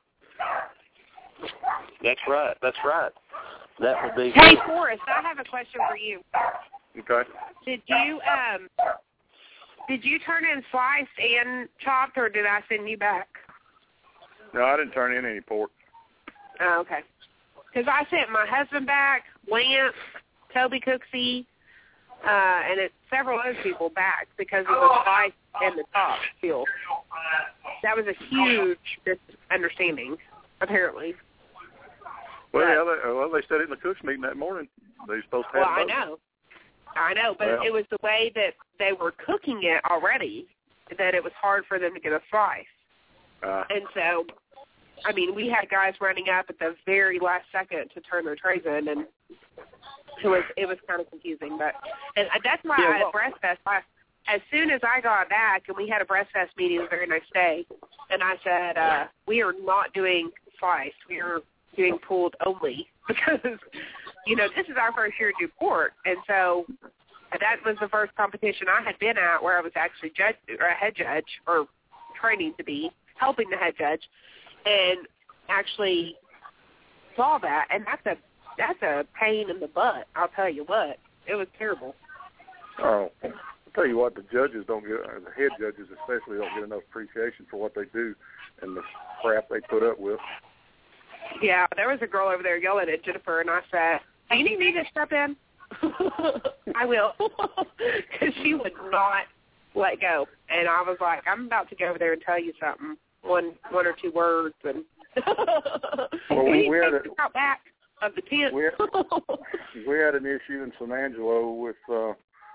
That's right. That's right. That would be Hey, good. Forrest, I have a question for you. Okay. Did you um did you turn in sliced and chopped, or did I send you back? No, I didn't turn in any pork. Oh, okay. Because I sent my husband back, Lance, Toby Cooksey, uh, and it, several other people back because of the slice and the top still. That was a huge misunderstanding, apparently. Well, but, yeah, they, well, they said it in the cooks meeting that morning. They were supposed to have Well, I both. know. I know, but well, it was the way that they were cooking it already that it was hard for them to get a slice. Uh, and so, I mean, we had guys running up at the very last second to turn their trays in, and it was it was kind of confusing. But and that's why yeah, I well, at Breast Fest, I, as soon as I got back, and we had a Breast Fest meeting the very next day, and I said, uh, we are not doing sliced. We are doing pulled only because, you know, this is our first year to do pork. And so that was the first competition I had been at where I was actually judge or a head judge or training to be, helping the head judge, and actually saw that. And that's a that's a pain in the butt, I'll tell you what. It was terrible. Oh, I'll tell you what, the judges don't get, the head judges especially don't get enough appreciation for what they do and the crap they put up with. Yeah, there was a girl over there yelling at Jennifer, and I said, do you need me to step in? I will. Because she would not let go. And I was like, I'm about to go over there and tell you something, one one or two words. And well, we, we, had a, out back of the tent. we, had, we had an issue in San Angelo with uh,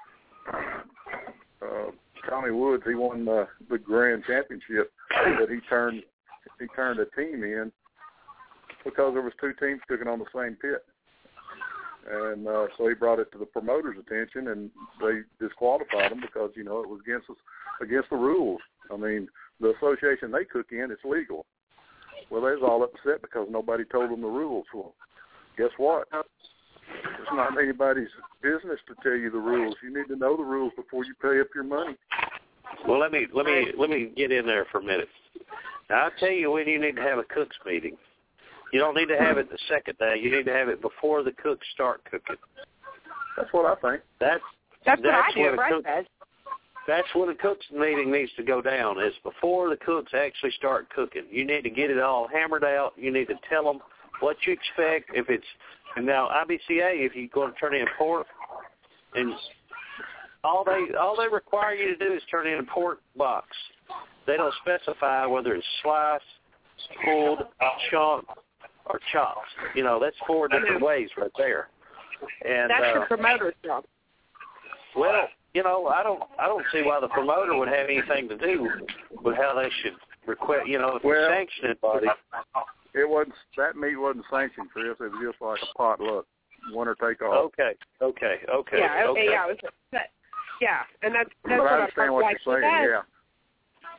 uh, Tommy Woods. He won uh, the Grand Championship, but he turned he turned a team in because there was two teams cooking on the same pit. And uh, so he brought it to the promoter's attention, and they disqualified him because, you know, it was against against the rules. I mean, the association they cook in, it's legal. Well, they was all upset because nobody told them the rules. Well, guess what? It's not anybody's business to tell you the rules. You need to know the rules before you pay up your money. Well, let me let me let me get in there for a minute. Now, I'll tell you when you need to have a cooks meeting. You don't need to have it the second day. You need to have it before the cooks start cooking. That's what I think. That's that's, that's what I do at Breast Fest. That's when the cooks meeting needs to go down. Is before the cooks actually start cooking. You need to get it all hammered out. You need to tell them what you expect. If it's and now I B C A, if you're going to turn in pork, and all they all they require you to do is turn in a pork box. They don't specify whether it's sliced, pulled, chunked, or chopped. You know, that's four different ways right there. And that's uh, the promoter's job. Well, you know, I don't I don't see why the promoter would have anything to do with how they should request, you know, if well, it's sanctioned body. It wasn't, that meat wasn't sanctioned, Chris. It was just like a potluck, winner take all. Okay, okay, okay. Yeah, okay. yeah, it was, that, yeah, and that's, that's but what I understand I'm what like. you're saying, That, yeah.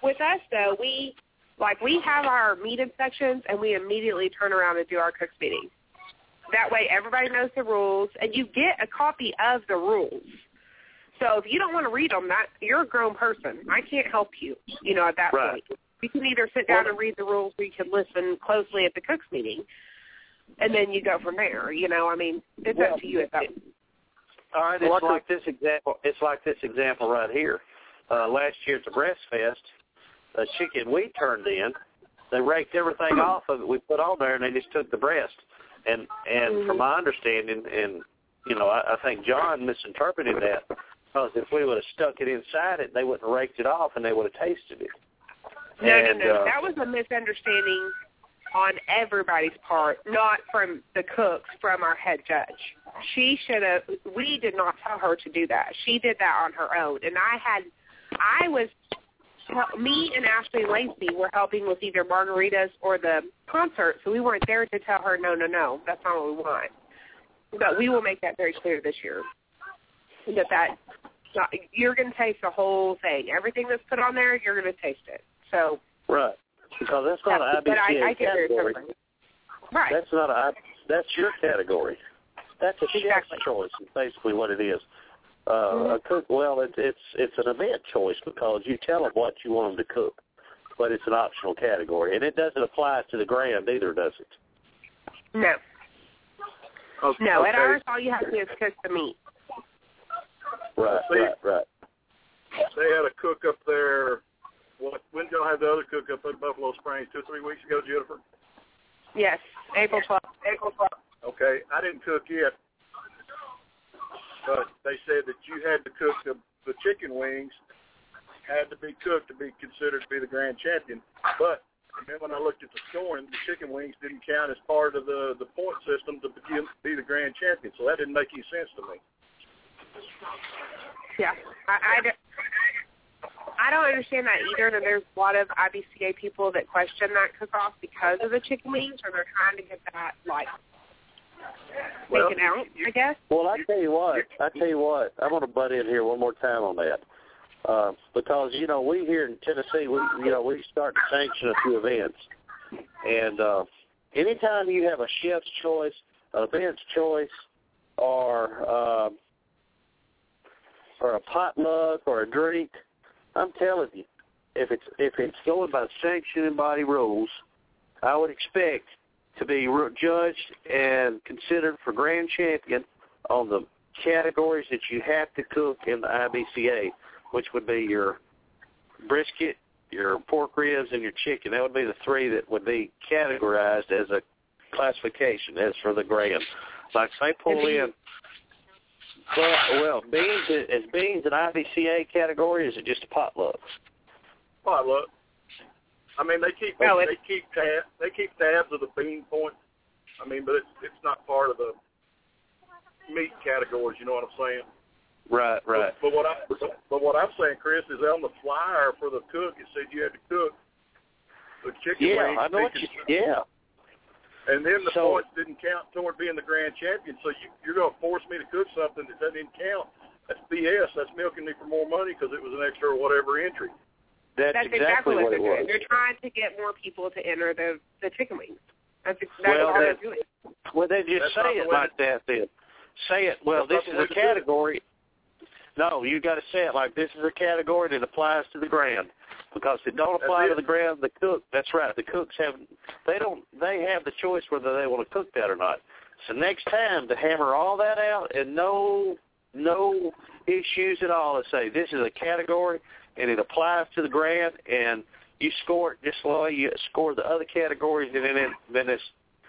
with us, though, we, like, we have our meeting sections, and we immediately turn around and do our cooks meeting. That way everybody knows the rules, and you get a copy of the rules. So if you don't want to read them, that, you're a grown person. I can't help you, you know, at that right. point. You can either sit down and read the rules, or you can listen closely at the cooks meeting, and then you go from there. You know, I mean, it's well, up to you at that point. All right, it's like this example. It's like this example right here. Uh, last year at the Breast Fest, the chicken we turned in, they raked everything off of it we put on there, and they just took the breast. And and mm-hmm. from my understanding, and you know, I, I think John misinterpreted that, because if we would have stuck it inside it, they wouldn't have raked it off, and they would have tasted it. No, and, no, no. Uh, that was a misunderstanding on everybody's part, not from the cooks, from our head judge. She should have, we did not tell her to do that. She did that on her own. And I had, I was, me and Ashley Lacey were helping with either margaritas or the concert, so we weren't there to tell her, no, no, no, that's not what we want. But we will make that very clear this year, that that you're going to taste the whole thing. Everything that's put on there, you're going to taste it. So right, because that's not an I B C A I, I category. Right. That's not a. That's your category. That's a chef's exactly. choice. Is basically what it is. Uh, mm-hmm. A cook. Well, it's it's it's an event choice because you tell them what you want them to cook, but it's an optional category, and it doesn't apply to the grand either, does it? No. Okay. No. At okay. ours, all you have to do is cook the meat. Right. See, right. Right. They had a cook up there. What, when did y'all have the other cook up at Buffalo Springs? Two or three weeks ago, Jennifer? Yes, April twelfth. April twelfth. Okay, I didn't cook yet, but they said that you had to cook the, the chicken wings, had to be cooked to be considered to be the grand champion. But then when I looked at the scoring, the chicken wings didn't count as part of the, the point system to begin, be the grand champion, so that didn't make any sense to me. Yeah, I, I, I don't understand that either, that there's a lot of I B C A people that question that cook-off because of the chicken wings, or they're trying to get that, like, well, taken out, I guess. Well, I tell you what, I tell you what, I'm going to butt in here one more time on that. Uh, because, you know, we here in Tennessee, we, you know, we start to sanction a few events. And uh, anytime you have a chef's choice, an event's choice, or, uh, or a potluck or a drink, I'm telling you, if it's if it's going by sanctioning body rules, I would expect to be judged and considered for grand champion on the categories that you have to cook in the I B C A, which would be your brisket, your pork ribs, and your chicken. That would be the three that would be categorized as a classification as for the grand. Like they pull in. Well, well, beans is beans an I B C A category, or is it just a potluck? Potluck. I mean, they keep no, they keep tab they keep tabs of the bean points. I mean, but it's it's not part of the meat categories. You know what I'm saying? Right, right. But, but what I but what I'm saying, Chris, is on the flyer for the cook, it said you had to cook the chicken yeah, wings. I know what you, yeah. And then the so, points didn't count toward being the grand champion. So you, you're going to force me to cook something that doesn't count. That's B S. That's milking me for more money because it was an extra or whatever entry. That's, that's exactly, exactly what, what they're it was. doing. They're trying to get more people to enter the the chicken wings. That's exactly well, what they're doing. Well, they just that's say it like that then. Say it, well, this is a category. No, you got to say it like this is a category that applies to the grand. Because if it don't apply to the grand, the cook, that's right, the cooks have, they don't, they have the choice whether they want to cook that or not. So next time to hammer all that out and no, no issues at all to say this is a category and it applies to the grand and you score it just like you score the other categories and then, it, then it's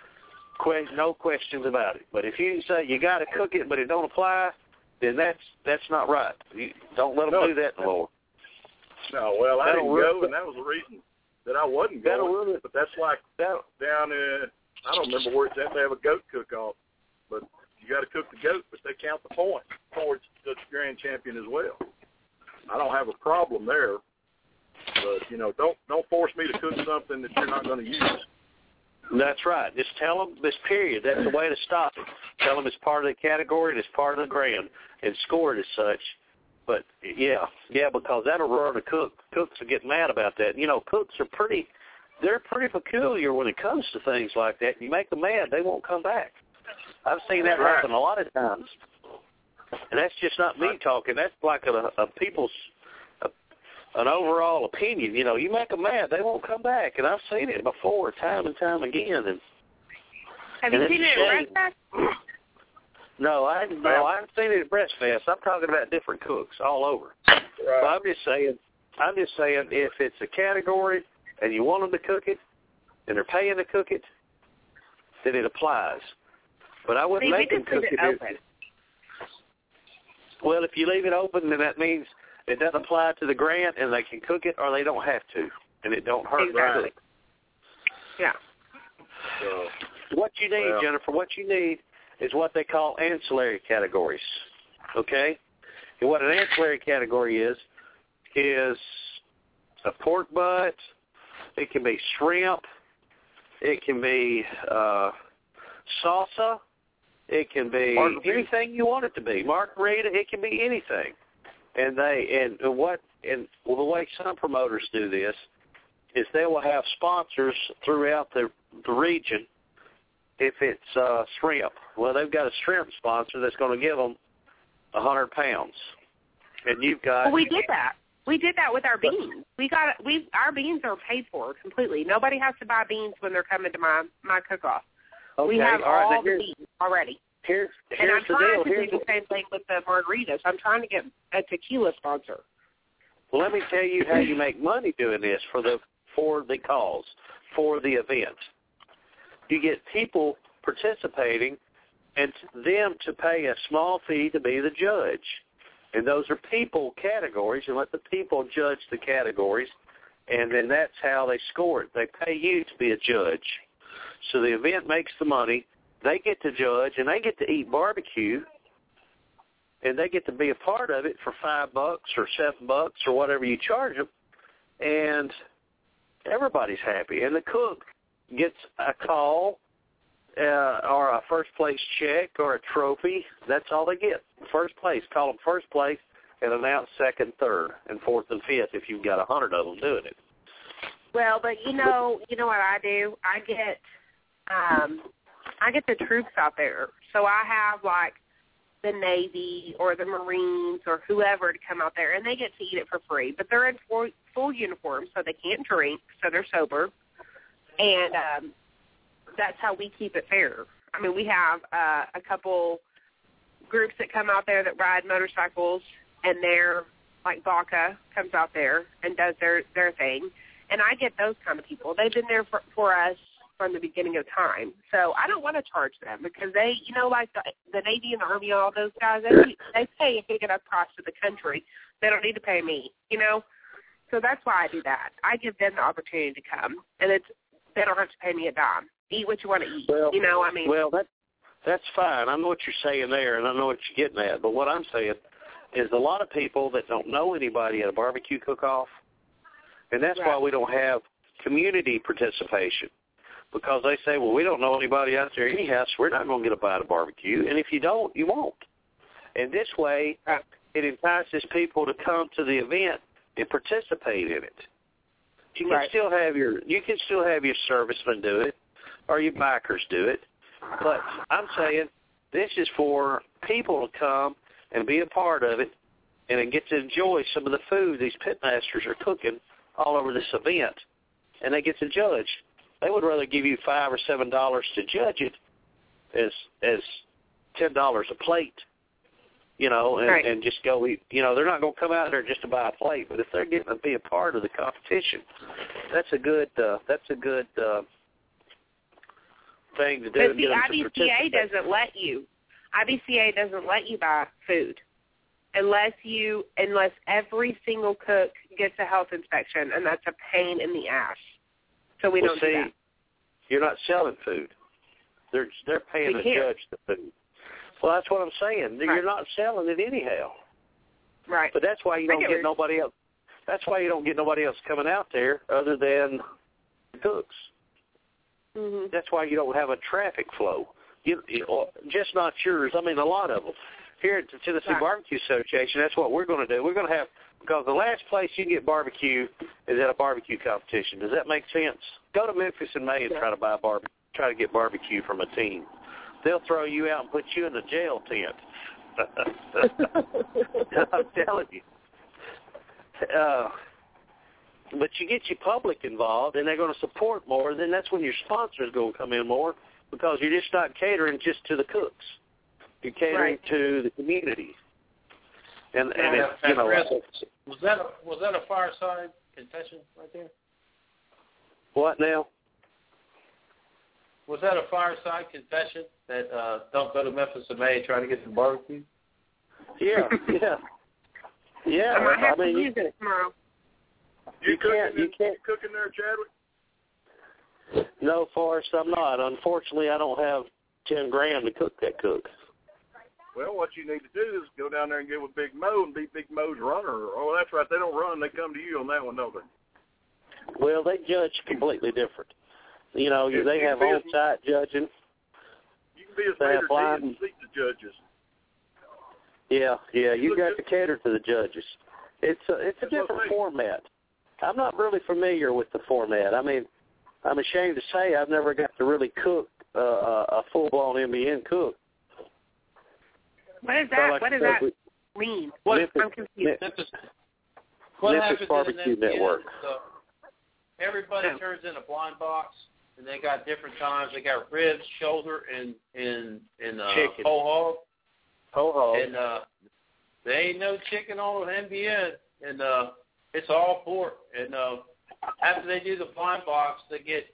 no questions about it. But if you say you got to cook it but it don't apply, then that's that's not right. You don't let them no, do that no more. No, well, I that'll didn't ruin, go, and that was the reason that I wasn't going. Ruin, but that's like that'll, down in, I don't remember where it's at. They have a goat cook-off, but you got to cook the goat, but they count the points towards the grand champion as well. I don't have a problem there, but you know, don't don't force me to cook something that you're not going to use. That's right. Just tell them this period. That's the way to stop it. Tell them it's part of the category and it's part of the grand and score it as such. But yeah, yeah, because that'll run a cook. Cooks will get mad about that. You know, cooks are pretty, they're pretty peculiar when it comes to things like that. You make them mad, they won't come back. I've seen that happen a lot of times. And that's just not me talking. That's like a, a people's, a, an overall opinion. You know, you make them mad, they won't come back. And I've seen it before, time and time again. And Have and you seen it at Breast Fest? No, I no, I haven't seen it at Breast Fest. I'm talking about different cooks all over. Right. But I'm just saying, I'm just saying, if it's a category and you want them to cook it, and they're paying to cook it, then it applies. But I wouldn't See, make them cook it. Open. Well, if you leave it open, then that means it doesn't apply to the grant, and they can cook it, or they don't have to, and it don't hurt. Exactly. Yeah. So, what you need, well, Jennifer, what you need is what they call ancillary categories, okay? And what an ancillary category is, is a pork butt, it can be shrimp, it can be uh, salsa, it can be margarita. Anything you want it to be. Margarita, it can be anything. And they and what and well, the way some promoters do this is they will have sponsors throughout the the region. If it's uh, shrimp, well, they've got a shrimp sponsor that's going to give them a hundred pounds, and you've got. Well, we did that. We did that with our beans. We got we our beans are paid for completely. Nobody has to buy beans when they're coming to my my cook-off. Okay, we have all, right, all the beans already. Here's, here's and I'm the trying deal. to Here's do the same thing with the margaritas. I'm trying to get a tequila sponsor. Well, let me tell you how you make money doing this for the for the cause, for the event. You get people participating and them to pay a small fee to be the judge. And those are people categories, and let the people judge the categories, and then that's how they score it. They pay you to be a judge. So the event makes the money. They get to judge, and they get to eat barbecue, and they get to be a part of it for five bucks or seven bucks or whatever you charge them, and everybody's happy. And the cook gets a call uh, or a first-place check or a trophy. That's all they get. First place. Call them first place and announce second, third, and fourth and fifth if you've got a hundred of them doing it. Well, but you know, you know what I do? I get, um, I get the troops out there. So I have like the Navy or the Marines or whoever to come out there, and they get to eat it for free. But they're in full, full uniform, so they can't drink, so they're sober. And um, that's how we keep it fair. I mean, we have uh, a couple groups that come out there that ride motorcycles, and they're like Baca comes out there and does their, their thing. And I get those kind of people. They've been there for, for us from the beginning of time. So I don't want to charge them because they, you know, like the, the Navy and the Army, all those guys, they, they pay a big enough cost to the country. They don't need to pay me, you know. So that's why I do that. I give them the opportunity to come, and it's they don't have to pay me a dime. Eat what you want to eat, well, you know. I mean, well, that that's fine. I know what you're saying there, and I know what you're getting at. But what I'm saying is a lot of people that don't know anybody at a barbecue cook-off, and that's right. why we don't have community participation, because they say, well, we don't know anybody out there anyhow, so we're not going to get a bite of barbecue. And if you don't, you won't. And this way, right. it entices people to come to the event and participate in it. You can right. still have your you can still have your servicemen do it, or your bikers do it. But I'm saying this is for people to come and be a part of it, and then get to enjoy some of the food these pitmasters are cooking all over this event, and they get to judge. They would rather give you five or seven dollars to judge it as as ten dollars a plate, you know, and, right. and just go eat. You know, they're not going to come out there just to buy a plate, but if they're getting to be a part of the competition, that's a good uh, that's a good uh, thing to do. But the I B C A doesn't let you. I B C A doesn't let you buy food unless you unless every single cook gets a health inspection, and that's a pain in the ass. So we well, don't see, do that. You're not selling food. They're they're paying we to can't. judge the food. Well, that's what I'm saying. Right. You're not selling it anyhow. Right. But that's why you don't get, get nobody else. That's why you don't get nobody else coming out there other than cooks. Mm-hmm. That's why you don't have a traffic flow. You, you, just not yours. I mean, a lot of them. here at the Tennessee Barbecue Association, that's what we're going to do. We're going to have, because the last place you get barbecue is at a barbecue competition. Does that make sense? Go to Memphis in May and try to buy bar, try to get barbecue from a team. They'll throw you out and put you in the jail tent. I'm telling you. Uh, but you get your public involved, and they're going to support more. Then that's when your sponsors going to come in more, because you're just not catering just to the cooks. You're catering right. to the community. And, and, and it, you know, was that a, was that a fireside confession right there? What now? Was that a fireside confession that uh, don't go to Memphis in May trying to get some barbecue? Yeah, yeah, yeah. I might have I mean, to use it tomorrow. You, you can't. You can't cooking there, Chadwick? No, Forrest, I'm not. Unfortunately, I don't have ten grand to cook that cook. Well, what you need to do is go down there and get with Big Mo and be Big Mo's runner. Oh, that's right. They don't run. They come to you on that one, don't they? Well, they judge completely different. You know, if they you have on-site judging. You can be as Mater D and seat the judges. Yeah, yeah. You got to cater to the judges. It's a, it's a different format. I'm not really familiar with the format. I mean, I'm ashamed to say I've never got to really cook uh, a full-blown M B N cook. What is that? Like what does that mean? What, Memphis, I'm confused. Memphis, what Memphis Barbecue Network. So everybody yeah. turns in a blind box, and they got different times. They got ribs, shoulder, and and and uh, chicken. whole hog. Whole hog. And uh, there ain't no chicken on M B N, and uh, it's all pork. And uh, after they do the blind box, they get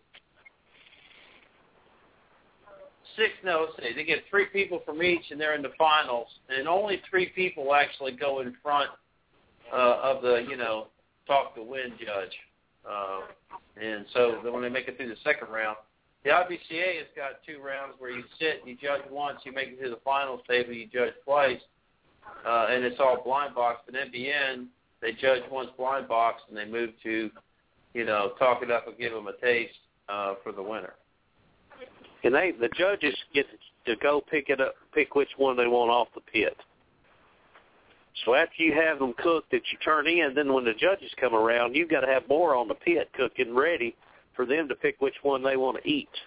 six. No, let's see, they get three people from each, and they're in the finals. And only three people actually go in front uh, of the, you know, talk to win judge. Uh, and so then when they make it through the second round, the I B C A has got two rounds where you sit, you judge once, you make it to the finals table, you judge twice, uh, and it's all blind box. But M B N, they judge once blind box, and they move to, you know, talk it up and give them a taste uh, for the winner. And they, the judges get to go pick it up, pick which one they want off the pit. So after you have them cooked that you turn in, then when the judges come around, you've got to have more on the pit cooking ready for them to pick which one they want to eat.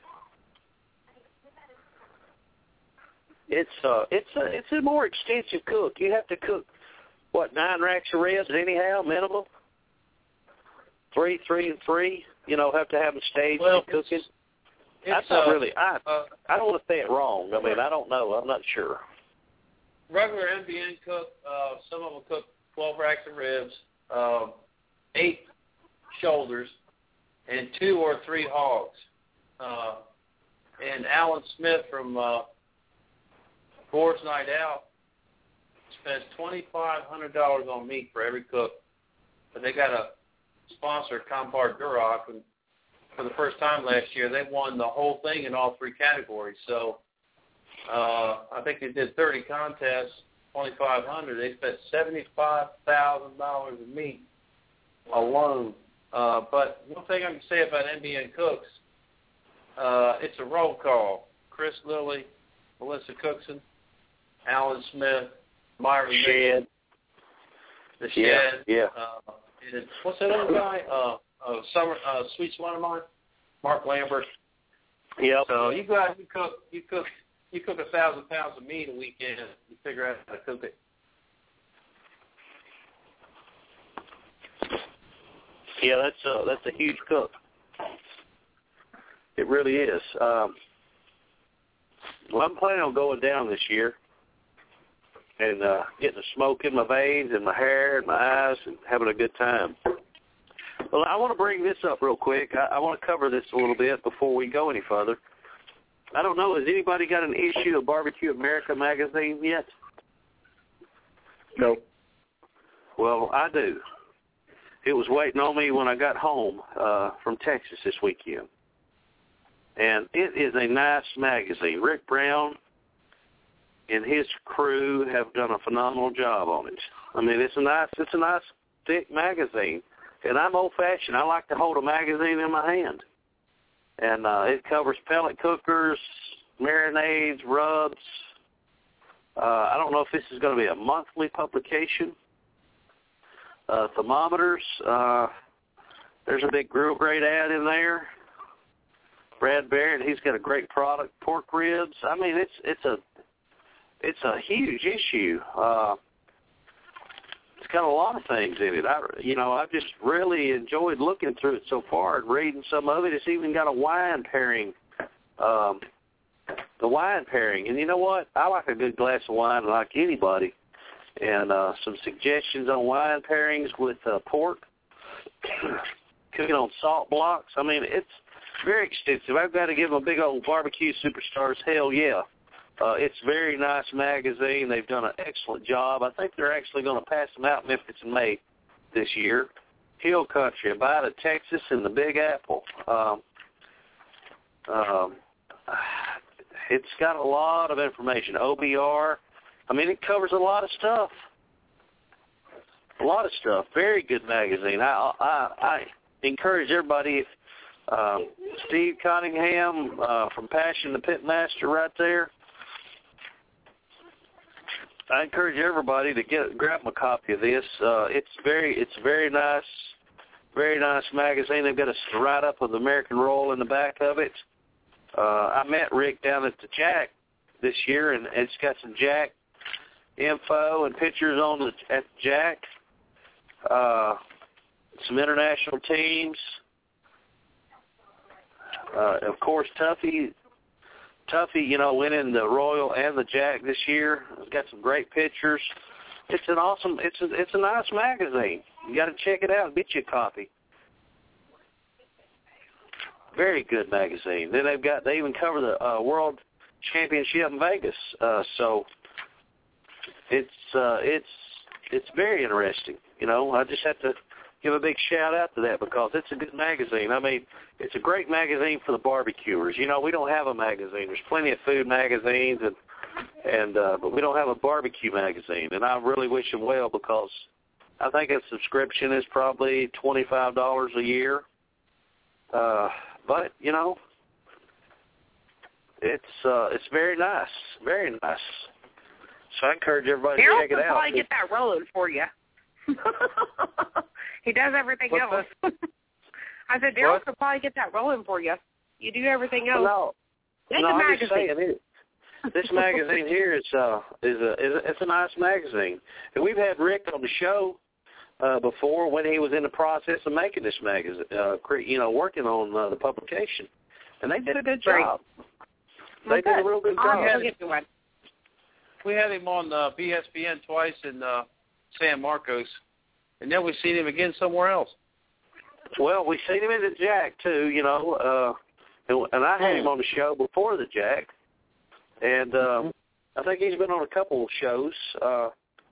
It's uh, it's a it's a more extensive cook. You have to cook what nine racks of ribs anyhow, minimum. Three, three, and three. You know, have to have them staged well, and cooking. It's, That's not uh, really. I uh, I don't want to say it wrong. I mean, I don't know. I'm not sure. Regular M B N cook, uh, some of them cook twelve racks of ribs, uh, eight shoulders, and two or three hogs. Uh, and Alan Smith from uh, Boar's Night Out spends twenty-five hundred dollars on meat for every cook. But they got a sponsor, Compart Duroc, and for the first time last year, they won the whole thing in all three categories. So uh, I think they did thirty contests, twenty-five hundred dollars. They spent seventy-five thousand dollars in meat alone. Uh, but one thing I can say about M B N cooks, uh, it's a roll call. Chris Lilly, Melissa Cookson, Alan Smith, Myron Shed. The Shed. Yeah, yeah. Uh, and what's that other guy? Uh, uh, Summer, uh, Sweet Swan of Mine? Mark Lambert. Yep. So you guys, you cook, you cook, you cook a thousand pounds of meat a weekend. You figure out how to cook it. Yeah, that's a, that's a huge cook. It really is. Um, well, I'm planning on going down this year and uh, getting the smoke in my veins and my hair and my eyes and having a good time. Well, I want to bring this up real quick. I, I want to cover this a little bit before we go any further. I don't know, has anybody got an issue of Barbecue America magazine yet? No. Well, I do. It was waiting on me when I got home uh, from Texas this weekend. And it is a nice magazine. Rick Brown and his crew have done a phenomenal job on it. I mean, it's a nice, it's a nice thick magazine. And I'm old-fashioned. I like to hold a magazine in my hand. And uh, it covers pellet cookers, marinades, rubs, Uh, I don't know if this is going to be a monthly publication. Uh, thermometers. Uh, there's a big grill grade ad in there. Brad Barrett, he's got a great product. Pork ribs. I mean, it's it's a it's a huge issue. Uh, it's got a lot of things in it. I, you know, I've just really enjoyed looking through it so far and reading some of it. It's even got a wine pairing. Um, the wine pairing. And you know what? I like a good glass of wine like anybody. And uh, some suggestions on wine pairings with uh, pork, cooking on salt blocks. I mean, it's very extensive. I've got to give them a big old Barbecue Superstars hell yeah. Uh, it's a very nice magazine. They've done an excellent job. I think they're actually going to pass them out in Memphis in May this year. Hill Country, Abida, Texas, and the Big Apple. Um, um, it's got a lot of information. O B R. I mean, it covers a lot of stuff. A lot of stuff. Very good magazine. I I, I encourage everybody. Uh, Steve Cunningham uh, from Passion the Pitmaster right there. I encourage everybody to get grab a copy of this. Uh, it's very it's very nice, very nice magazine. They've got a write-up of the American Roll in the back of it. Uh, I met Rick down at the Jack this year, and it's got some Jack info and pictures on the at the Jack. Uh, some international teams. Uh, of course, Tuffy. Tuffy, you know, went in the Royal and the Jack this year. It's got some great pictures. It's an awesome. It's a it's a nice magazine. You got to check it out and get you a copy. Very good magazine. Then they've got they even cover the uh, World Championship in Vegas. Uh, so it's uh, it's it's very interesting. You know, I just have to give a big shout out to that because it's a good magazine. I mean, it's a great magazine for the barbecuers. You know, we don't have a magazine. There's plenty of food magazines, and and uh, but we don't have a barbecue magazine. And I really wish them well because I think a subscription is probably twenty-five dollars a year. Uh, but you know, it's uh, it's very nice, very nice. So I encourage everybody Daryl to check it could out. probably get that rolling for you. He does everything What's else. I said Daryl What? could probably get that rolling for you. You do everything else. Well, no, It's no, a I'm magazine. just saying it. This magazine here is uh is a is a, it's a nice magazine, and we've had Rick on the show uh, before when he was in the process of making this magazine, uh, cre- you know, working on uh, the publication, and they did a good Great. job. Well, They did a real good I'll job. have to get to one. We had him on uh, B S B N twice in uh, San Marcos, and then we seen him again somewhere else. Well, we seen him at the Jack too, you know, uh, and, and I had him on the show before the Jack, and uh, I think he's been on a couple of shows. Uh,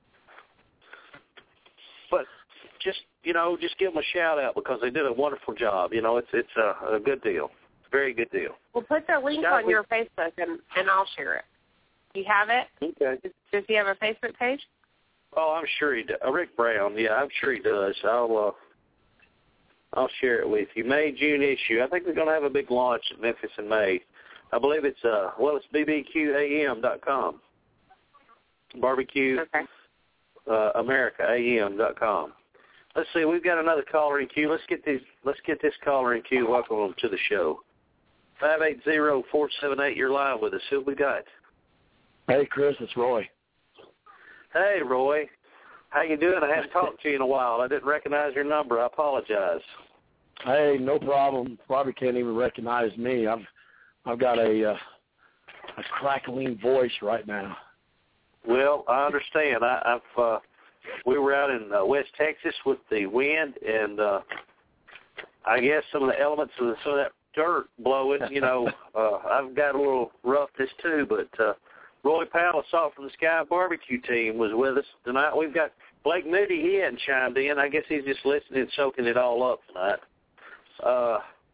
but just you know, just give them a shout out because they did a wonderful job. You know, it's it's a, a good deal, very good deal. We'll put the link Yeah, on we- your Facebook, and, and I'll share it. Do you have it? Okay. Does, does he have a Facebook page? Oh, I'm sure he does. Uh, Rick Brown, yeah, I'm sure he does. I'll uh, I'll share it with you. May, June issue. I think we're going to have a big launch in Memphis in May. I believe it's, uh, well, it's B B Q A M dot com. Barbecue Okay. uh, America A M dot com. Let's see, we've got another caller in queue. Let's get these. Let's get this caller in queue. Welcome them to the show. Five eight zero four seven eight. You're live with us. Who we got? Hey, Chris, it's Roy. Hey, Roy. How you doing? I haven't talked to you in a while. I didn't recognize your number. I apologize. Hey, no problem. Probably can't even recognize me. I've I've got a uh, a crackling voice right now. Well, I understand. I, I've uh, we were out in uh, West Texas with the wind, and uh, I guess some of the elements of the, some of that dirt blowing. You know, uh, I've got a little roughness too. But uh, Roy Powell, Salt from the Sky barbecue team, was with us tonight. We've got Blake Moody. He hadn't chimed in. I guess he's just listening and soaking it all up tonight. Uh,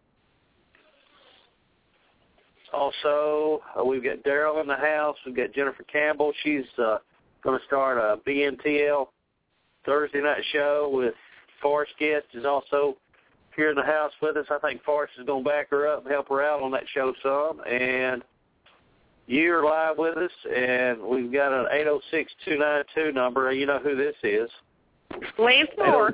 also, uh, we've got Daryl in the house. We've got Jennifer Campbell. She's uh, going to start a B N T L Thursday night show with Forrest Guest is also here in the house with us. I think Forrest is going to back her up and help her out on that show some. And you're live with us, and we've got an eight oh six, two nine two number. You know who this is. Lance Moore.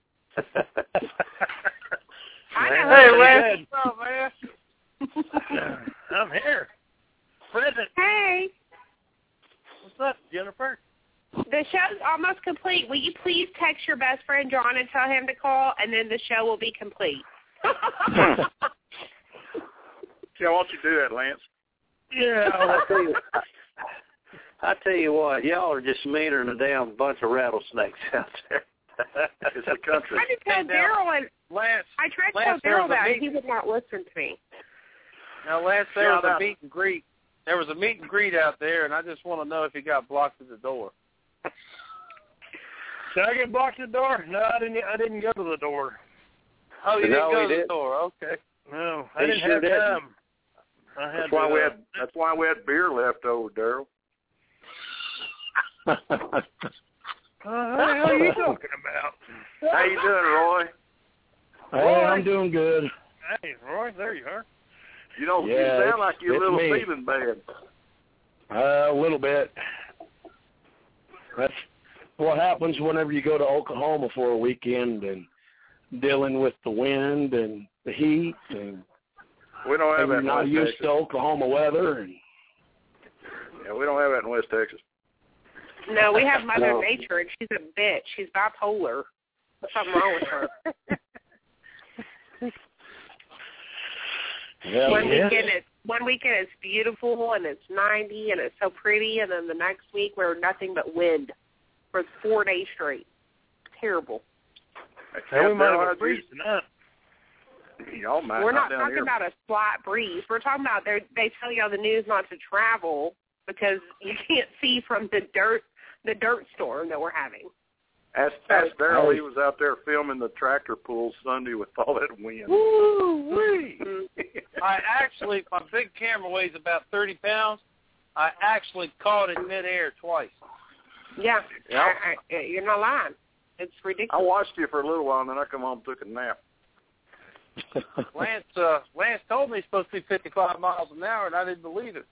I know. Hey, Lance. What's up, man? I'm here. Present. Hey. What's up, Jennifer? The show's almost complete. Will you please text your best friend John and tell him to call, and then the show will be complete. Yeah, why don't you do that, Lance? Yeah. I tell you, I tell you what, y'all are just meaner than a damn bunch of rattlesnakes out there. It's the country. I just told Daryl and Lance. I tried to Lance, tell Daryl that, meet- and he would not listen to me. Now, Lance, there was Yeah, a meet and greet. There was a meet and greet out there, and I just want to know if he got blocked at the door. Did I get blocked at the door? No, I didn't. I didn't go to the door. Oh, you No, didn't go he to didn't. the door. Okay. No, I He didn't sure have didn't. time. I had That's why to, we uh, had. That's why we had beer left over, Daryl. Uh, what the hell are you talking about? How you doing, Roy? Hey, I'm doing good. Hey, Roy, there you are. You know, Yeah, you sound it's- like you're a it's little me. feeling bad. Uh, a little bit. That's what happens whenever you go to Oklahoma for a weekend and dealing with the wind and the heat, and, We don't have and that you're in not West used Texas. to Oklahoma weather. And Yeah, we don't have that in West Texas. No, we have Mother No. Nature, and she's a bitch. She's bipolar. There's something wrong with her. yeah, one yeah. weekend it's one weekend it's beautiful and it's ninety and it's so pretty, and then the next week we're nothing but wind for four days straight. Terrible. Hey, we might Daryl, have a how'd breeze tonight. you- Y'all might We're not down talking here. about a slight breeze. We're talking about they they tell you on the news not to travel because you can't see from the dirt the dirt storm that we're having. Ask, ask Daryl. He was out there filming the tractor pull Sunday with all that wind. Woo-wee. I actually, my big camera weighs about thirty pounds. I actually caught it midair twice. Yeah, Yep. I, I, you're not lying. It's I ridiculous. watched you for a little while, and then I come home and took a nap. Lance, uh, Lance told me it's supposed to be fifty-five miles an hour, and I didn't believe it.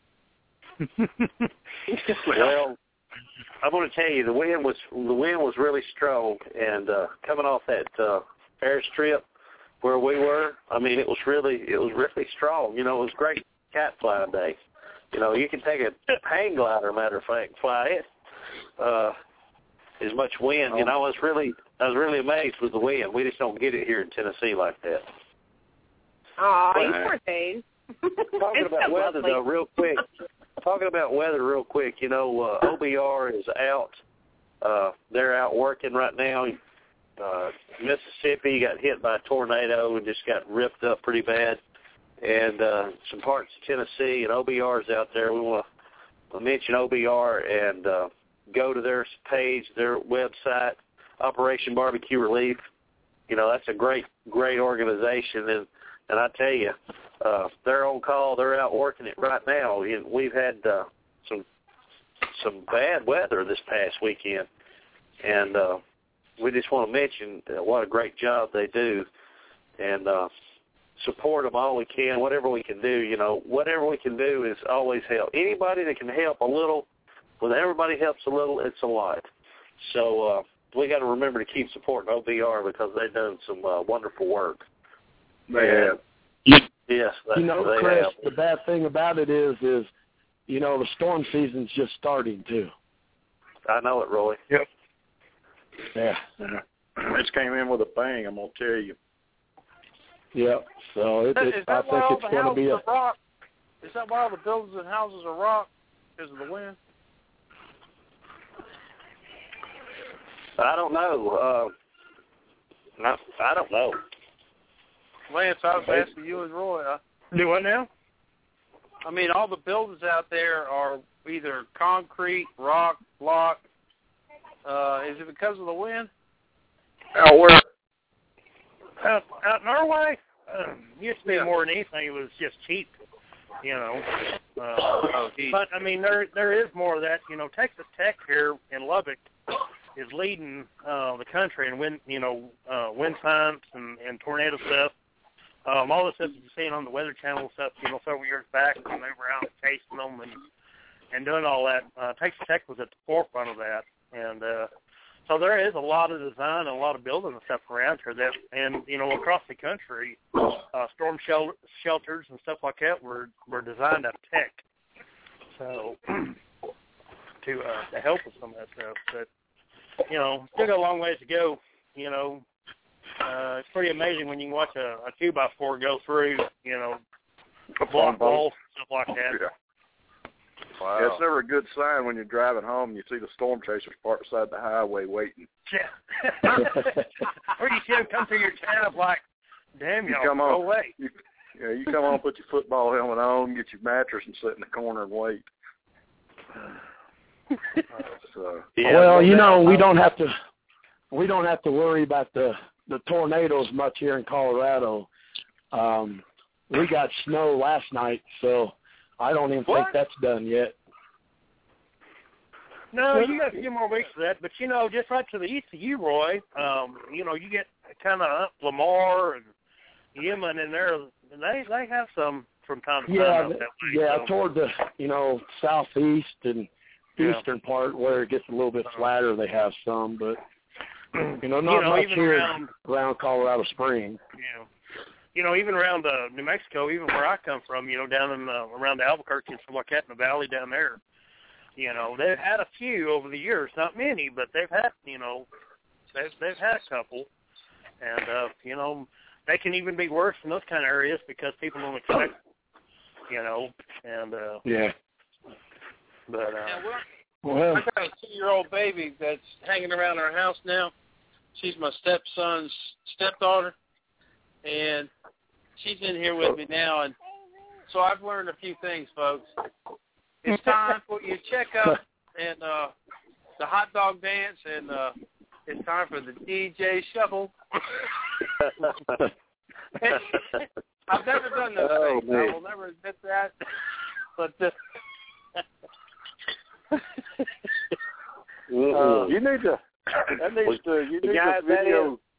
Well, I'm going to tell you, the wind was the wind was really strong, and uh, coming off that uh, airstrip where we were, I mean, it was really it was really strong. You know, it was great cat flying day. You know, you can take a hang glider, matter of fact, fly it. Uh, as much wind, you know, I was really I was really amazed with the wind. We just don't get it here in Tennessee like that. Aw, Well, you poor thing. Talking It's about so weather, lovely. though, real quick. Talking about weather real quick, you know, uh, O B R is out. Uh, they're out working right now. Uh, Mississippi got hit by a tornado and just got ripped up pretty bad. And uh, some parts of Tennessee, and O B R is out there. We want to mention O B R and uh, go to their page, their website, Operation Barbecue Relief. You know, that's a great, great organization. And, and I tell you, uh, they're on call. They're out working it right now. And we've had uh, some some bad weather this past weekend. And uh, we just want to mention uh, what a great job they do. And uh, support them all we can, whatever we can do. You know, whatever we can do is always help. Anybody that can help a little, when everybody helps a little, it's a lot. So uh, we got to remember to keep supporting O B R because they've done some uh, wonderful work. They have. Yes, You know, they Chris, have. the bad thing about it is, is you know, the storm season's just starting too. I know it, Roy. Yep. Yeah. Yeah. It's came in with a bang, I'm going to tell you. Yep. So it, Is it, that I why all think the it's going to houses be a. are rock? Is that why all the buildings and houses are rock? Because of the wind? I don't know. Uh, no, I don't know. Lance, I was asking you and Roy. Uh, Do what now? I mean, all the buildings out there are either concrete, rock, block. Uh, is it because of the wind? Oh, where? Out, out in our way, um, used to be Yeah. more than anything. It was just cheap, you know. Uh, Oh, geez. but I mean, there there is more of that. You know, Texas Tech here in Lubbock is leading uh, the country in wind, you know, uh, wind science and, and tornado stuff. Um, all the stuff you've seen on the Weather Channel stuff, you know, several years back when they were out chasing them and and doing all that. Uh, Texas Tech was at the forefront of that, and uh, so there is a lot of design and a lot of building and stuff around here that, and you know, across the country, uh, storm shel- shelters and stuff like that were were designed out of Tech. So to uh, to help with some of that stuff, but you know, still got a long ways to go. You know, uh, it's pretty amazing when you can watch a, a two by four go through. You know, block balls and stuff like that. Yeah. Wow. Yeah, it's never a good sign when you're driving home and you see the storm chasers parked beside the highway waiting. Yeah. Or you see them come through your tab like, damn, you y'all, come go on, away. You, yeah, you come on, put your football helmet on, get your mattress, and sit in the corner and wait. So, yeah, well, you know, we don't have to we don't have to worry about the the tornadoes much here in Colorado. Um, we got snow last night, so I don't even What? think that's done yet. No, you got a few more weeks for that, but you know, just right to the east of you, Roy, um, you know, you get kind of Lamar and Yemen in there, and they they have some from time to time. Yeah, out that way, yeah, so. toward the you know southeast and Yeah. eastern part where it gets a little bit flatter, they have some, but you know, not You know, much even here around- around Colorado Springs. Yeah. You know, even around uh, New Mexico, even where I come from, you know, down in uh, around Albuquerque and stuff like that in the valley down there, you know, they've had a few over the years, not many, but they've had, you know, they've they've had a couple, and uh, you know, they can even be worse in those kind of areas because people don't expect, you know, and uh, Yeah. but uh, Yeah, well, Well, I got a two-year-old baby that's hanging around our house now. She's my stepson's stepdaughter, and she's in here with me now. And so I've learned a few things, folks. It's time for you to check up and uh, the hot dog dance, and uh, it's time for the D J shuffle. I've never done those Oh, things. man. I will never admit that. But uh, uh, you need to. That needs to. You need Guys, to that video. is-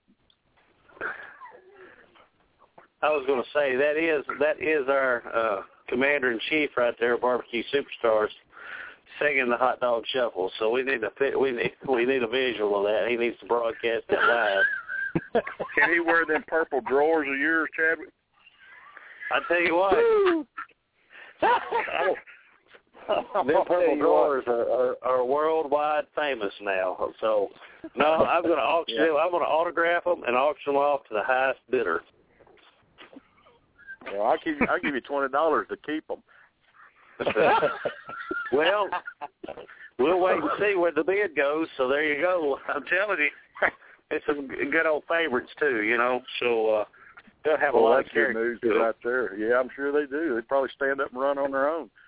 I was going to say that is that is our uh, commander in chief right there, Barbecue Superstars, singing the hot dog shuffle. So we need a fit- we need we need a visual of that. He needs to broadcast it live. Can he wear them purple drawers of yours, Chadwick? I tell you what, them purple drawers are, are, are worldwide famous now. So no, I'm going to auction. Yeah. them. I'm going to autograph them and auction them off to the highest bidder. Well, I'll give you. I'll give you twenty dollars to keep them. Well, we'll wait and see where the bid goes. So there you go. I'm telling you, it's some good old favorites too. You know, so uh, they'll have well, a lot that's of good character news to right there. Yeah, I'm sure they do. They probably stand up and run on their own.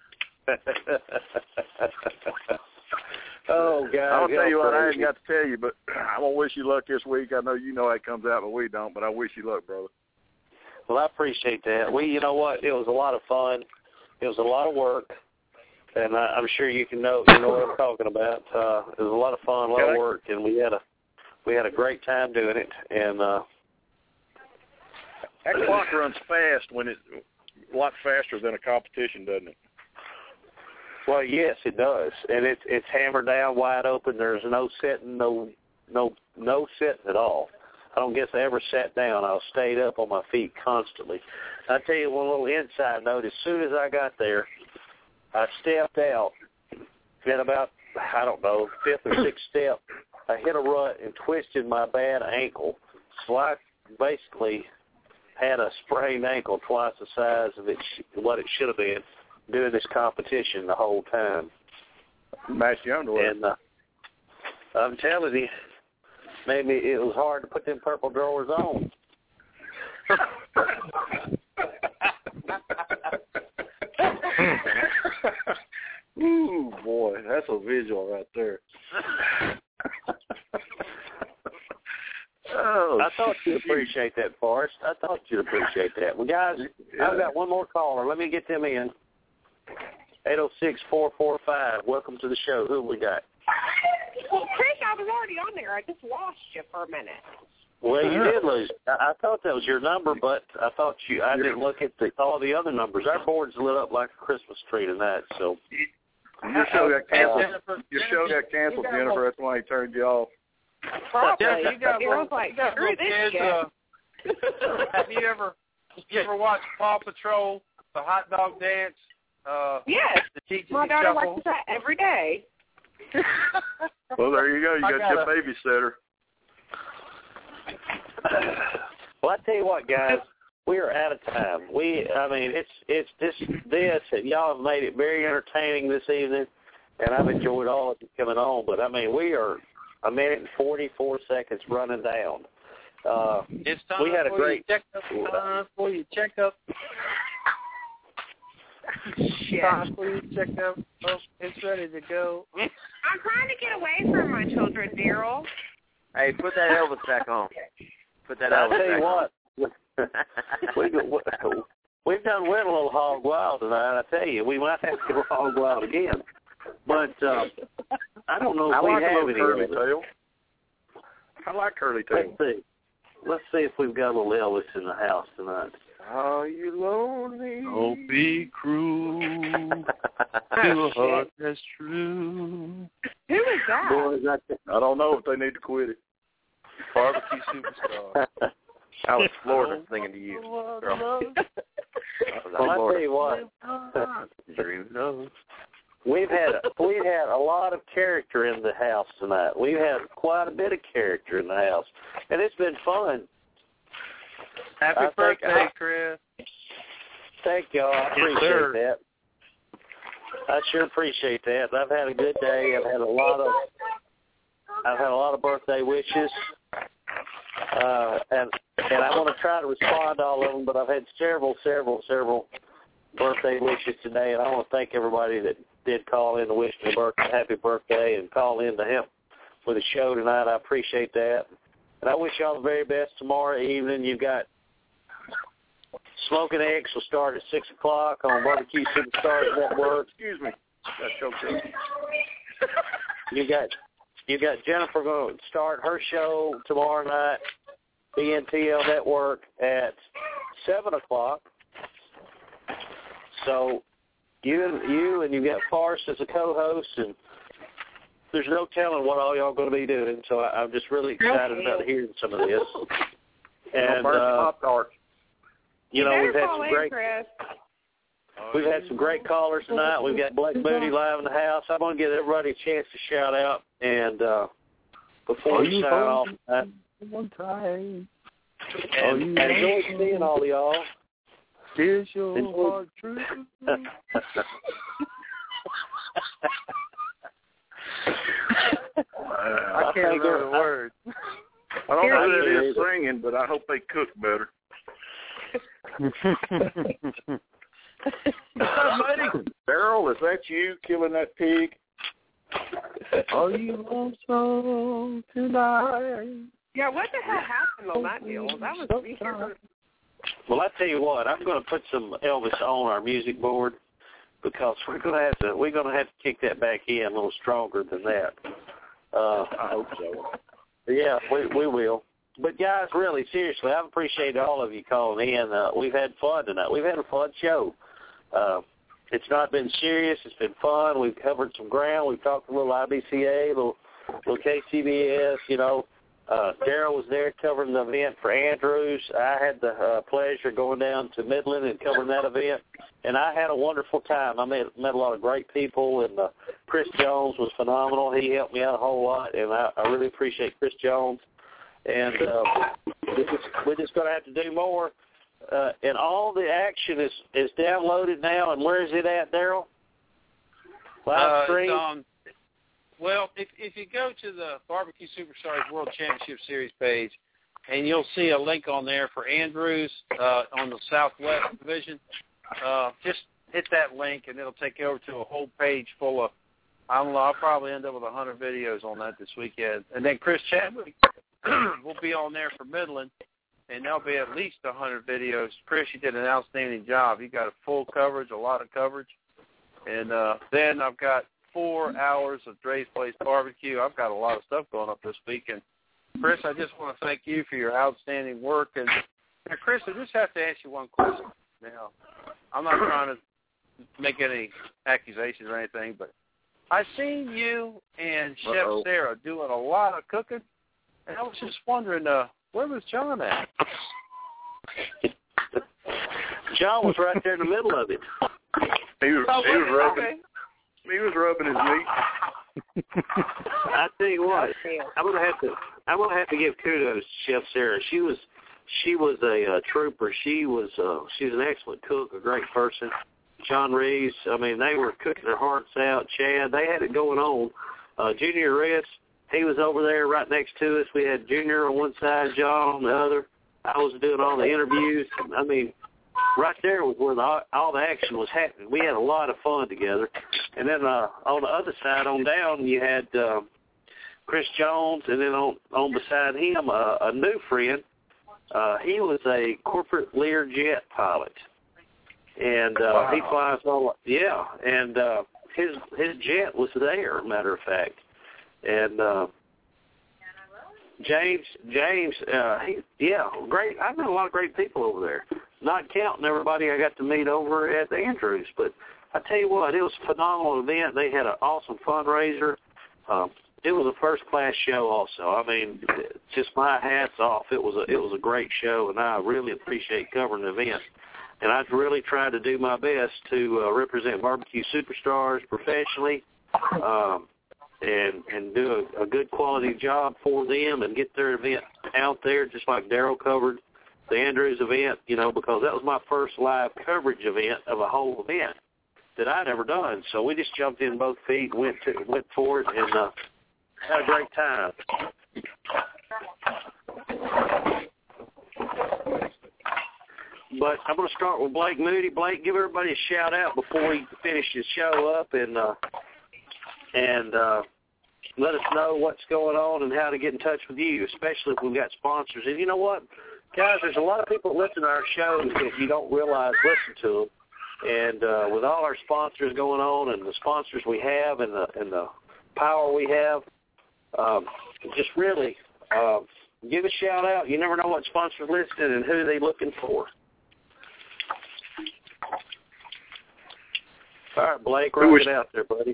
Oh God! I'll tell you what, I crazy. ain't got to tell you, but I'm gonna wish you luck this week. I know you know how it comes out, but we don't. But I wish you luck, brother. Well, I appreciate that. We, you know what? It was a lot of fun. It was a lot of work, and I, I'm sure you can know, you know what I'm talking about. Uh, it was a lot of fun, a lot of work, and we had a we had a great time doing it. And uh, That clock runs fast when it a lot faster than a competition, doesn't it? well, yes, it does, and it's it's hammered down, wide open. There's no sitting, no no no sitting at all. I don't guess I ever sat down. I stayed up on my feet constantly. I tell you one little inside note. As soon as I got there, I stepped out. At about, I don't know, fifth or sixth step, I hit a rut and twisted my bad ankle. So I basically had a sprained ankle twice the size of it, what it should have been doing this competition the whole time. Match your underwear. And uh, I'm telling you, maybe it was hard to put them purple drawers on. Ooh, boy, that's a visual right there. Oh, I thought you'd appreciate that, Forrest. I thought you'd appreciate that. Well, guys, I've got one more caller. Let me get them in. eight oh six, four four five. Welcome to the show. Who we got? Well, Trish, I was already on there. I just lost you for a minute. Well, you did lose. I, I thought that was your number, but I thought you. I didn't look at the, all the other numbers. Our board's lit up like a Christmas tree tonight. So your show got canceled. Jennifer, Your show got canceled, got Jennifer. little- That's why he turned you off. Probably. Jennifer, you got Daryl's little, like, you got screw little this kids. guy. Uh, have you ever, you ever watched Paw Patrol, the hot dog dance? Uh, Yes. the Cheech My and daughter Shuffle? watches that every day. Well, there you go. You I got your gotta- babysitter. Well, I tell you what, guys, we are out of time. We, I mean, it's it's this this, and y'all have made it very entertaining this evening, and I've enjoyed all of you coming on. But I mean, we are a minute and forty-four seconds running down. Uh, It's time we had a for great your checkup. Time for your checkup. Shit. Time for your checkup. Oh, it's ready to go. I'm trying to get away from my children, Daryl. Hey, put that Elvis back on. Put that I'll Elvis tell you back what, we, we, we've done went a little hog wild tonight. I tell you, we might have to go hog wild again. But uh, I don't know if I we like a have little any curly Elvis. tail. I like curly tail. Let's see. Let's see if we've got a little Elvis in the house tonight. Are you lonely? Don't be cruel to a heart that's true. Who is that? Boys, I, th- I don't know if they need to quit it. Barbecue superstar. I was Florida singing to you, girl. well, I tell you what, Drew knows. we've had we've had a lot of character in the house tonight. We've had quite a bit of character in the house, and it's been fun. Happy I think birthday, I- Chris. Thank y'all. I appreciate sir. that. I sure appreciate that. I've had a good day. I've had a lot of I've had a lot of birthday wishes, uh, and and I want to try to respond to all of them. But I've had several, several, several birthday wishes today, and I want to thank everybody that did call in to wish me a birthday, happy birthday, and call in to help with the show tonight. I appreciate that, and I wish y'all the very best tomorrow evening. You've got Smoking X will start at six o'clock on Barbecue Superstars Network. Excuse me. Got choked up. You got you got Jennifer going to start her show tomorrow night, B N T L Network at seven o'clock. So you and you and you got Farce as a co-host, and there's no telling what all y'all going to be doing. So I, I'm just really excited about hearing some of this. And Burnt uh, Pop Tarts. you know, better we've had call some in, great. Chris. We've had some great callers tonight. We've got Blake Moody live in the house. I'm going to give everybody a chance to shout out. And uh, before we sign off, uh, One time. and I enjoyed seeing all of y'all. Is your Enjoy- heart true? I can't remember the words. I don't know who that is Here- singing, but I hope they cook better. Daryl, is that you killing that pig? Are you lonesome tonight? Yeah, what the hell happened on that deal? That was weird. Well, I tell you what, I'm going to put some Elvis on our music board because we're going to have to we're going to have to kick that back in a little stronger than that. Uh, I hope so. Yeah, we we will. But guys, really, seriously, I've appreciated all of you calling in. Uh, we've had fun tonight. We've had a fun show. Uh, it's not been serious. It's been fun. We've covered some ground. We've talked a little I B C A, a little, little K C B S, you know. Uh, Daryl was there covering the event for Andrews. I had the uh, pleasure going down to Midland and covering that event, and I had a wonderful time. I met met a lot of great people, and uh, Chris Jones was phenomenal. He helped me out a whole lot, and I, I really appreciate Chris Jones. And uh, we're just, we're just going to have to do more. Uh, and all the action is, is downloaded now, and where is it at, Daryl? Live Uh, stream? it's on, well, if if you go to the Barbecue Superstars World Championship Series page, and you'll see a link on there for Andrews uh, on the Southwest Division, uh, just hit that link, and it'll take you over to a whole page full of, I don't know, I'll probably end up with one hundred videos on that this weekend. And then Chris Chadwick will be on there for Midland, and there'll be at least one hundred videos. Chris, you did an outstanding job. You got a full coverage, a lot of coverage. And uh, then I've got four hours of Dre's Place Barbecue. I've got a lot of stuff going up this weekend. Chris, I just want to thank you for your outstanding work. And now, Chris, I just have to ask you one question. Now, I'm not trying to make any accusations or anything, but I seen you and Chef Uh-oh. Sarah doing a lot of cooking, and I was just wondering, uh, where was John at? John was right there in the middle of it. He was, oh, he was rubbing. Okay. He was rubbing his meat. I tell you what, I'm gonna have to. I'm gonna have to give kudos to Chef Sarah. She was, she was a uh, trooper. She was, uh, she was an excellent cook, a great person. John Reeves. I mean, they were cooking their hearts out. Chad, they had it going on. Uh, Junior Reyes, he was over there right next to us. We had Junior on one side, John on the other. I was doing all the interviews. I mean, right there was where the, all the action was happening. We had a lot of fun together. And then uh, on the other side, on down, you had uh, Chris Jones, and then on, on beside him, uh, a new friend. Uh, he was a corporate Learjet pilot. And uh, wow. he flies all, yeah, and uh, his his jet was there, matter of fact. And uh, James, James, uh, he, yeah, great. I've met a lot of great people over there, not counting everybody I got to meet over at the Andrews. But I tell you what, it was a phenomenal event. They had an awesome fundraiser. Um, it was a first-class show also. I mean, just my hats off. It was a, it was a great show, and I really appreciate covering the event. And I've really tried to do my best to uh, represent Barbecue Superstars professionally um, and and do a, a good quality job for them and get their event out there, just like Daryl covered the Andrews event, you know, because that was my first live coverage event of a whole event that I'd ever done. So we just jumped in both feet, went to, went for it, and uh, had a great time. But I'm going to start with Blake Moody. Blake, give everybody a shout out before we finish the show up, and uh, and uh, let us know what's going on and how to get in touch with you, especially if we've got sponsors. And you know what, guys, there's a lot of people that listen to our shows that you don't realize listen to them. And uh, with all our sponsors going on and the sponsors we have and the and the power we have, um, just really uh, give a shout out. You never know what sponsors listening and who they're looking for. All right, Blake, roll it out there, buddy.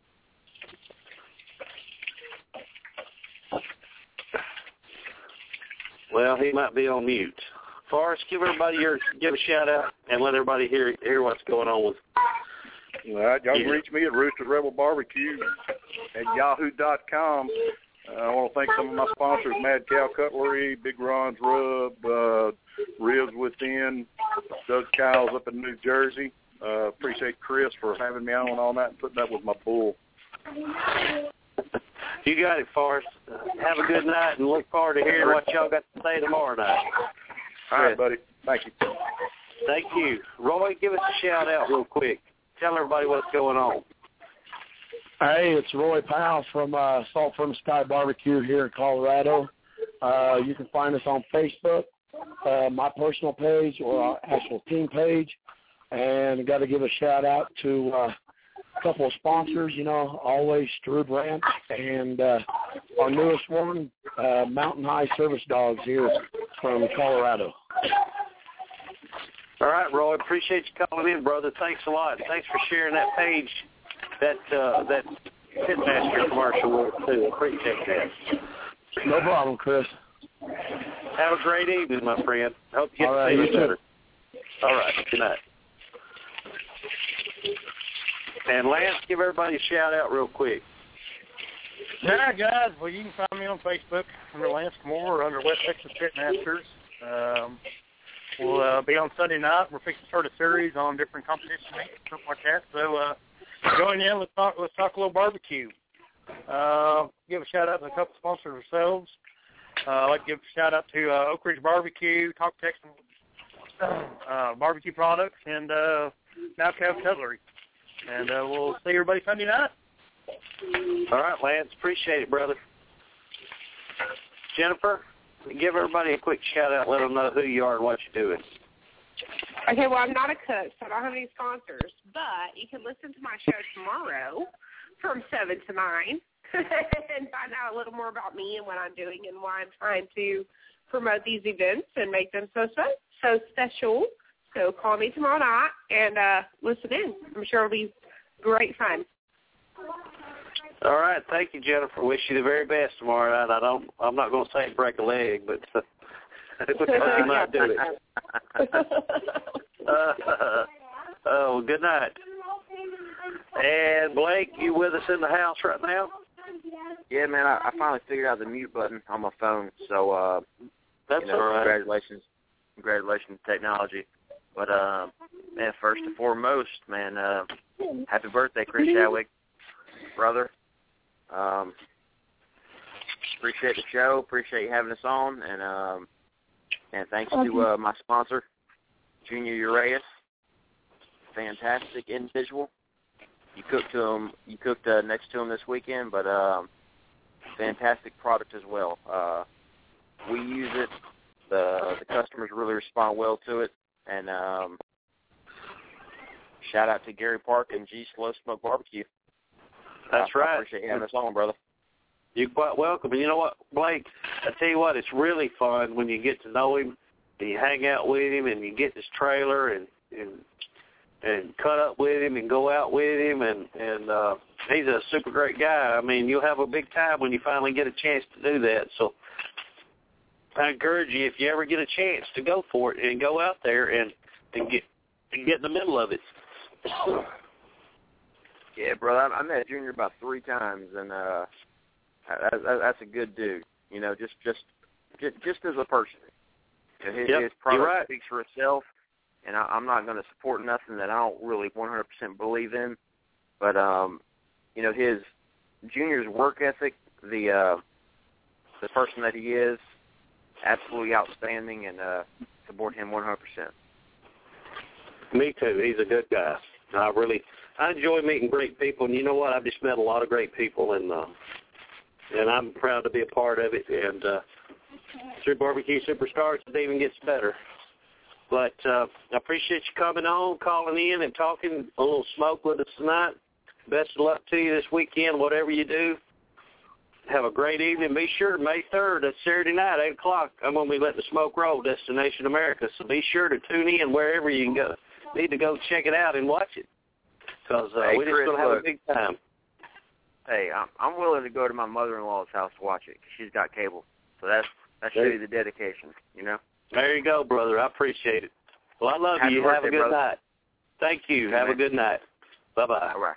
Well, he might be on mute. Forrest, give everybody your give a shout out and let everybody hear hear what's going on with. All right, y'all can reach me at Rooster Rebel Barbecue at yahoo dot com. Uh, I want to thank some of my sponsors: Mad Cow Cutlery, Big Ron's Rub, uh, Ribs Within, Doug Cows up in New Jersey. Uh, appreciate Chris for having me on and all that and putting up with my bull. You got it, Forrest. Uh, have a good night and look forward to hearing what y'all got to say tomorrow night. All right, buddy. Thank you. Thank you. Roy, give us a shout out real quick. Tell everybody what's going on. Hey, it's Roy Powell from uh, Salt from Sky Barbecue here in Colorado. Uh, you can find us on Facebook, uh, my personal page or our actual team page. And I got to give a shout out to uh, a couple of sponsors, you know, always Strood Ranch and uh, our newest one, uh, Mountain High Service Dogs here from Colorado. All right, Roy, appreciate you calling in, brother. Thanks a lot. Thanks for sharing that page, that uh, that Pitmaster commercial with us, too. Appreciate that. No problem, Chris. Have a great evening, my friend. Hope you get All to right, see you you too. better. All right, good night. And Lance, give everybody a shout out real quick. Yeah, guys. Well, you can find me on Facebook under Lance Moore or under West Texas Pitmasters. Um, we'll uh, be on Sunday night. We're fixing to start a series on different competition meets, something like that. So uh, join in. Let's talk. Let's talk a little barbecue. Uh, give a shout out to a couple sponsors ourselves. Uh, I'd like to give a shout out to uh, Oak Ridge Barbecue, Talk Texas uh, Barbecue Products, and uh, Mad Cow Cutlery. And uh, we'll see everybody Sunday night. All right, Lance. Appreciate it, brother. Jennifer, give everybody a quick shout-out. Let them know who you are and what you're doing. Okay, well, I'm not a cook, so I don't have any sponsors. But you can listen to my show tomorrow from seven to nine and find out a little more about me and what I'm doing and why I'm trying to promote these events and make them so so, so special. So call me tomorrow night and uh, listen in. I'm sure it'll be great fun. All right, thank you, Jennifer. Wish you the very best tomorrow night. I don't. I'm not going to say break a leg, but I might do it. uh, oh, good night. And Blake, you with us in the house right now? Yeah, man. I, I finally figured out the mute button on my phone. So, uh, that's you know, all right. Congratulations, congratulations, technology. But uh, man, first and foremost, man, uh, happy birthday, Chris Chadwick, brother. Um, appreciate the show. Appreciate you having us on, and um, and thanks to uh, my sponsor, Junior Urias. Fantastic individual. You cooked to him. You cooked uh, next to him this weekend, but um, fantastic product as well. Uh, we use it. The the customers really respond well to it, and um, shout out to Gary Park and G Slow Smoke Barbecue. That's I, right. I appreciate you having us on, brother. You're quite welcome. And you know what, Blake? I tell you what, it's really fun when you get to know him, and you hang out with him, and you get this trailer, and and and cut up with him, and go out with him, and and uh, he's a super great guy. I mean, you'll have a big time when you finally get a chance to do that. So I encourage you, if you ever get a chance, to go for it and go out there and and get and get in the middle of it. Yeah, brother, I, I met Junior about three times, and uh, that, that, that's a good dude. You know, just just just, just as a person. You know, his, yep, his product right. speaks for itself, and I, I'm not going to support nothing that I don't really one hundred percent believe in. But um, you know, his Junior's work ethic, the uh, the person that he is, absolutely outstanding, and uh, support him one hundred percent. Me too. He's a good guy. I really, I enjoy meeting great people, and you know what? I've just met a lot of great people, and uh, and I'm proud to be a part of it. And uh, through Barbecue Superstars, it even gets better. But uh, I appreciate you coming on, calling in, and talking a little smoke with us tonight. Best of luck to you this weekend, whatever you do. Have a great evening. Be sure, May third, that's Saturday night, eight o'clock, I'm going to be letting the smoke roll, Destination America. So be sure to tune in wherever you can go. Need to go check it out and watch it, because uh, hey, we're just going to have a big time. Hey, I'm, I'm willing to go to my mother-in-law's house to watch it, because she's got cable. So that's that shows you the dedication, you know? There you go, brother. I appreciate it. Well, I love Happy you. birthday, have a good brother. night. Thank you. Yeah, have man. a good night. Bye-bye. All right.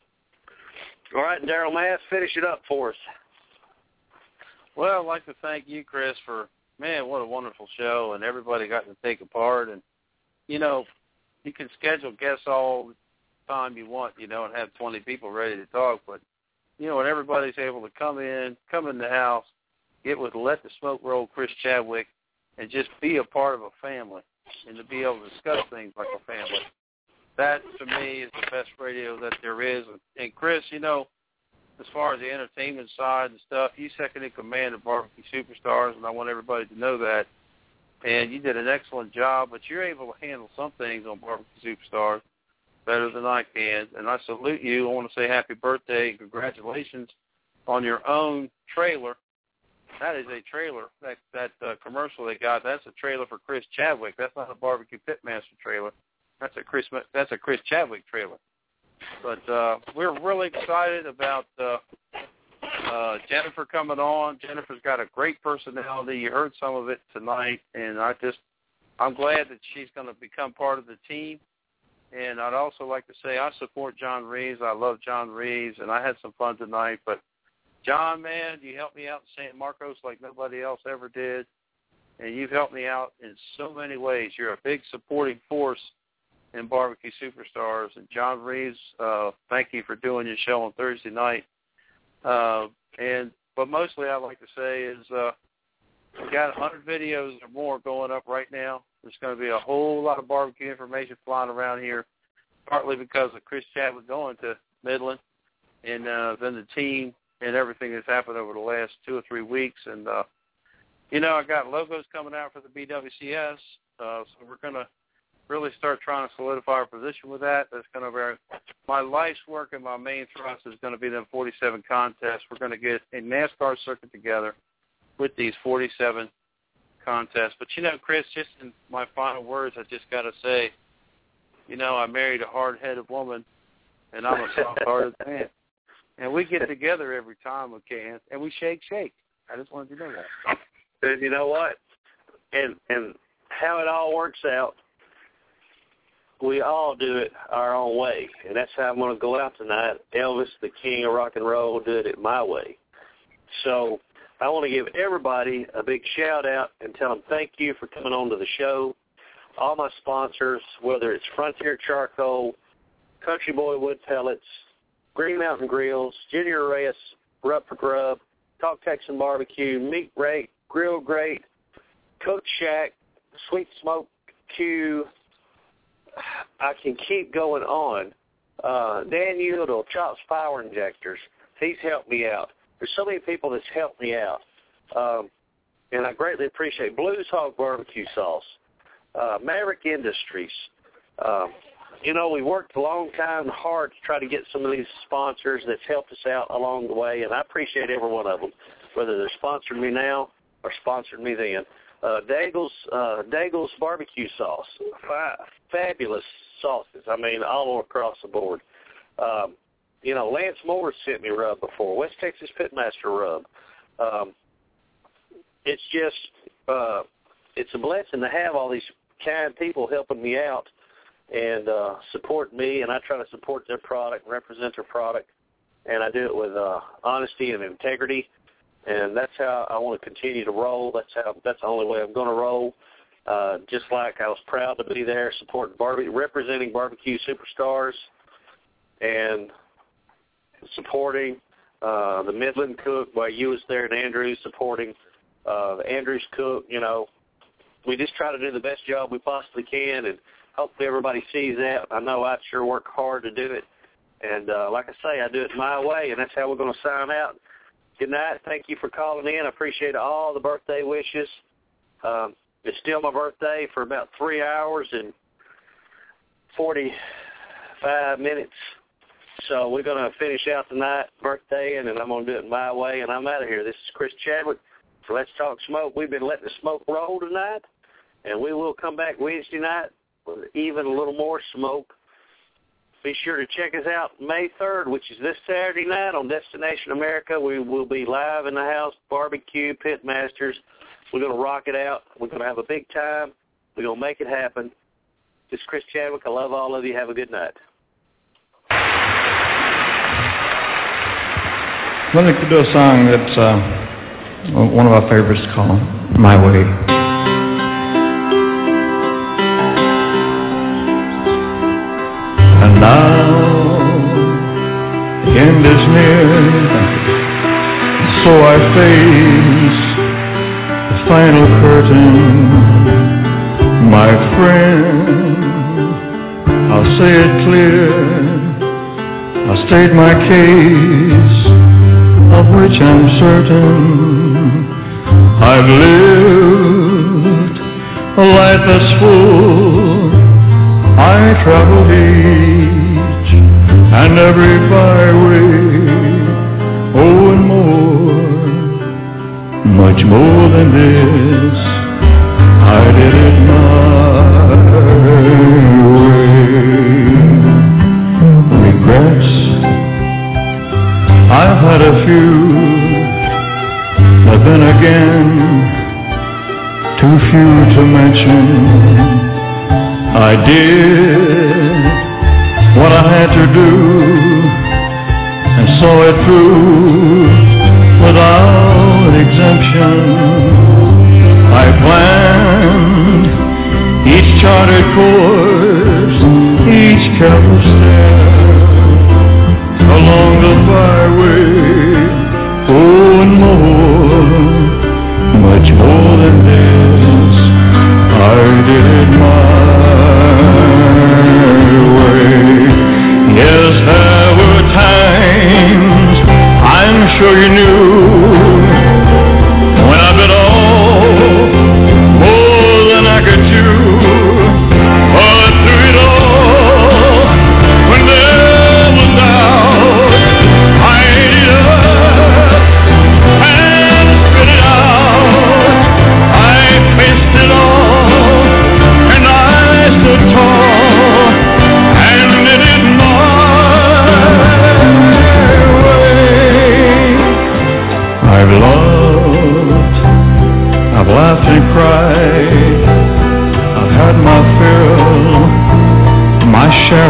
All right, Daryl Mass, finish it up for us. Well, I'd like to thank you, Chris, for, man, what a wonderful show, and everybody got to take a part. And, you know, you can schedule guests all the time you want, you know, and have twenty people ready to talk. But, you know, when everybody's able to come in, come in the house, get with Let the Smoke Roll Chris Chadwick, and just be a part of a family and to be able to discuss things like a family, that, to me, is the best radio that there is. And, Chris, you know, as far as the entertainment side and stuff, you second in command of Barbecue Superstars, and I want everybody to know that. And you did an excellent job, but you're able to handle some things on Barbecue Superstars better than I can. And I salute you. I want to say happy birthday and congratulations on your own trailer. That is a trailer. That that uh, commercial they got, that's a trailer for Chris Chadwick. That's not a Barbecue Pitmaster trailer. That's a Chris that's a Chris Chadwick trailer. But uh, we're really excited about uh, uh, Jennifer coming on. Jennifer's got a great personality. You heard some of it tonight, and I just I'm glad that she's going to become part of the team. And I'd also like to say I support John Reeves. I love John Reeves, and I had some fun tonight. But John, man, you helped me out in San Marcos like nobody else ever did, and you've helped me out in so many ways. You're a big supporting force in Barbecue Superstars. And John Reeves, uh, thank you for doing your show on Thursday night. Uh, and but mostly I'd like to say is uh, we got one hundred videos or more going up right now. There's going to be a whole lot of barbecue information flying around here, partly because of Chris Chadwick going to Midland, and uh, then the team and everything that's happened over the last two or three weeks. And, uh, you know, I got logos coming out for the B W C S, uh, so we're going to really start trying to solidify our position with that. That's going to be my life's work, and my main thrust is going to be them forty-seven contests. We're going to get a NASCAR circuit together with these forty-seven contests. But, you know, Chris, just in my final words, I just got to say, you know, I married a hard-headed woman, and I'm a soft-hearted man. And we get together every time we can, and we shake, shake. I just wanted to know that. And you know what? And and how it all works out, we all do it our own way. And that's how I'm going to go out tonight. Elvis, the king of rock and roll, did it my way. So I want to give everybody a big shout-out and tell them thank you for coming on to the show. All my sponsors, whether it's Frontier Charcoal, Country Boy Wood Pellets, Green Mountain Grills, Junior Reyes, Rub for Grub, Talk Texan Barbecue, Meat Rate, Grill Grate, Cook Shack, Sweet Smoke Q. I can keep going on. Uh, Dan Udall, Chops Power Injectors. He's helped me out. There's so many people that's helped me out. Um, and I greatly appreciate Blues Hog Barbecue Sauce, uh, Maverick Industries. Um, you know, we worked a long time hard to try to get some of these sponsors that's helped us out along the way, and I appreciate every one of them, whether they're sponsoring me now or sponsoring me then. Uh, Daigle's, uh, Daigle's Barbecue Sauce, F- fabulous sauces, I mean, all across the board. Um, you know, Lance Moore sent me rub before, West Texas Pitmaster rub. Um, it's just, uh, it's a blessing to have all these kind people helping me out and uh, support me, and I try to support their product, represent their product, and I do it with uh, honesty and integrity, and that's how I want to continue to roll. That's how. That's the only way I'm going to roll. Uh, just like I was proud to be there supporting barbecue, representing barbecue superstars, and supporting uh, the Midland Cook while you was there, and Andrews supporting uh, the Andrews Cook. You know, we just try to do the best job we possibly can, and hopefully everybody sees that. I know I sure work hard to do it. And uh, like I say, I do it my way, and that's how we're going to sign out. Good night. Thank you for calling in. I appreciate all the birthday wishes. Um, it's still my birthday for about three hours and forty-five minutes. So we're going to finish out tonight, birthday, and then I'm going to do it my way, and I'm out of here. This is Chris Chadwick for Let's Talk Smoke. We've been letting the smoke roll tonight, and we will come back Wednesday night with even a little more smoke. Be sure to check us out May third, which is this Saturday night on Destination America. We will be live in the house, barbecue, pit masters. We're going to rock it out. We're going to have a big time. We're going to make it happen. This is Chris Chadwick. I love all of you. Have a good night. I'd like to do a song that's uh, one of our favorites called My Way. And now the end is near, so I face the final curtain. My friend, I'll say it clear, I'll state my case, of which I'm certain. I've lived a life that's full, I traveled each and every byway, oh and more, much more than this, I did it my way. Regrets, I've had a few, but then again, too few to mention. I did what I had to do and saw it through without exemption. I planned each charted course, each careful step along the byway, oh and more, much more than this, I did it my way. Yes, there were times, I'm sure you knew, when I bit off more than I could chew, but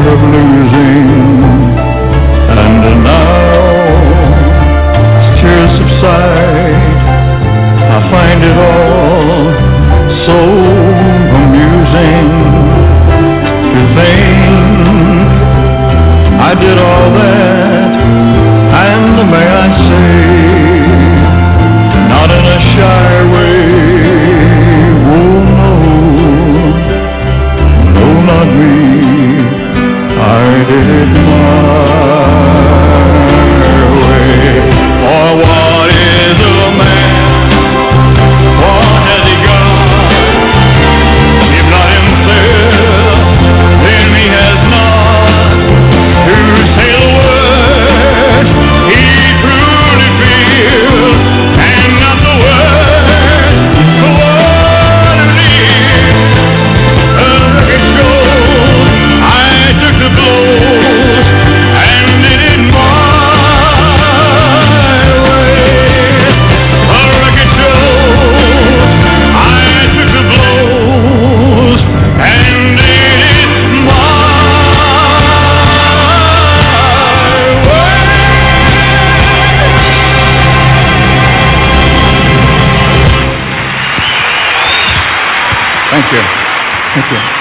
of losing. And now, as tears subside, I find it all so amusing to think I did all that, and may I say, not in a shy way. Oh no, no, not me. I did it my way. For what is a man? What has he got? If not himself, then he has not to say the words he truly feels, and not the words for what it is. A record shows I took the blows and did it my way. A record shows I took the blows and did it my Thank you. Thank you.